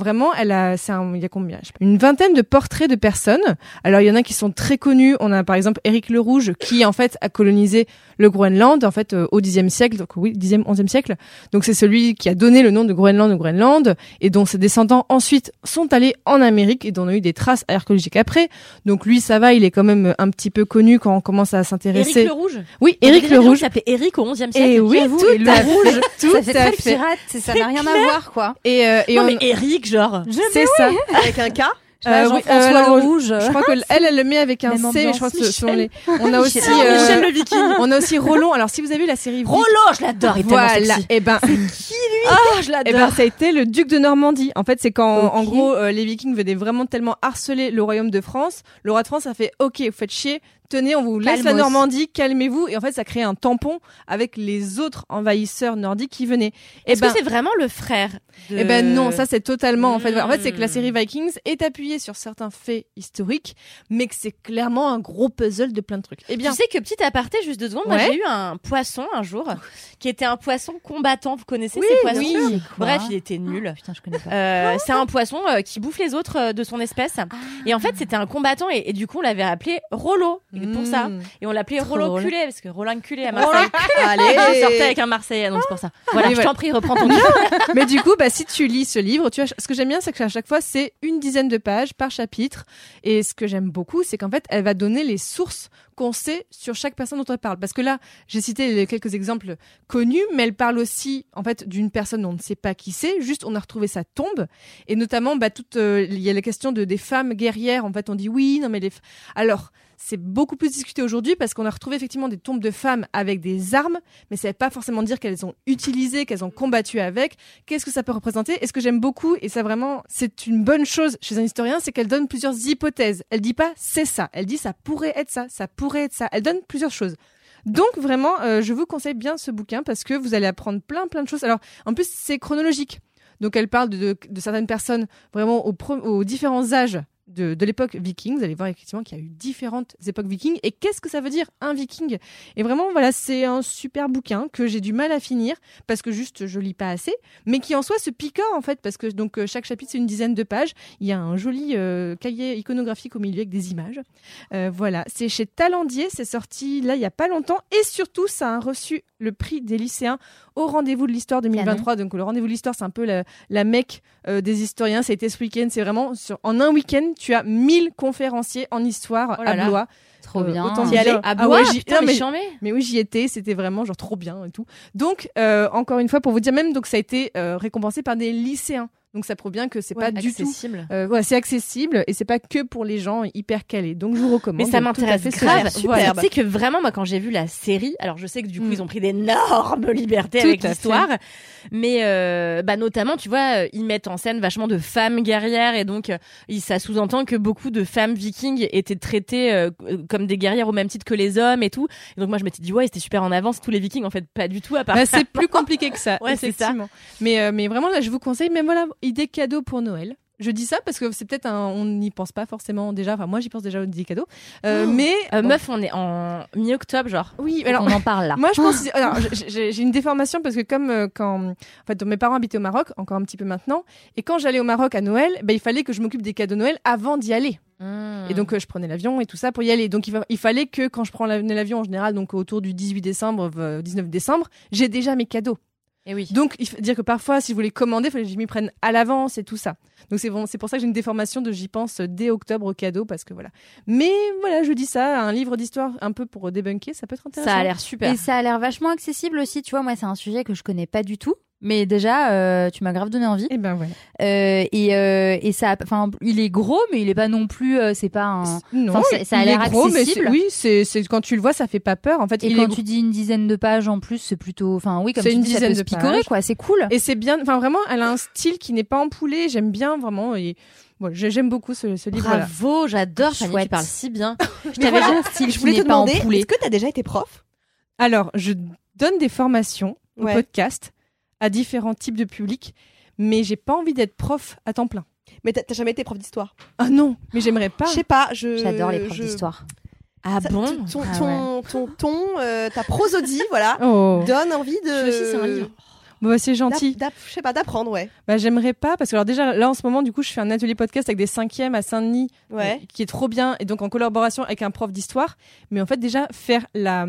E: y a combien? Une vingtaine de portraits de personnes. Alors, il y en a qui sont très connus. On a, par exemple, Éric le Rouge, qui, en fait, a colonisé le Groenland, en fait, au Xe siècle. Donc, oui, 10e, 11e siècle. Donc, c'est celui qui a donné le nom de Groenland au Groenland et dont ses descendants, ensuite, sont allés en Amérique et dont on a eu des traces archéologiques après. Donc, lui, ça va, il est quand même un petit peu connu quand on commence à s'intéresser.
B: Éric le Rouge?
E: Oui, Éric le Rouge.
B: Il s'appelait Éric au 11e siècle.
E: Et oui, tout à fait.
D: Ça fait très pirate, ça n'a rien à voir, quoi.
B: Mais Éric, genre.
E: C'est ça.
F: Avec un K.
D: Jean-François le Rouge.
E: Je crois qu'elle le met avec un
D: Même
E: C, mais je crois que ce sont les... On a aussi
B: Michel le Viking.
E: on a aussi Roland. Alors si vous avez vu la série
B: Rollo, je l'adore, il est tellement
E: voilà,
B: sexy.
E: et ben
B: Qui lui? Ah, je l'adore.
E: ça a été le duc de Normandie. En fait, c'est quand en gros les Vikings venaient vraiment tellement harceler le royaume de France. Le roi de France a fait OK, vous faites chier. Tenez, on vous laisse la Normandie, calmez-vous. Et en fait, ça crée un tampon avec les autres envahisseurs nordiques qui venaient.
B: Est-ce que c'est vraiment le frère de...
E: Eh ben non, ça c'est totalement en fait c'est que la série Vikings est appuyée sur certains faits historiques, mais que c'est clairement un gros puzzle de plein de trucs. Eh bien,
B: tu sais que petit aparté, juste 2 secondes, moi j'ai eu un poisson un jour qui était un poisson combattant. Vous connaissez ces poissons?
E: Oui.
B: Bref, il était nul.
D: Putain, je connais pas.
B: C'est un poisson qui bouffe les autres de son espèce. Et en fait, c'était un combattant et du coup, on l'avait appelé Rollo pour ça. Et on l'appelait Rollo culé parce que Roland culé à Marseille.
F: Allez,
B: je sortais avec un Marseillais, donc c'est pour ça. Voilà, je t'en prie, reprends ton
E: Mais du coup, si tu lis ce livre, ce que j'aime bien, c'est qu'à chaque fois, c'est une dizaine de pages par chapitre. Et ce que j'aime beaucoup, c'est qu'en fait, elle va donner les sources qu'on sait sur chaque personne dont elle parle. Parce que là, j'ai cité quelques exemples connus, mais elle parle aussi, en fait, d'une personne dont on ne sait pas qui c'est. Juste, on a retrouvé sa tombe. Et notamment, il y a la question des femmes guerrières. En fait, on dit oui, non, mais alors, c'est beaucoup plus discuté aujourd'hui parce qu'on a retrouvé effectivement des tombes de femmes avec des armes, mais ça ne veut pas forcément dire qu'elles ont utilisé, qu'elles ont combattu avec. Qu'est-ce que ça peut représenter? Et ce que j'aime beaucoup, et ça vraiment, c'est une bonne chose chez un historien, c'est qu'elle donne plusieurs hypothèses. Elle dit pas c'est ça, elle dit ça pourrait être ça, ça pourrait être ça. Elle donne plusieurs choses. Donc vraiment, je vous conseille bien ce bouquin parce que vous allez apprendre plein de choses. Alors en plus, c'est chronologique. Donc elle parle de certaines personnes vraiment aux différents âges de l'époque viking. Vous allez voir effectivement qu'il y a eu différentes époques vikings. Et qu'est-ce que ça veut dire un viking? Et vraiment, voilà, c'est un super bouquin que j'ai du mal à finir parce que juste je lis pas assez, mais qui en soi se picore en fait parce que donc chaque chapitre c'est une dizaine de pages. Il y a un joli cahier iconographique au milieu avec des images. Voilà, c'est chez Talendier, c'est sorti là il y a pas longtemps et surtout ça a reçu le prix des lycéens au rendez-vous de l'histoire 2023. Donc le rendez-vous de l'histoire, c'est un peu la mecque des historiens. Ça a été ce week-end. C'est vraiment en un week-end, tu as 1000 conférenciers en histoire à Blois.
D: Trop bien.
B: T'y allais à Blois?
E: Mais oui, j'y étais. C'était vraiment genre trop bien et tout. Donc encore une fois pour vous dire même donc ça a été récompensé par des lycéens. Donc ça prouve bien que c'est pas du tout c'est accessible et c'est pas que pour les gens hyper calés. Donc je vous recommande.
B: Mais ça m'intéresse grave.
E: Voilà.
B: Tu sais que vraiment moi quand j'ai vu la série, alors je sais que du coup ils ont pris d'énormes libertés avec l'histoire, mais notamment tu vois ils mettent en scène vachement de femmes guerrières et donc ça sous-entend que beaucoup de femmes vikings étaient traitées comme des guerrières au même titre que les hommes et tout. Et donc moi je m'étais dit c'était super en avance tous les vikings, en fait pas du tout à part.
E: C'est plus compliqué que ça.
B: Ouais, c'est ça.
E: Mais vraiment là je vous conseille, même voilà, idée cadeau pour Noël. Je dis ça parce que c'est peut-être on n'y pense pas forcément déjà. Enfin, moi, j'y pense déjà aux idées cadeaux.
B: Meuf, on est en mi-octobre, genre.
E: Oui, alors
D: on en parle là.
E: Moi, je pense. Alors, j'ai une déformation parce que comme quand, en fait, mes parents habitaient au Maroc, encore un petit peu maintenant, et quand j'allais au Maroc à Noël, il fallait que je m'occupe des cadeaux Noël avant d'y aller. Et donc je prenais l'avion et tout ça pour y aller. Donc il fallait que quand je prenais l'avion en général, donc autour du 18 décembre, 19 décembre, j'ai déjà mes cadeaux.
B: Et oui.
E: Donc, il faut dire que parfois, si je voulais commander, il fallait que je m'y prenne à l'avance et tout ça. Donc, c'est pour ça que j'ai une déformation de j'y pense dès octobre au cadeau, parce que voilà. Mais voilà, je dis ça, un livre d'histoire un peu pour débunker, ça peut être intéressant.
B: Ça a l'air super.
D: Et ça a l'air vachement accessible aussi, tu vois. Moi, c'est un sujet que je connais pas du tout. Mais déjà, tu m'as grave donné envie.
E: Et ben voilà.
D: Et ça, enfin, il est gros, mais il est pas non plus. C'est pas un.
E: Non,
D: ça a
E: il
D: l'air
E: est gros,
D: accessible.
E: mais c'est quand tu le vois, ça fait pas peur. En fait,
D: Et
E: il
D: quand
E: est
D: tu dis une dizaine de pages en plus, c'est plutôt. Enfin, oui, comme
E: c'est
D: tu
E: une
D: dis, ça
E: dizaine
D: peut se
E: de
D: picorer,
E: pages.
D: quoi. C'est cool.
E: Et c'est bien. Enfin, vraiment, elle a un style qui n'est pas empoulé. J'aime bien vraiment. Et voilà, j'aime beaucoup ce livre-là.
B: Bravo, j'adore. Fanny,
D: Chouette.
B: tu parles si bien.
D: Je t'avais
F: voilà,
D: dit un style
F: Je
D: qui
F: voulais
D: n'est
F: te
D: pas
F: demander,
D: empoulé.
F: est-ce que t'as déjà été prof?
E: Alors, je donne des formations au
F: Ouais.
E: podcast à différents types de publics, mais j'ai pas envie d'être prof à temps plein.
F: Mais t'as jamais été prof d'histoire?
E: Ah non, mais j'aimerais pas.
F: Je sais pas,
D: J'adore les profs d'histoire.
B: Ah
F: Ça-
B: bon?
F: Ton ton, ta prosodie, voilà,
E: Oh,
F: donne envie de.
B: Je aussi, c'est un livre.
E: bon, bah, c'est gentil.
F: Je sais pas, d'apprendre, ouais.
E: Bah, j'aimerais pas, parce que alors déjà, là, en ce moment, du coup, je fais un atelier podcast avec des 5e à Saint-Denis,
F: Ouais.
E: qui est trop bien, et donc en collaboration avec un prof d'histoire. Mais en fait, déjà, faire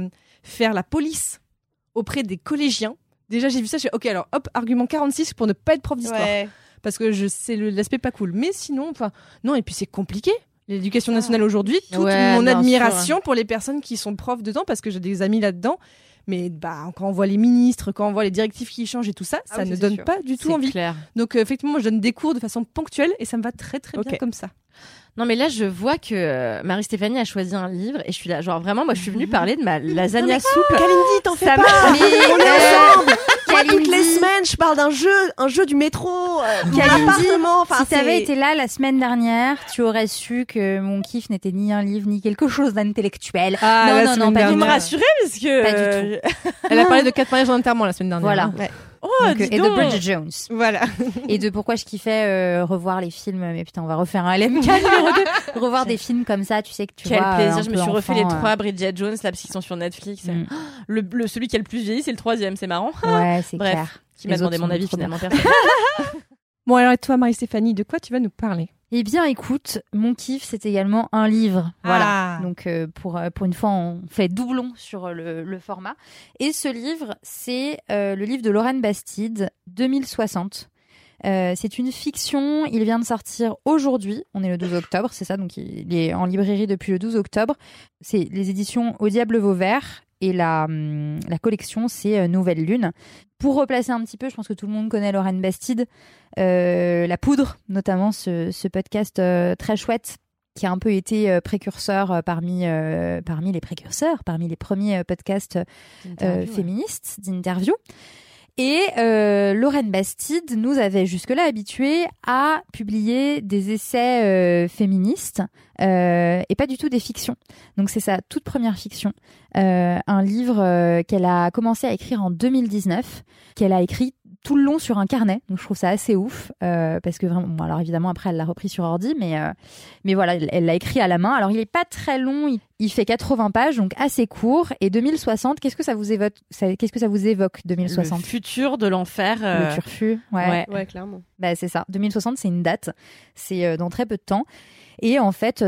E: la police auprès des collégiens. Déjà, j'ai vu ça, je fais, ok, alors hop, argument 46 pour ne pas être prof d'histoire.
F: Ouais.
E: Parce que c'est l'aspect pas cool. Mais sinon, enfin, non, et puis c'est compliqué. L'éducation nationale aujourd'hui, toute
B: Ouais,
E: mon
B: bien
E: admiration pour les personnes qui sont profs dedans, parce que j'ai des amis là-dedans. Mais bah, quand on voit les ministres, quand on voit les directives qui changent et tout ça, ça
F: oui,
E: ne
F: c'est
E: donne
F: sûr.
E: pas du tout
B: C'est
E: envie.
B: clair.
E: Donc effectivement, moi, je donne des cours de façon ponctuelle et ça me va très très bien
F: Ok.
E: comme ça.
B: Non, mais là, je vois que Marie-Stéphanie a choisi un livre et je suis là, genre vraiment, moi, je suis venue parler de ma lasagna soupe.
F: Kalindi, t'en fais
B: Ça
F: pas.
B: m'a-
F: On est ensemble. Moi, toutes les
D: Kalindi.
F: semaines, je parle d'un jeu du métro, mon
D: Kalindi,
F: appartement. Enfin,
D: Si t'avais
F: c'est-
D: été là la semaine dernière, tu aurais su que mon kiff n'était ni un livre ni quelque chose d'intellectuel.
E: Ah,
D: non,
E: la
D: non,
E: semaine
D: non, pas du
B: Vous me
D: tout.
E: dernière.
B: rassurez parce que.
D: Pas du
E: Elle a parlé de 4 mariages en enterrement la semaine dernière.
D: Voilà.
E: hein.
F: Ouais.
B: Oh,
D: Donc,
B: dis
D: et de
B: donc.
D: Bridget Jones.
E: Voilà.
D: Et de pourquoi je kiffais revoir les films. Mais putain, on va refaire un LMK numéro 2. Revoir des films comme ça, tu sais que tu
B: Quel
D: vois.
B: plaisir,
D: un
B: je me
D: peu
B: suis refait les
D: enfant,
B: 3 Bridget Jones là parce qu'ils sont sur Netflix.
D: Mm.
B: Celui qui a le plus vieilli, c'est le 3e, c'est marrant.
D: Ouais, c'est
B: Bref.
D: clair.
B: Qui m'a
D: Les
B: demandé
D: autres
B: mon
D: sont
B: avis
D: trop
B: finalement personne.
E: Bon, alors et toi, Marie-Stéphanie, de quoi tu vas nous parler?
D: Eh bien, écoute, mon kiff, c'est également un livre. Voilà.
E: Ah.
D: Donc, pour une fois, on fait doublon sur le format. Et ce livre, c'est le livre de Lorraine Bastide, 2060. C'est une fiction. Il vient de sortir aujourd'hui. On est le 12 octobre, c'est ça. Donc, il est en librairie depuis le 12 octobre. C'est les éditions Au Diable Vauvert. Et la collection, c'est Nouvelle Lune. Pour replacer un petit peu, je pense que tout le monde connaît Lorraine Bastide. La Poudre, notamment ce podcast très chouette qui a un peu été précurseur parmi les précurseurs, parmi les premiers podcasts féministes d'interview. Et Lorraine Bastide nous avait jusque-là habitués à publier des essais féministes et pas du tout des fictions. Donc c'est sa toute première fiction, un livre qu'elle a commencé à écrire en 2019, qu'elle a écrit tout le long sur un carnet. Donc je trouve ça assez ouf parce que vraiment, bon, alors évidemment après elle l'a repris sur ordi, mais voilà, elle l'a écrit à la main. Alors il est pas très long, il fait 80 pages, donc assez court. Et 2060, qu'est-ce que ça vous évoque 2060?
B: Le futur de l'enfer.
D: Le turfu, ouais.
F: Ouais, clairement.
D: Bah, c'est ça. 2060, c'est une date. C'est dans très peu de temps. Et en fait,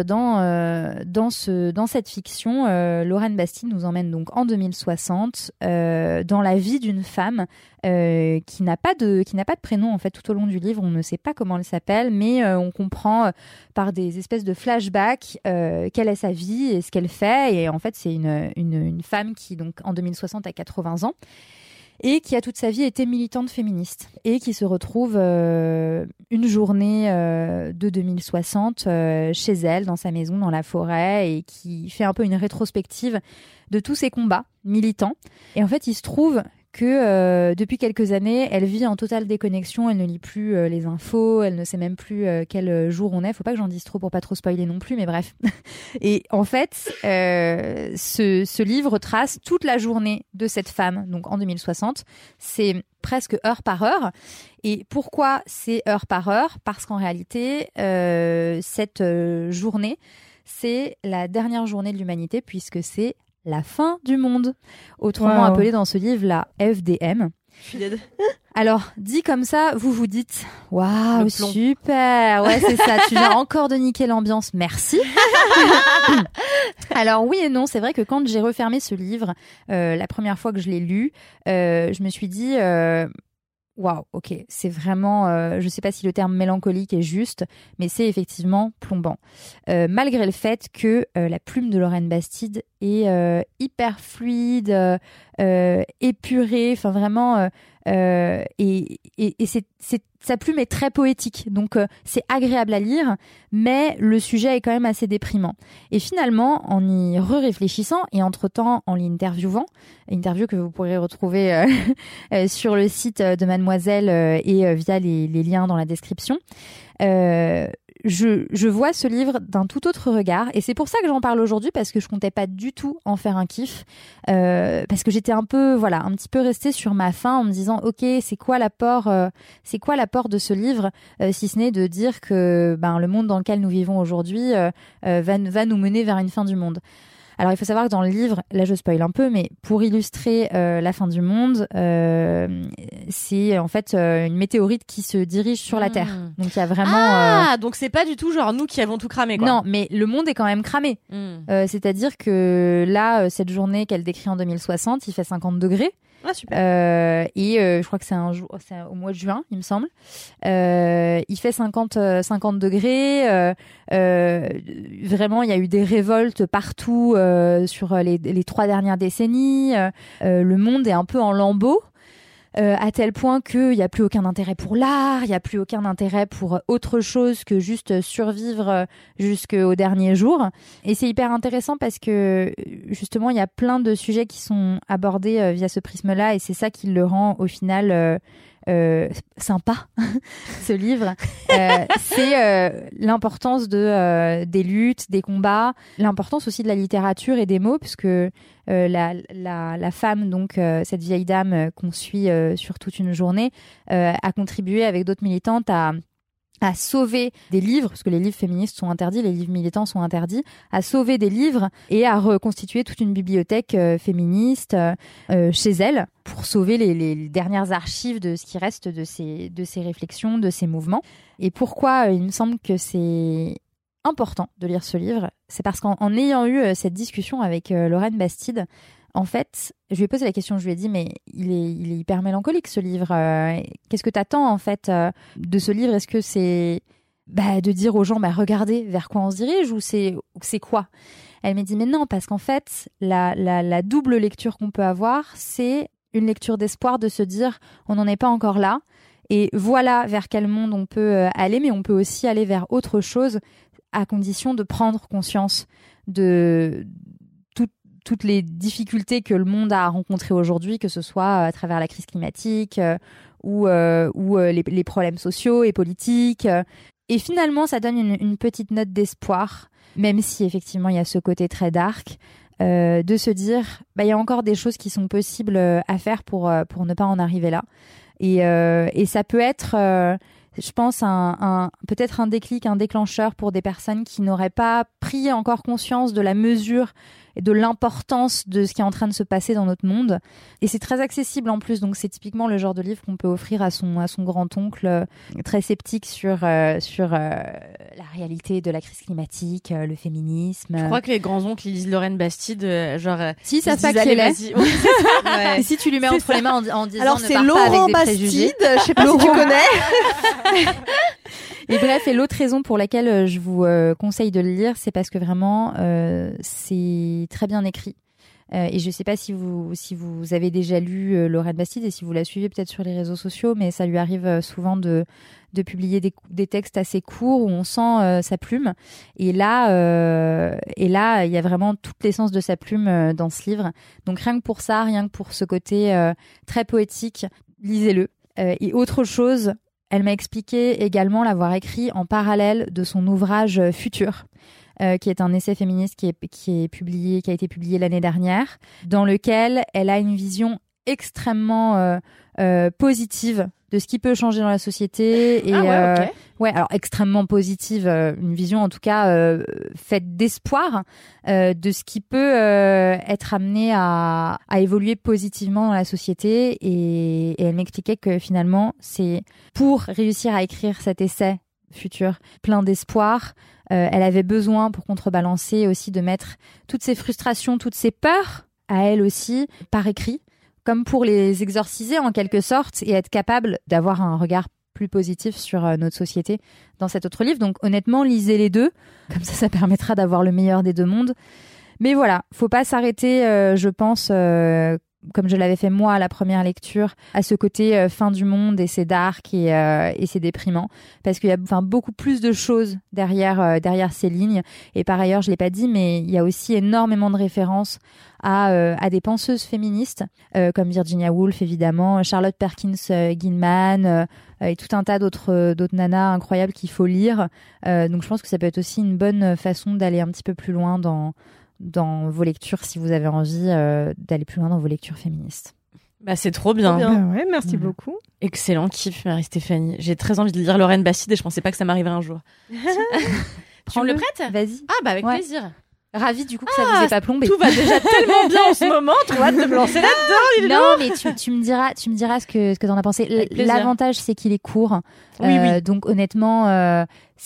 D: dans cette fiction, Lorraine Bastide nous emmène donc en 2060 dans la vie d'une femme qui n'a pas de prénom en fait tout au long du livre. On ne sait pas comment elle s'appelle, mais on comprend par des espèces de flashbacks quelle est sa vie et ce qu'elle fait. Et en fait, c'est une femme qui donc en 2060 a 80 ans. Et qui a toute sa vie été militante féministe et qui se retrouve une journée de 2060 chez elle, dans sa maison, dans la forêt, et qui fait un peu une rétrospective de tous ses combats militants. Et en fait, il se trouve que depuis quelques années, elle vit en totale déconnexion, elle ne lit plus les infos, elle ne sait même plus quel jour on est. Faut pas que j'en dise trop pour pas trop spoiler non plus, mais bref. Et en fait, ce livre trace toute la journée de cette femme, donc en 2060. C'est presque heure par heure. Et pourquoi c'est heure par heure? Parce qu'en réalité, cette journée, c'est la dernière journée de l'humanité, puisque c'est la fin du monde, autrement appelée dans ce livre la FDM.
F: Je suis dead.
D: Alors, dit comme ça, vous vous dites « Waouh,
B: Le plomb.
D: super !» Ouais, c'est ça, tu viens encore de niquer l'ambiance, merci. Alors oui et non, c'est vrai que quand j'ai refermé ce livre, la première fois que je l'ai lu, je me suis dit waouh, ok, c'est vraiment, je sais pas si le terme mélancolique est juste, mais c'est effectivement plombant. Malgré le fait que la plume de Lorraine Bastide est hyper fluide, épurée, enfin vraiment, et sa plume est très poétique, donc c'est agréable à lire, mais le sujet est quand même assez déprimant. Et finalement, en y réfléchissant et entre-temps en l'interviewant, interview que vous pourrez retrouver sur le site de Mademoiselle et via les liens dans la description, je vois ce livre d'un tout autre regard, et c'est pour ça que j'en parle aujourd'hui, parce que je comptais pas du tout en faire un kiff, parce que j'étais un petit peu restée sur ma faim en me disant ok, c'est quoi l'apport de ce livre, si ce n'est de dire que le monde dans lequel nous vivons aujourd'hui va nous mener vers une fin du monde. Alors, il faut savoir que dans le livre, là je spoil un peu, mais pour illustrer la fin du monde, c'est en fait une météorite qui se dirige sur la Terre. Donc, il y a vraiment...
B: donc c'est pas du tout genre nous qui avons tout cramé, quoi.
D: Non, mais le monde est quand même cramé. C'est-à-dire que là, cette journée qu'elle décrit en 2060, il fait 50 degrés.
F: Ah, super.
D: Je crois que c'est au mois de juin, il me semble. Il fait 50 degrés. Vraiment, il y a eu des révoltes partout sur les 3 dernières décennies. Le monde est un peu en lambeaux. À tel point qu'il n'y a plus aucun intérêt pour l'art, il n'y a plus aucun intérêt pour autre chose que juste survivre jusqu'au dernier jour. Et c'est hyper intéressant parce que justement, il y a plein de sujets qui sont abordés via ce prisme-là, et c'est ça qui le rend au final sympa, ce livre. C'est l'importance des luttes, des combats, l'importance aussi de la littérature et des mots, puisque la femme, donc cette vieille dame qu'on suit sur toute une journée, a contribué avec d'autres militantes à sauver des livres, parce que les livres féministes sont interdits, les livres militants sont interdits, à sauver des livres et à reconstituer toute une bibliothèque féministe chez elle, pour sauver les dernières archives de ce qui reste de ces réflexions, de ces mouvements. Et pourquoi il me semble que c'est important de lire ce livre, c'est parce qu'en ayant eu cette discussion avec Lorraine Bastide, en fait, je lui ai posé la question, je lui ai dit, mais il est hyper mélancolique ce livre. Qu'est-ce que t'attends en fait de ce livre ? Est-ce que c'est de dire aux gens, regardez vers quoi on se dirige, ou c'est quoi ? Elle m'a dit, mais non, parce qu'en fait, la double lecture qu'on peut avoir, c'est une lecture d'espoir, de se dire, on n'en est pas encore là, et voilà vers quel monde on peut aller, mais on peut aussi aller vers autre chose, à condition de prendre conscience de toutes les difficultés que le monde a rencontrées aujourd'hui, que ce soit à travers la crise climatique ou les problèmes sociaux et politiques. Et finalement, ça donne une petite note d'espoir, même si effectivement il y a ce côté très dark, de se dire il y a encore des choses qui sont possibles à faire pour ne pas en arriver là. Et ça peut être... je pense peut-être un déclic, un déclencheur pour des personnes qui n'auraient pas pris encore conscience de la mesure et de l'importance de ce qui est en train de se passer dans notre monde. Et c'est très accessible en plus, donc c'est typiquement le genre de livre qu'on peut offrir à son grand-oncle très sceptique sur la réalité de la crise climatique, le féminisme.
B: Je crois que les grands-oncles, ils lisent Lorraine Bastide,
D: si ça fait qu'elle est.
B: Ouais.
D: Et si tu lui mets entre les mains en disant
F: alors,
D: ne pars pas avec des préjugés.
F: Je sais pas si tu connais.
D: Et bref, et l'autre raison pour laquelle je vous conseille de le lire, c'est parce que vraiment, c'est très bien écrit. Et je sais pas si vous avez déjà lu Lorraine Bastide et si vous la suivez peut-être sur les réseaux sociaux, mais ça lui arrive souvent de publier des textes assez courts où on sent sa plume. Et là, il y a vraiment toute l'essence de sa plume dans ce livre. Donc rien que pour ça, rien que pour ce côté très poétique, lisez-le. Et autre chose, elle m'a expliqué également l'avoir écrit en parallèle de son ouvrage Futur, qui est un essai féministe qui a été publié l'année dernière, dans lequel elle a une vision extrêmement positive de ce qui peut changer dans la société. Et, alors extrêmement positive, une vision en tout cas faite d'espoir de ce qui peut être amené à évoluer positivement dans la société. Et elle m'expliquait que finalement, c'est pour réussir à écrire cet essai Futur plein d'espoir, elle avait besoin, pour contrebalancer aussi, de mettre toutes ses frustrations, toutes ses peurs à elle aussi par écrit, comme pour les exorciser en quelque sorte et être capable d'avoir un regard plus positif sur notre société dans cet autre livre. Donc honnêtement, lisez les deux, comme ça permettra d'avoir le meilleur des deux mondes. Mais voilà, faut pas s'arrêter, je pense, comme je l'avais fait moi à la première lecture, à ce côté fin du monde et c'est dark et c'est déprimant parce qu'il y a beaucoup plus de choses derrière ces lignes. Et par ailleurs, je l'ai pas dit, mais il y a aussi énormément de références à des penseuses féministes comme Virginia Woolf évidemment, Charlotte Perkins Gilman et tout un tas d'autres nanas incroyables qu'il faut lire. Donc je pense que ça peut être aussi une bonne façon d'aller un petit peu plus loin dans vos lectures si vous avez envie d'aller plus loin dans vos lectures féministes.
B: Bah, c'est trop bien.
E: Bah ouais, merci beaucoup.
B: Excellent kiff, Marie-Stéphanie. J'ai très envie de lire Lorraine Bastide et je pensais pas que ça m'arriverait un jour. Tu me le prêtes ?
D: Vas-y.
B: Ah bah avec plaisir.
D: Ravie du coup que ça vous ait pas plombé.
B: Tout va déjà tellement bien en ce moment, trop hâte de me lancer là-dedans.
D: Non, mais tu me diras ce que t'en as pensé. L'avantage, c'est qu'il est court.
B: Oui.
D: Donc honnêtement,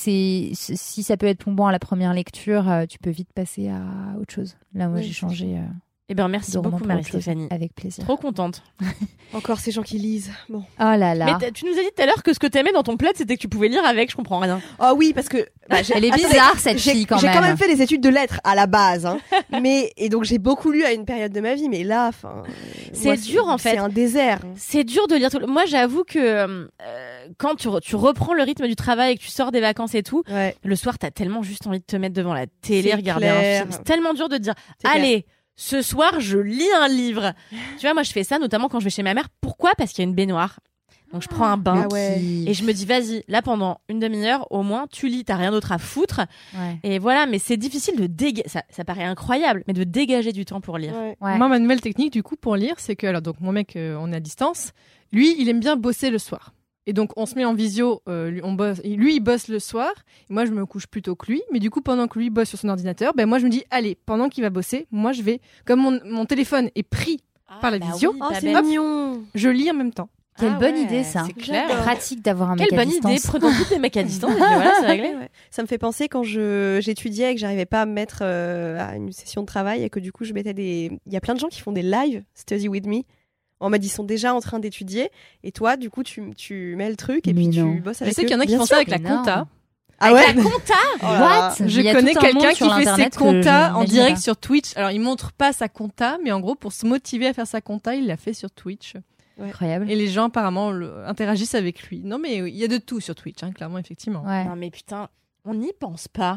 D: si ça peut être plombant à la première lecture, tu peux vite passer à autre chose. Là, moi, j'ai changé.
B: Eh bien, merci beaucoup, Marie-Stéphanie.
D: Avec plaisir.
B: Trop contente.
F: Encore ces gens qui lisent. Bon.
D: Oh là là.
B: Mais tu nous as dit tout à l'heure que ce que t'aimais dans ton plaid, c'était que tu pouvais lire avec. Je comprends rien.
F: Ah oui, parce que
D: elle est bizarre cette fille quand même.
F: J'ai quand même fait des études de lettres à la base, hein. Et donc j'ai beaucoup lu à une période de ma vie, mais là,
B: c'est dur en fait.
F: C'est un désert.
B: C'est dur de lire tout. Moi, j'avoue que quand tu reprends le rythme du travail et que tu sors des vacances et tout, le soir, t'as tellement juste envie de te mettre devant la télé, regarder un film. C'est tellement dur de te dire, allez. Ce soir, je lis un livre. Tu vois, moi, je fais ça notamment quand je vais chez ma mère. Pourquoi ? Parce qu'il y a une baignoire. Donc, je prends un bain et je me dis, vas-y, là, pendant une demi-heure, au moins, tu lis, t'as rien d'autre à foutre. Ouais. Et voilà, mais c'est difficile de dégager. Ça paraît incroyable, mais de dégager du temps pour lire.
E: Ouais. Moi, ma nouvelle technique, du coup, pour lire, c'est que, alors, donc, mon mec, on est à distance. Lui, il aime bien bosser le soir. Et donc, on se met en visio, lui, il bosse le soir, et moi, je me couche plus tôt que lui. Mais du coup, pendant que lui bosse sur son ordinateur, moi, je me dis, allez, pendant qu'il va bosser, moi, je vais, comme mon téléphone est pris par la visio,
F: c'est mignon.
E: Je lis en même temps.
D: Quelle bonne idée, ça.
B: C'est clair.
D: Pratique d'avoir un mec à distance.
B: Quelle bonne idée. Prenons toutes les mecs à distance, et puis voilà, c'est réglé.
F: Ça me fait penser quand j'étudiais et que j'arrivais pas à me mettre à une session de travail et que du coup, je mettais il y a plein de gens qui font des live study with me. En mode, ils sont déjà en train d'étudier. Et toi, du coup, tu mets le truc et puis tu bosses avec eux.
E: Je sais qu'il y en a qui font ça avec la compta.
F: Ah ouais?
B: La compta?
D: What?
E: Je connais quelqu'un qui fait ses comptas en direct sur Twitch. Alors, il montre pas sa compta, mais en gros, pour se motiver à faire sa compta, il l'a fait sur Twitch.
D: Incroyable.
E: Et les gens, apparemment, interagissent avec lui. Non, mais il y a de tout sur Twitch, hein, clairement, effectivement.
B: Ouais. Non, mais putain, on n'y pense pas.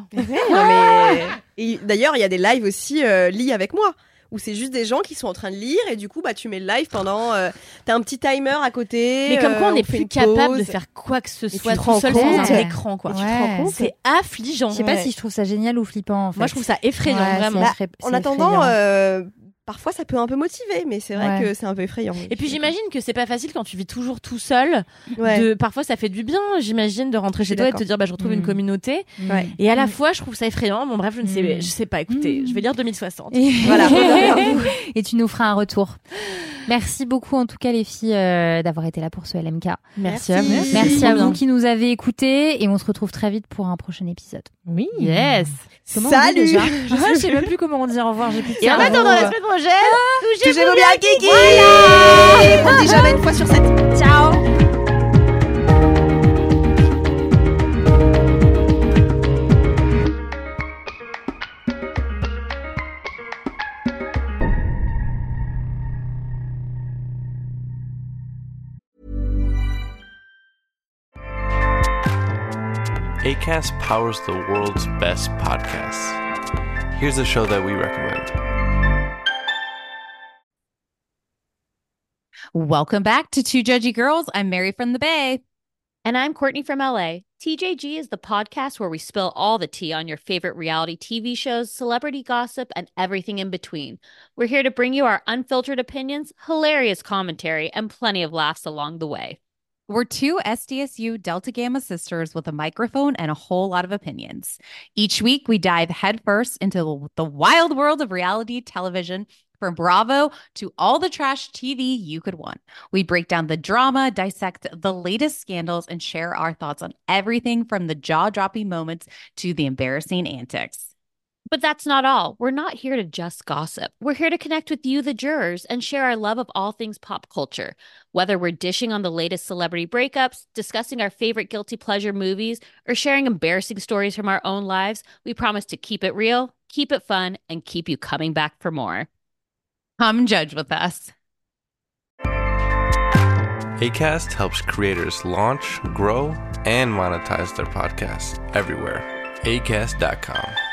F: Et d'ailleurs, il y a des lives aussi, lis avec moi. Où c'est juste des gens qui sont en train de lire et du coup tu mets le live pendant t'as un petit timer à côté.
B: Mais comme quoi on n'est plus capable de faire quoi que ce soit tout seul sans un écran quoi.
F: Tu te rends compte,
B: c'est affligeant.
D: Je sais pas si je trouve ça génial ou flippant en fait.
B: Moi je trouve ça effrayant vraiment.
F: En attendant parfois ça peut un peu motiver, mais c'est vrai que c'est un peu effrayant.
B: Et puis j'imagine que c'est pas facile quand tu vis toujours tout seul. Parfois ça fait du bien, j'imagine, de rentrer chez toi et de te dire je retrouve une communauté. Et à la fois je trouve ça effrayant. Bon bref, je sais pas. Écoutez, je vais lire 2060.
D: Voilà. Et tu nous feras un retour. Merci beaucoup en tout cas les filles d'avoir été là pour ce LMK.
B: Merci à vous.
D: Merci à vous qui nous avez écoutés et on se retrouve très vite pour un prochain épisode.
E: Oui.
B: Yes.
D: Comment
F: Salut.
D: on dit déjà je sais même plus comment on dit au revoir. J'ai plus de
B: et en attendant la semaine prochaine,
F: touchez-vous bien Kiki. Voilà. On dit jamais une fois sur 7.
D: Ciao.
H: Acast powers the world's best podcasts. Here's a show that we recommend.
I: Welcome back to Two Judgy Girls. I'm Mary from the Bay.
J: And I'm Courtney from LA. TJG is the podcast where we spill all the tea on your favorite reality TV shows, celebrity gossip, and everything in between. We're here to bring you our unfiltered opinions, hilarious commentary, and plenty of laughs along the way.
I: We're two SDSU Delta Gamma sisters with a microphone and a whole lot of opinions. Each week, we dive headfirst into the wild world of reality television, from Bravo to all the trash TV you could want. We break down the drama, dissect the latest scandals, and share our thoughts on everything from the jaw-dropping moments to the embarrassing antics.
J: But that's not all. We're not here to just gossip. We're here to connect with you, the jurors, and share our love of all things pop culture. Whether we're dishing on the latest celebrity breakups, discussing our favorite guilty pleasure movies, or sharing embarrassing stories from our own lives, we promise to keep it real, keep it fun, and keep you coming back for more.
I: Come judge with us.
H: Acast helps creators launch, grow, and monetize their podcasts everywhere. Acast.com.